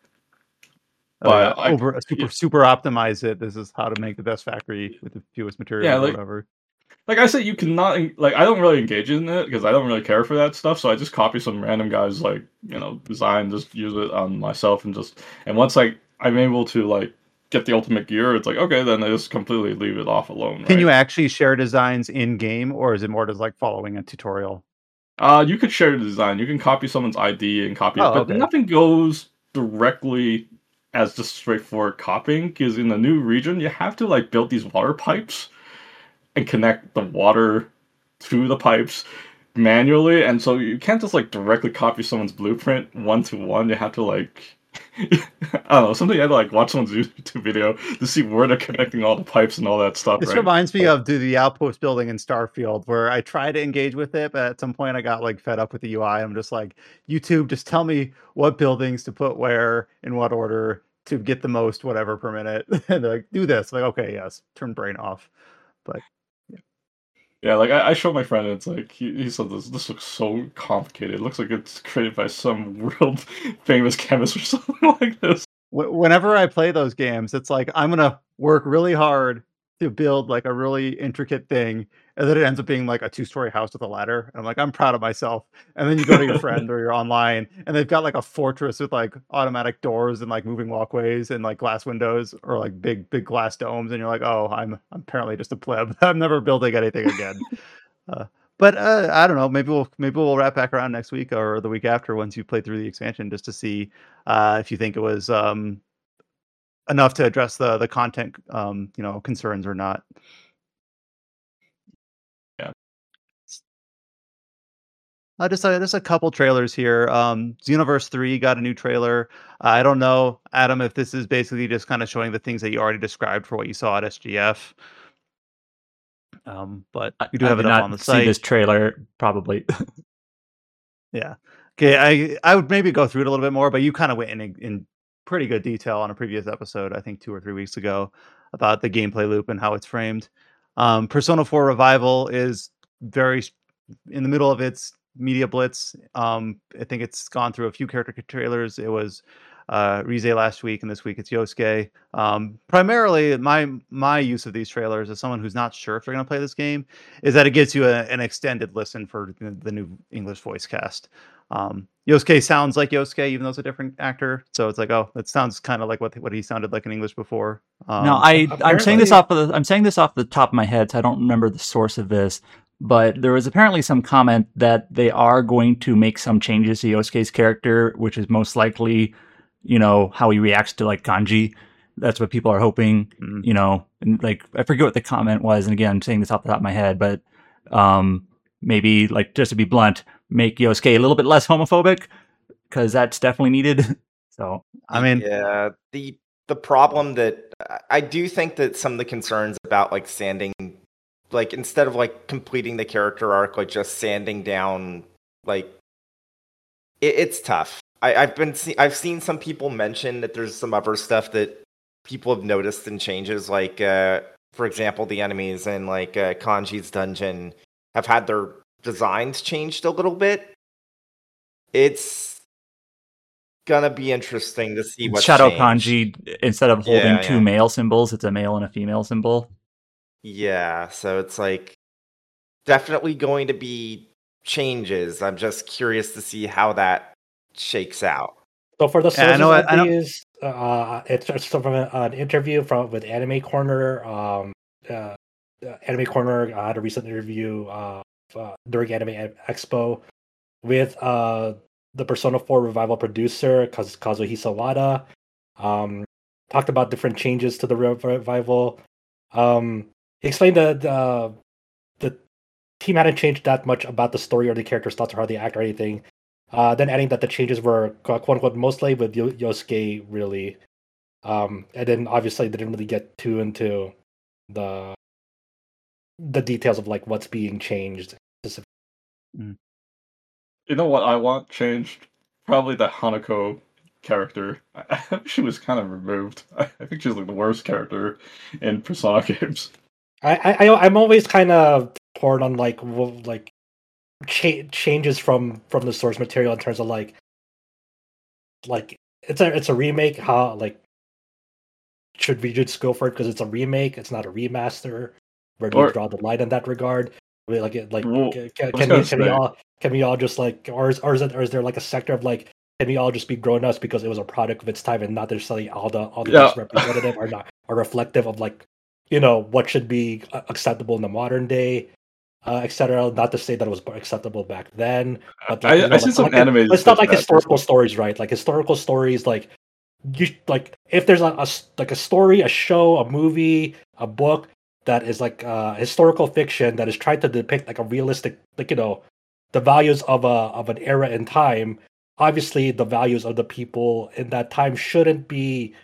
But super optimize it. This is how to make the best factory with the fewest materials or whatever. Like I said, you cannot, like, I don't really engage in it because I don't really care for that stuff. So I just copy some random guy's, like, design, just use it on myself, and once like I'm able to like get the ultimate gear, it's like, okay, then I just completely leave it off alone. Can you actually share designs in game, or is it more just like following a tutorial? You could share the design. You can copy someone's ID and copy it, but nothing goes directly as just straightforward copying, because in the new region you have to like build these water pipes and connect the water to the pipes manually, and so you can't just like directly copy someone's blueprint 1-to-1. You have to like I don't know, something you had to like watch someone's YouTube video to see where they're connecting all the pipes and all that stuff. This reminds me of the outpost building in Starfield, where I tried to engage with it, but at some point I got like fed up with the UI. I'm just like, YouTube, just tell me what buildings to put where in what order to get the most whatever per minute, and they're like, do this. I'm like, okay, yes, turn brain off. But yeah, like I showed my friend, and it's like he said this looks so complicated. It looks like it's created by some world famous chemist or something like this. Whenever I play those games, it's like I'm gonna work really hard to build like a really intricate thing, and then it ends up being like a 2-story house with a ladder. And I'm like, I'm proud of myself. And then you go to your friend or you're online, and they've got like a fortress with like automatic doors and like moving walkways and like glass windows or like big glass domes, and you're like, oh, I'm apparently just a pleb. I'm never building anything again. But I don't know. Maybe we'll wrap back around next week or the week after once you play through the expansion, just to see if you think it was enough to address the content concerns or not. Yeah. Just a couple trailers here. Xenoverse 3 got a new trailer. I don't know, Adam, if this is basically just kind of showing the things that you already described for what you saw at SGF. But we do have it up on the site. See this trailer, probably. Yeah. Okay, I would maybe go through it a little bit more, but you kind of went in pretty good detail on a previous episode, I think 2 or 3 weeks ago, about the gameplay loop and how it's framed. Persona 4 Revival is very in the middle of its media blitz. I think it's gone through a few character trailers. It was Rize last week, and this week it's Yosuke. Primarily, my use of these trailers as someone who's not sure if they're going to play this game is that it gives you an extended listen for the new English voice cast. Yosuke sounds like Yosuke, even though it's a different actor. So it's like, oh, that sounds kind of like what he sounded like in English before. No, I'm saying this off the top of my head, so I don't remember the source of this. But there was apparently some comment that they are going to make some changes to Yosuke's character, which is most likely, how he reacts to like kanji. That's what people are hoping, and like I forget what the comment was. And again, I'm saying this off the top of my head, but maybe like just to be blunt, make Yosuke a little bit less homophobic because that's definitely needed. So I mean, yeah, the problem that I do think that some of the concerns about like sanding, like instead of like completing the character arc, like just sanding down, like it's tough. I've seen some people mention that there's some other stuff that people have noticed and changes, like for example, the enemies in like Kanji's dungeon have had their designs changed a little bit. It's gonna be interesting to see what's Shadow changed. Kanji, instead of holding two male symbols, it's a male and a female symbol. Yeah, so it's like definitely going to be changes. I'm just curious to see how that shakes out. So for the sources I know. It's from an interview with Anime Corner. Anime Corner had a recent interview during Anime Expo with the Persona 4 Revival producer, Kazuhisa Wada. Talked about different changes to the revival. He explained that the team hadn't changed that much about the story or the characters' thoughts or how they act or anything. Then adding that the changes were quote unquote mostly with Yosuke really. And then obviously they didn't really get too into the details of like what's being changed. You know what I want changed? Probably the Hanako character. I think she was kind of removed. I think she's like the worst character in Persona games. I'm always kind of torn on like changes from the source material in terms of like it's a remake. How like should we just go for it because it's a remake? It's not a remaster. Where do you draw the line in that regard? I mean, can we all just like, or is there like a sector of like, can we all just be grown ups because it was a product of its time and not necessarily all the representative or not or reflective of like, what should be acceptable in the modern day, etc. Not to say that it was acceptable back then, but like, I see some animes. It's not like historical stories, right? Like historical stories, like if there's a story, a show, a movie, a book that is like historical fiction that is trying to depict like a realistic, like the values of an era in time. Obviously, the values of the people in that time shouldn't be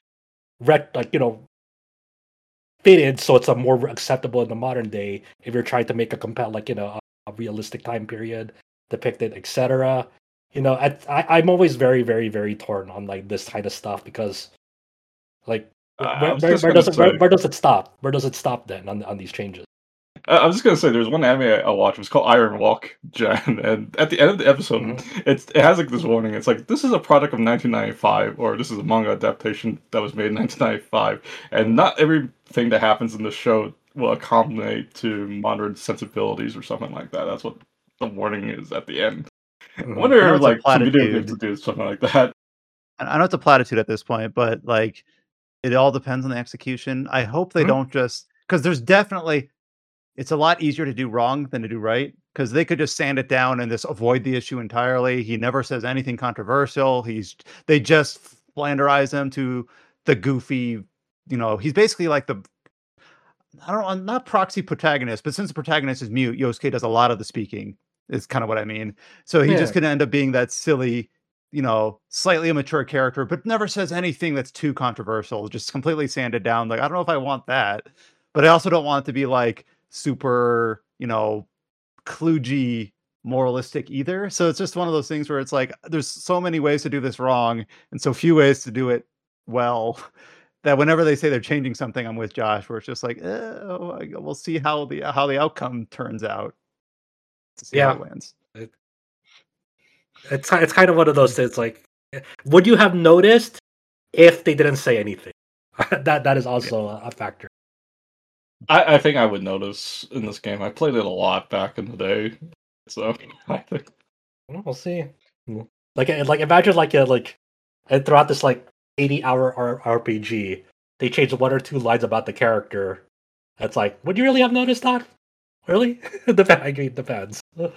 fitted so it's a more acceptable in the modern day. If you're trying to make a realistic time period depicted, etc. I'm always very, very, very torn on like this kind of stuff because like where does it stop? Where does it stop then on these changes? I was just gonna say, there's one anime I watched. It was called Iron Walk, Jen, and at the end of the episode, it has like this warning. It's like, this is a product of 1995, or this is a manga adaptation that was made in 1995, and not everything that happens in the show will accommodate to modern sensibilities or something like that. That's what the warning is at the end. I wonder if like some video games would do something like that. I know it's a platitude at this point, but like it all depends on the execution. I hope they don't just, because there's definitely. It's a lot easier to do wrong than to do right, because they could just sand it down and just avoid the issue entirely. He never says anything controversial. They just flanderize him to the goofy, he's basically like I'm not proxy protagonist, but since the protagonist is mute, Yosuke does a lot of the speaking, is kind of what I mean. So he just could end up being that silly, slightly immature character, but never says anything that's too controversial, just completely sanded down. Like, I don't know if I want that, but I also don't want it to be like super, kludgy moralistic either. So it's just one of those things where it's like there's so many ways to do this wrong and so few ways to do it well that whenever they say they're changing something, I'm with Josh, where it's just like, we'll see how the outcome turns out to see how it lands. It's kind of one of those things. Like, would you have noticed if they didn't say anything? That is also a factor. I think I would notice in this game. I played it a lot back in the day, so I think We'll see. Like imagine and throughout this like 80-hour RPG, they changed one or two lines about the character. It's like, would you really have noticed that? Really? I agree, it depends. A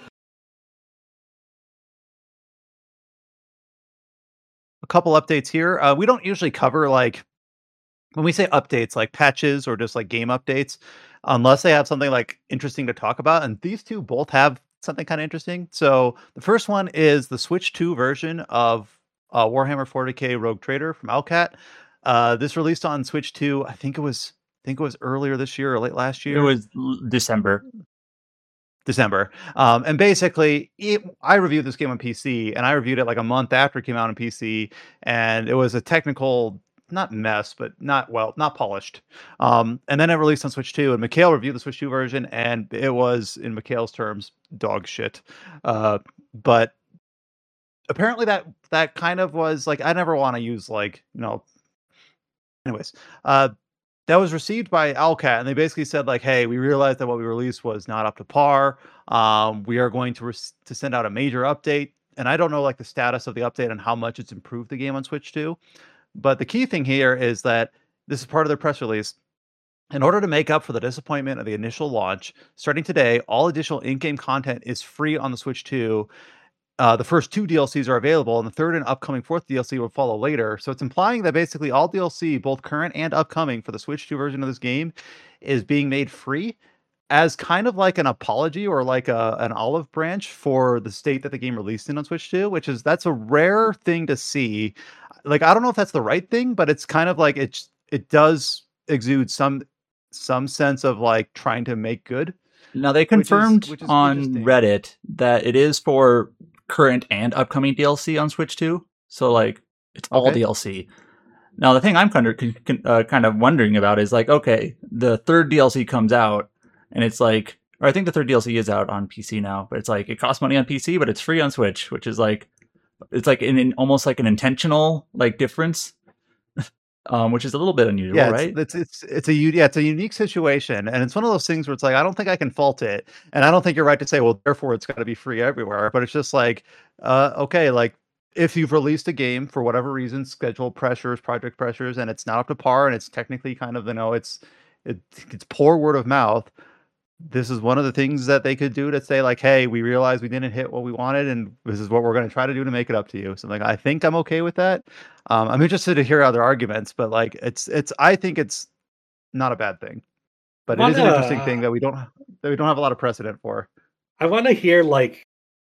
couple updates here. We don't usually cover like when we say updates, like patches or just like game updates, unless they have something like interesting to talk about. And these two both have something kind of interesting. So the first one is the Switch 2 version of Warhammer 40K Rogue Trader from Owlcat. This released on Switch 2. I think it was earlier this year or late last year. It was December. And basically, I reviewed this game on PC, and I reviewed it like a month after it came out on PC, and it was a technical, not mess, but not polished. And then it released on Switch 2, and Mikhail reviewed the Switch 2 version, and it was, in Mikhail's terms, dog shit. But apparently that kind of was like, I never want to use like, anyways, that was received by Owlcat, and they basically said like, "Hey, we realized that what we released was not up to par. We are going to send out a major update." And I don't know like the status of the update and how much it's improved the game on Switch 2. But the key thing here is that this is part of their press release. In order to make up for the disappointment of the initial launch, starting today, all additional in-game content is free on the Switch 2. The first two DLCs are available, and the third and upcoming fourth DLC will follow later. So it's implying that basically all DLC, both current and upcoming, for the Switch 2 version of this game is being made free as kind of like an apology or like an olive branch for the state that the game released in on Switch 2, that's a rare thing to see. Like, I don't know if that's the right thing, but it's kind of like it does exude some sense of like trying to make good. Now they confirmed which is on interesting. Reddit that it is for current and upcoming DLC on Switch 2. So like it's all Okay. DLC. Now the thing I'm kind of wondering about is like, okay, the third DLC comes out and it's like, or I think the third DLC is out on PC now, but it's like it costs money on PC, but it's free on Switch, which is like, it's like almost like an intentional like difference. Which is a little bit unusual, right? It's a unique situation, and it's one of those things where it's like I don't think I can fault it, and I don't think you're right to say, well, therefore it's got to be free everywhere. But it's just like, okay, like if you've released a game for whatever reason, schedule pressures, project pressures, and it's not up to par, and it's technically kind of it's poor word of mouth. This is one of the things that they could do to say like, hey, we realize we didn't hit what we wanted, and this is what we're going to try to do to make it up to you. So like, I think I'm okay with that. I'm interested to hear other arguments, but like, I think it's not a bad thing, but it is an interesting thing that we don't have a lot of precedent for. I want to hear like,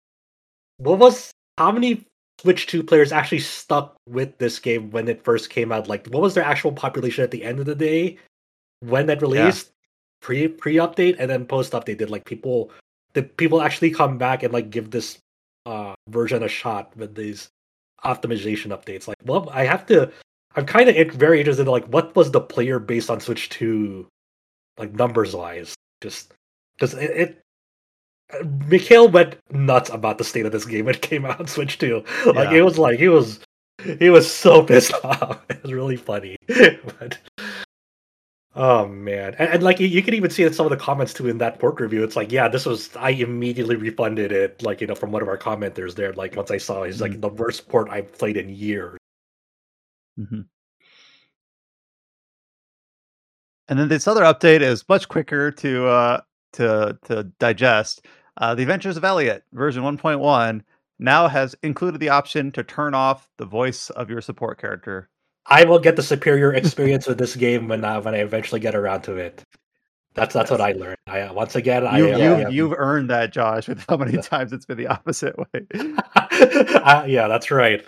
how many Switch 2 players actually stuck with this game when it first came out? Like, what was their actual population at the end of the day when it released? Pre-update and then post-update, did people actually come back and like give this version a shot with these optimization updates? Like, well, I'm kind of very interested in like what was the player base on Switch 2 like numbers wise, just because Mikhail went nuts about the state of this game when it came out on Switch 2. Like, it was like he was so pissed off. It was really funny. But oh man, and like you can even see in some of the comments too in that port review. It's like, yeah, I immediately refunded it, like, from one of our commenters there. Like, once I saw he's like the worst port I've played in years. Mm-hmm. And then this other update is much quicker to digest. The Adventures of Elliot version 1.1 now has included the option to turn off the voice of your support character. I will get the superior experience with this game when I eventually get around to it. That's what I learned. You've earned that, Josh, with how many times it's been the opposite way. Yeah, that's right.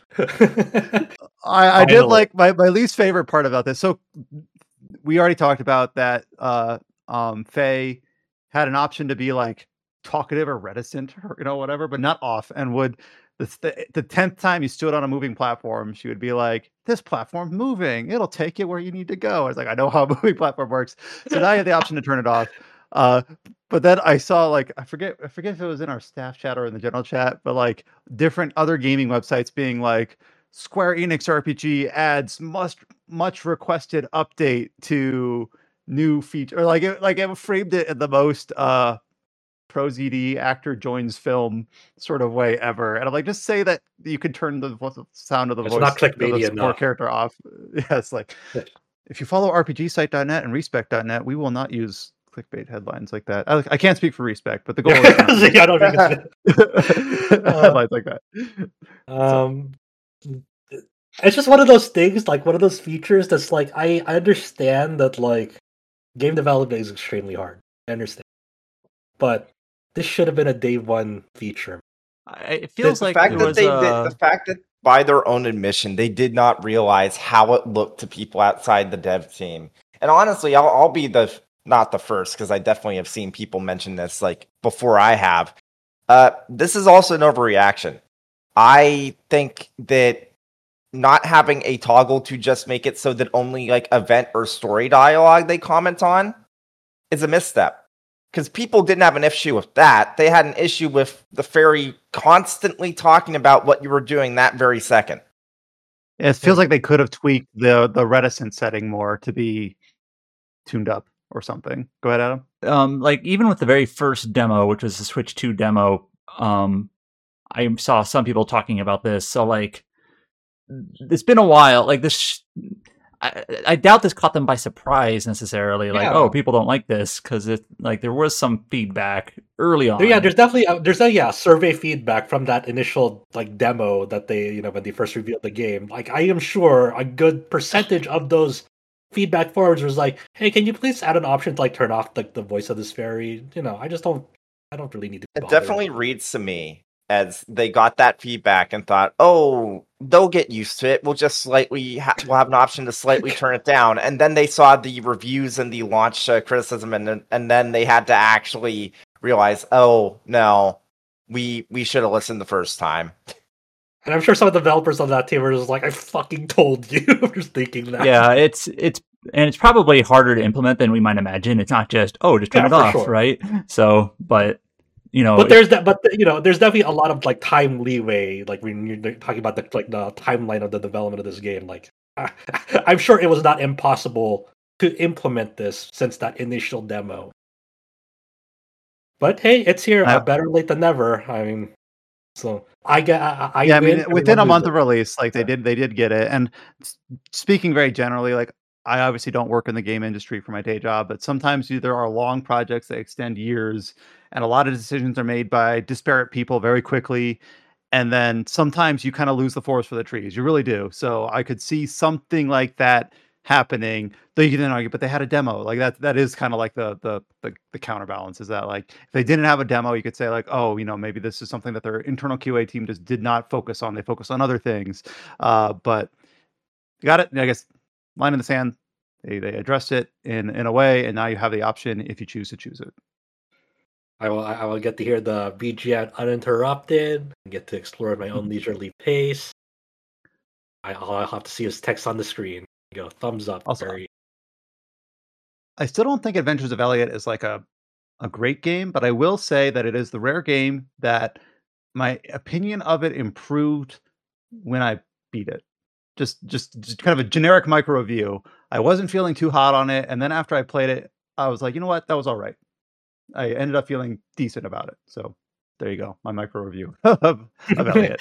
I did like my least favorite part about this. So we already talked about that. Faye had an option to be like talkative or reticent, or whatever, but not off, and would. The 10th time you stood on a moving platform, she would be like, this platform's moving. It'll take you where you need to go. It's like, I know how a moving platform works. So now you have the option to turn it off. But then I saw like I forget if it was in our staff chat or in the general chat, but like different other gaming websites being like Square Enix RPG adds much requested update to new feature, or like it framed it in the most pro ZD actor joins film sort of way ever. And I'm like, just say that you could turn the sound of the It's voice not of the clickbaity support enough. character off. Yeah, it's like if you follow RPGsite.net and Respect.net, we will not use clickbait headlines like that. I can't speak for Respect, but the goal is See, I don't think headlines like that. It's just one of those things, like one of those features that's like I understand that like game development is extremely hard. I understand, but this should have been a day one feature. It feels the like fact it that was the fact that by their own admission they did not realize how it looked to people outside the dev team. And honestly, I'll be not the first, because I definitely have seen people mention this like before I have. This is also an overreaction. I think that not having a toggle to just make it so that only like event or story dialogue they comment on is a misstep. Because people didn't have an issue with that. They had an issue with the fairy constantly talking about what you were doing that very second. It feels like they could have tweaked the reticent setting more to be tuned up or something. Go ahead, Adam. like even with the very first demo, which was the Switch 2 demo, I saw some people talking about this. So like, it's been a while. Like this, I doubt this caught them by surprise necessarily. Like, Yeah. oh, people don't like this, because it like there was some feedback early on. Yeah, there's definitely survey feedback from that initial like demo that they when they first revealed the game. Like I am sure a good percentage of those feedback forums was like, hey, can you please add an option to like turn off like the voice of this fairy? I don't really need to. It definitely reads to me as they got that feedback and thought, oh, they'll get used to it. We'll just we'll have an option to slightly turn it down. And then they saw the reviews and the launch criticism, and then they had to actually realize, oh no, we should have listened the first time. And I'm sure some of the developers on that team were just like, I fucking told you. I'm just thinking that. Yeah, it's probably harder to implement than we might imagine. It's not just just turn it off, sure. right? So, but there's definitely a lot of like time leeway, like when you're talking about the timeline of the development of this game. Like, I'm sure it was not impossible to implement this since that initial demo. But hey, it's here. Better late than never. I mean, so within a month of release, like they did get it. And speaking very generally, like I obviously don't work in the game industry for my day job, but sometimes there are long projects that extend years, and a lot of decisions are made by disparate people very quickly. And then sometimes you kind of lose the forest for the trees. You really do. So I could see something like that happening, though you didn't argue, but they had a demo. Like that is kind of like the counterbalance, is that like if they didn't have a demo, you could say like, oh, maybe this is something that their internal QA team just did not focus on. They focused on other things. But you got it. I guess line in the sand. They addressed it in a way, and now you have the option if you choose to choose it. I will get to hear the BGN uninterrupted and get to explore at my own leisurely pace. I'll have to see his text on the screen. Go thumbs up. Also, I still don't think Adventures of Elliot is like a great game, but I will say that it is the rare game that my opinion of it improved when I beat it. Just kind of a generic micro review. I wasn't feeling too hot on it, and then after I played it, I was like, you know what, that was all right. I ended up feeling decent about it. So there you go, my micro review of Elliot.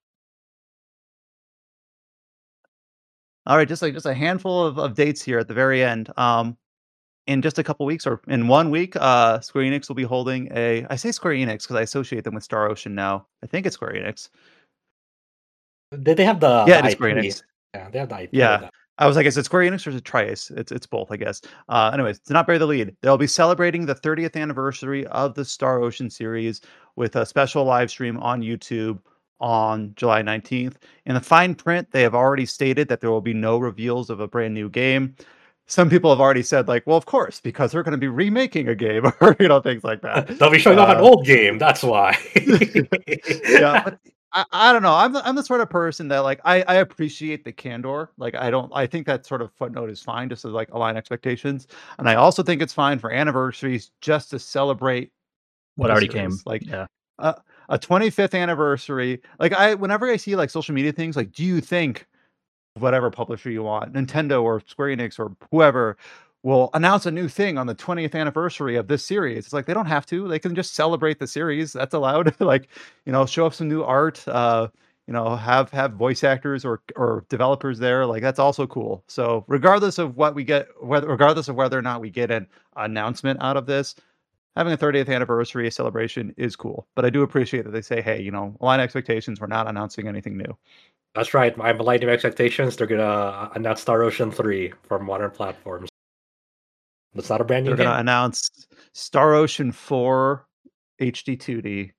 All right, just a handful of dates here at the very end. In just a couple weeks, or in 1 week, Square Enix will be holding I say Square Enix because I associate them with Star Ocean now. I think it's Square Enix. Did they have the it's IP? Square Enix. Yeah, they have the IP. Yeah. I was like, is it Square Enix or is it Tri-Ace? It's both, I guess. Anyways, to not bury the lead, they'll be celebrating the 30th anniversary of the Star Ocean series with a special live stream on YouTube on July 19th. In the fine print, they have already stated that there will be no reveals of a brand new game. Some people have already said, like, well, of course, because they're going to be remaking a game, or things like that. They'll be showing off an old game. That's why. Yeah, but I don't know. I'm the sort of person that like I appreciate the candor. Like I think that sort of footnote is fine just to like align expectations. And I also think it's fine for anniversaries just to celebrate What the already series. came. Like Yeah. a 25th anniversary. Like whenever I see like social media things, like do you think whatever publisher you want, Nintendo or Square Enix or whoever, will announce a new thing on the 20th anniversary of this series? It's like they don't have to. They can just celebrate the series. That's allowed. Like, show off some new art. Have voice actors or developers there. Like that's also cool. So regardless of what we get, regardless of whether or not we get an announcement out of this, having a 30th anniversary celebration is cool. But I do appreciate that they say, hey, align expectations. We're not announcing anything new. That's right. I'm aligning expectations. They're gonna announce Star Ocean 3 for modern platforms. That's not a brand new They're game. going to announce Star Ocean 4 HD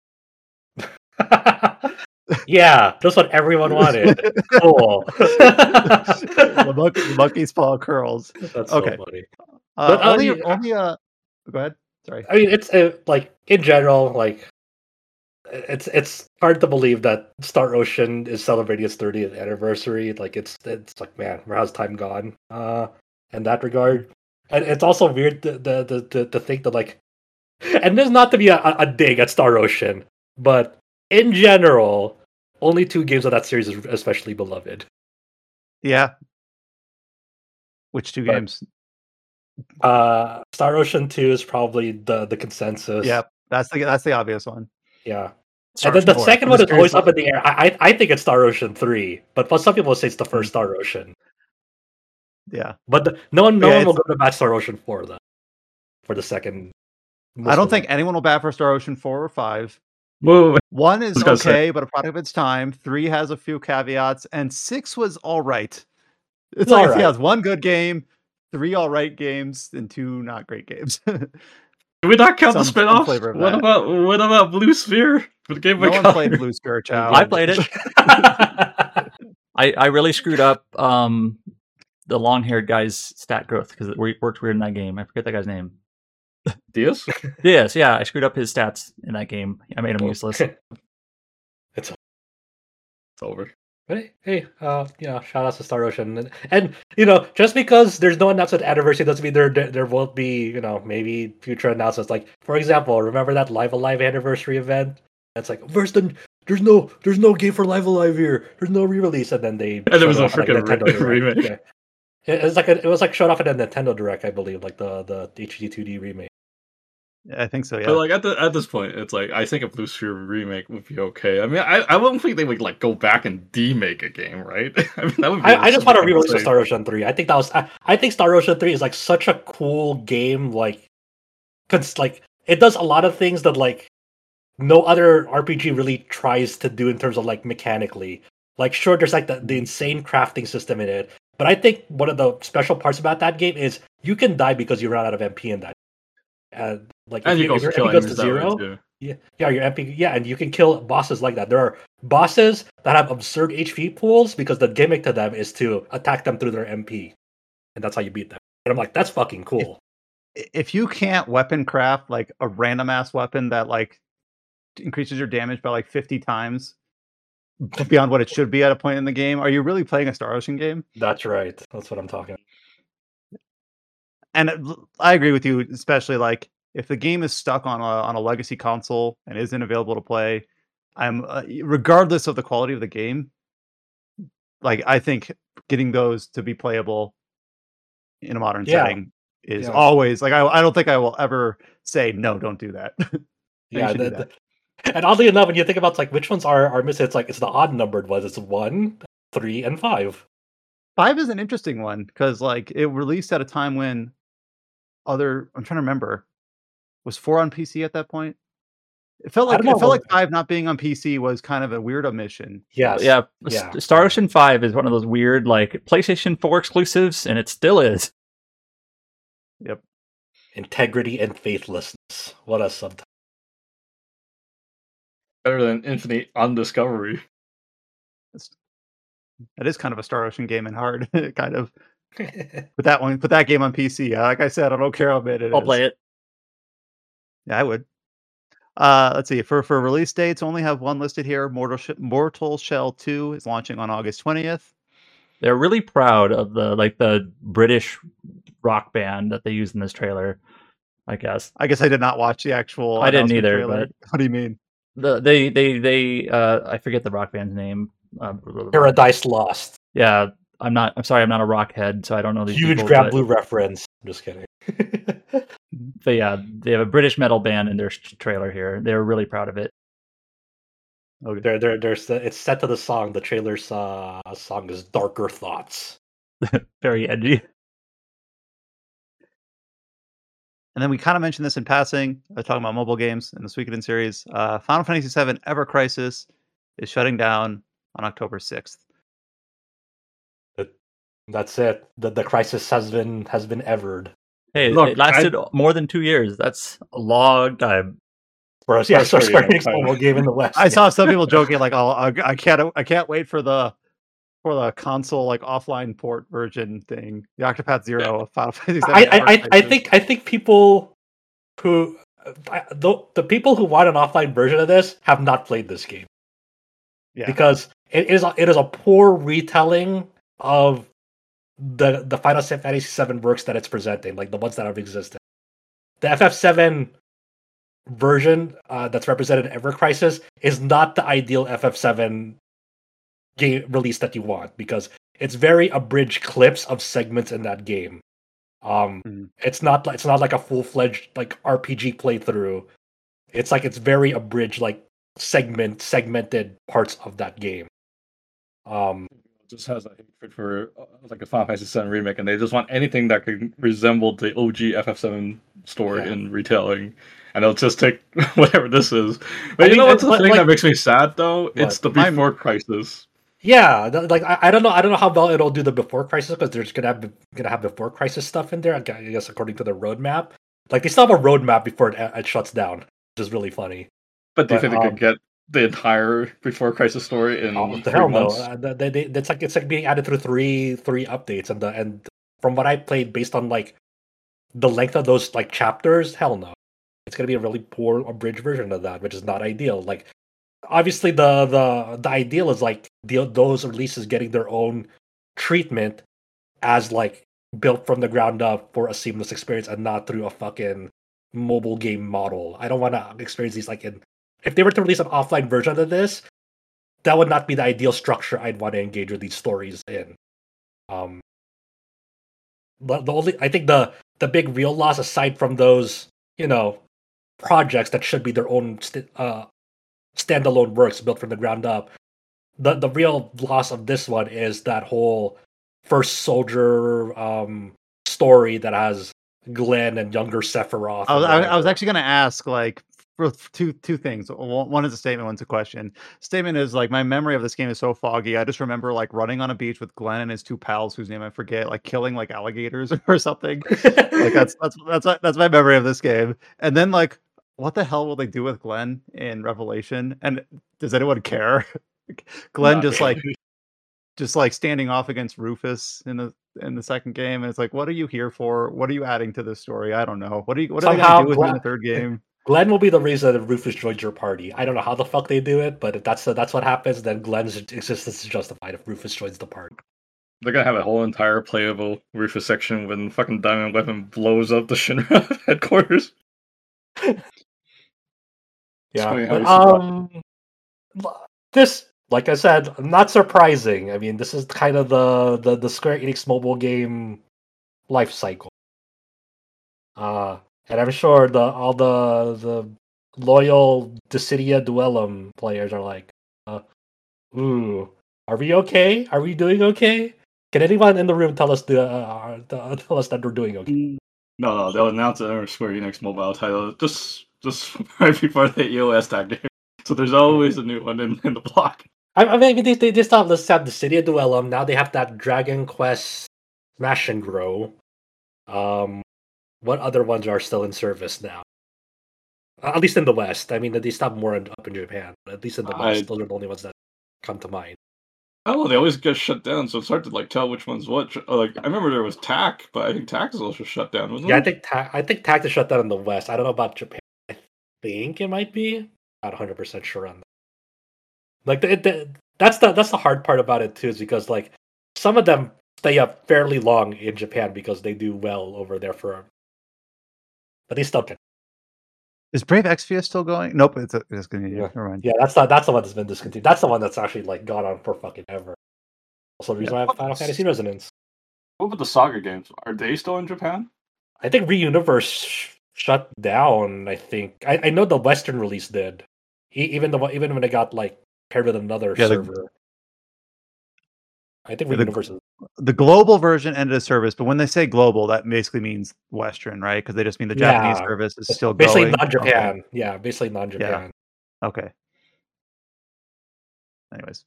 2D. Yeah, that's what everyone wanted. Cool. the monkey's paw curls. That's Okay. so funny. But But, go ahead. Sorry. I mean, it's like in general, like it's hard to believe that Star Ocean is celebrating its 30th anniversary. Like it's like, man, where has time gone? In that regard, and it's also weird to think that like, and this is not to be a dig at Star Ocean, but in general, only 2 games of that series is especially beloved. Yeah. Which 2 But- games? Star Ocean 2 is probably the consensus. Yeah, that's the obvious one. Yeah. Star And then the Ocean 4. second one is always up in the air. I think it's Star Ocean 3, but some people say it's the first Star Ocean. Yeah. But no one Yeah, will go to bat Star Ocean 4 though. For the second. I don't think anyone will bat for Star Ocean 4 or 5. Whoa, 1 is was gonna say- okay, but a product of its time. 3 has a few caveats, and 6 was all right. It's It's like all it right. has 1 good game, 3 all right games, and 2 not great games. Did we not count the Some spin-off? flavor of What that. about Blue Sphere? The Game No Boy one Color? played Blue Skirt Child. I played it. I really screwed up the long-haired guy's stat growth because it worked weird in that game. I forget that guy's name. Diaz? Yes, yeah, I screwed up his stats in that game. I made him useless. It's over. But hey, shout out to Star Ocean, and just because there's no announcement anniversary doesn't mean there won't be maybe future announcements. Like for example, remember that Live Alive anniversary event? It's like there's no game for Live Alive here. There's no re-release, and then they And there was a showed off, freaking Nintendo Direct. remake. Yeah. It was like showed off at the Nintendo Direct, I believe, like the HD 2D remake. Yeah, I think so, yeah. But like at this point, it's like I think a Blue Sphere remake would be okay. I mean, I wouldn't think they would like go back and demake a game, right? I mean, that would be. I just want to re-release insane. of Star Ocean 3. I think I think Star Ocean 3 is like such a cool game, like, cause like it does a lot of things that like no other RPG really tries to do in terms of like mechanically. Like, sure, there's like the insane crafting system in it, but I think one of the special parts about that game is you can die because you run out of MP in that. Like And if you can also your kill MP goes to enemies that way, zero, too. yeah, your MP, yeah, and you can kill bosses like that. There are bosses that have absurd HP pools because the gimmick to them is to attack them through their MP, and that's how you beat them. And I'm like, that's fucking cool. If you can't weapon craft like a random ass weapon that like increases your damage by like 50 times beyond what it should be at a point in the game, are you really playing a Star Ocean game? That's right. That's what I'm talking about. And I agree with you, especially like if the game is stuck on a legacy console and isn't available to play, I'm regardless of the quality of the game, like I think getting those to be playable in a modern setting is always like I don't think I will ever say no, don't do that. Yeah, and oddly enough, when you think about like which ones are missing, it's like it's the odd numbered ones. It's 1, 3, and 5. 5 is an interesting one because like it released at a time when I'm trying to remember, was 4 on PC at that point? It felt like 5 not being on PC was kind of a weird omission. Yes. Yeah. Star Ocean 5 is one of those weird like PlayStation 4 exclusives, and it still is. Yep. Integrity and faithlessness. What a subtitle. Better than Infinite Undiscovery. That is kind of a Star Ocean game and hard, kind of. Put that game on PC. Like I said, I don't care how bad it is. I'll play it. Yeah, I would. Let's see. For release dates, only have one listed here. Mortal Shell 2 is launching on August 20th. They're really proud of the British rock band that they used in this trailer. I guess I did not watch the actual. I didn't announcement either, trailer. but What do you mean? they I forget the rock band's name. Paradise Lost. Yeah, I'm sorry, I'm not a rock head, so I don't know these Huge people, Grand Blue reference. I'm just kidding. But yeah, they have a British metal band in their trailer here. They're really proud of it. Okay. It's set to the song. The trailer's song is Darker Thoughts. Very edgy. And then we kind of mentioned this in passing, talking about mobile games in the Suikoden series. Final Fantasy VII Ever Crisis is shutting down on October 6th. That's it. The crisis has been evered. Hey, Look, it lasted more than 2 years. That's a long time. For us, yeah, so Square Enix mobile game in the West. I saw some people joking like, "Oh, I can't wait for the console like offline port version thing, the Octopath Zero of Final Fantasy VII." I think people who the people who want an offline version of this have not played this game. Yeah. Because it is a poor retelling of the Final Fantasy VII works that it's presenting, like the ones that have existed. The FF7 version that's represented in Ever Crisis is not the ideal FF7 game release that you want, because it's very abridged clips of segments in that game. It's not like a full-fledged like RPG playthrough. It's very abridged, like segmented parts of that game. Just has a hatred for like a Final Fantasy VII remake, and they just want anything that could resemble the OG FF7 story in retelling, and they'll just take whatever this is. But you know what's the thing that makes me sad though? What? It's the Before Crisis. Yeah, like I don't know how well it'll do the Before Crisis, because there's gonna have Before Crisis stuff in there, I guess, according to the roadmap. Like they still have a roadmap before it shuts down, which is really funny. But do you think they could get the entire Before Crisis story in 3 months? No. It's like being added through three updates, and from what I played, based on like the length of those like chapters, hell no, it's gonna be a really poor abridged version of that, which is not ideal. Like obviously the ideal is like those releases getting their own treatment as like built from the ground up for a seamless experience, and not through a fucking mobile game model. I don't want to experience these like in. If they were to release an offline version of this, that would not be the ideal structure I'd want to engage with these stories in. I think the big real loss, aside from those, projects that should be their own standalone works built from the ground up, the real loss of this one is that whole first soldier story that has Glenn and younger Sephiroth. I was actually going to ask, like, for two things. One is a statement, one's a question. Statement is like, my memory of this game is so foggy. I just remember like running on a beach with Glenn and his two pals, whose name I forget, like killing like alligators or something. Like that's my memory of this game. And then like, what the hell will they do with Glenn in Revelation? And does anyone care? Glenn just like standing off against Rufus in the second game, and it's like, what are you here for? What are you adding to this story? I don't know. What are they going to do with him in the third game? Glenn will be the reason that Rufus joins your party. I don't know how the fuck they do it, but if that's what happens, then Glenn's existence is justified if Rufus joins the party. They're gonna have a whole entire playable Rufus section when fucking Diamond Weapon blows up the Shinra headquarters. Yeah. This, like I said, not surprising. I mean, this is kind of the Square Enix mobile game life cycle. And I'm sure all the loyal Dissidia Duellum players are like, ooh, are we okay? Are we doing okay? Can anyone in the room tell us that we're doing okay? No, they'll announce it in our Square Enix mobile title just right before the EOS tag there. So there's always a new one in the block. I mean, they just have Dissidia Duellum. Now they have that Dragon Quest Smash and Grow. What other ones are still in service now? At least in the West. I mean, they stopped more up in Japan, but at least in the West, those are the only ones that come to mind. Oh, they always get shut down, so it's hard to like tell which one's what. Like, I remember there was TAC, but I think TAC is also shut down, wasn't it? Yeah, I think TAC is shut down in the West. I don't know about Japan. think it might be. Not 100% sure on that. Like that's the hard part about it too, is because like some of them stay up fairly long in Japan because they do well over there but they still can. Is Brave Exvius still going? Nope, it's discontinued. Yeah. Never mind. Yeah, that's the one that's been discontinued. That's the one that's actually like gone on for fucking ever. Also, the reason why I have Final Fantasy Resonance. What about the Saga games? Are they still in Japan? I think Reuniverse shut down. I think I know the Western release did, even when it got like paired with another server. I think Reuniverse is. The global version ended a service, but when they say global, that basically means Western, right? Because they just mean the Japanese service is still basically going. non-Japan. Okay. Yeah, basically non-Japan. Yeah. Okay. Anyways.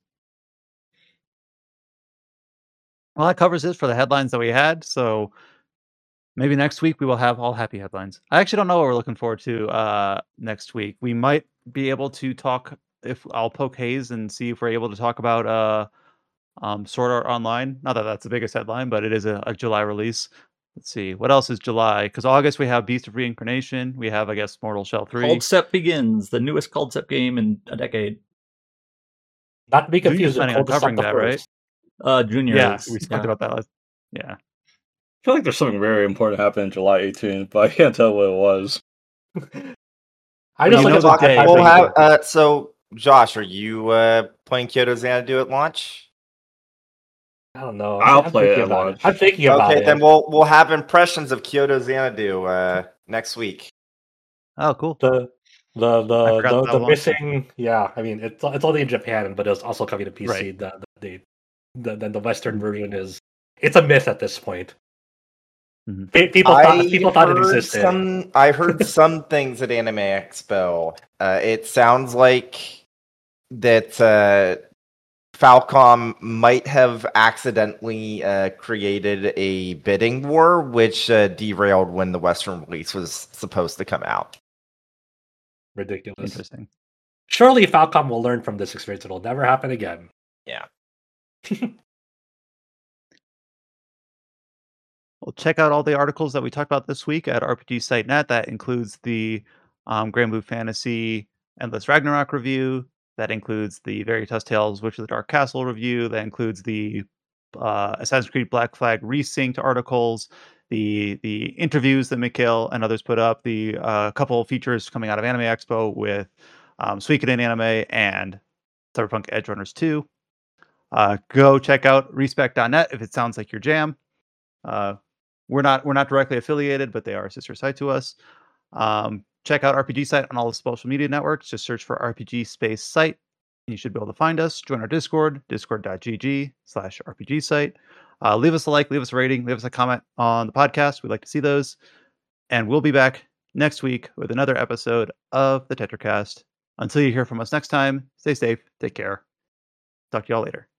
Well, that covers it for the headlines that we had. So maybe next week we will have all happy headlines. I actually don't know what we're looking forward to next week. We might be able to talk, if I'll poke Hayes and see if we're able to talk about Sword Art Online. Not that that's the biggest headline, but it is a July release. Let's see. What else is July? Because August we have Beast of Reincarnation. We have, I guess, Mortal Shell 3. Cold Step Begins, the newest Cold Step game in a decade. Not to be confused with Cold Step that, right? Junior. Yeah, we talked about that last. Yeah. I feel like there's something very important happening July 18th, but I can't tell what it was. I just know the day. We'll have, so, Josh, are you playing Kyoto Xanadu at launch? I don't know. I'll play it at launch. I'm thinking about it. Okay, then we'll have impressions of Kyoto Xanadu next week. Oh, cool. The missing, yeah. I mean, it's only in Japan, but it's also coming to PC. Right. Then the Western version it's a myth at this point. Mm-hmm. People thought it existed. I heard some things at Anime Expo. It sounds like that Falcom might have accidentally created a bidding war, which derailed when the Western release was supposed to come out. Ridiculous. Interesting. Surely Falcom will learn from this experience. It'll never happen again. Yeah. Well, check out all the articles that we talked about this week at RPG Site.net. That includes the Grand Blue Fantasy Endless Ragnarok review. That includes the Veritas Tales Witch of the Dark Castle review. That includes the Assassin's Creed Black Flag Resynced articles, the interviews that Mikhail and others put up, the couple of features coming out of Anime Expo with Suikoden Anime and Cyberpunk Edgerunners 2. Go check out respec.net if it sounds like your jam. We're not directly affiliated, but they are a sister site to us. Check out RPG Site on all the social media networks. Just search for RPG Space Site, and you should be able to find us. Join our Discord, discord.gg/RPG Site. Leave us a like, leave us a rating, leave us a comment on the podcast. We'd like to see those. And we'll be back next week with another episode of the TetraCast. Until you hear from us next time, stay safe, take care. Talk to y'all later.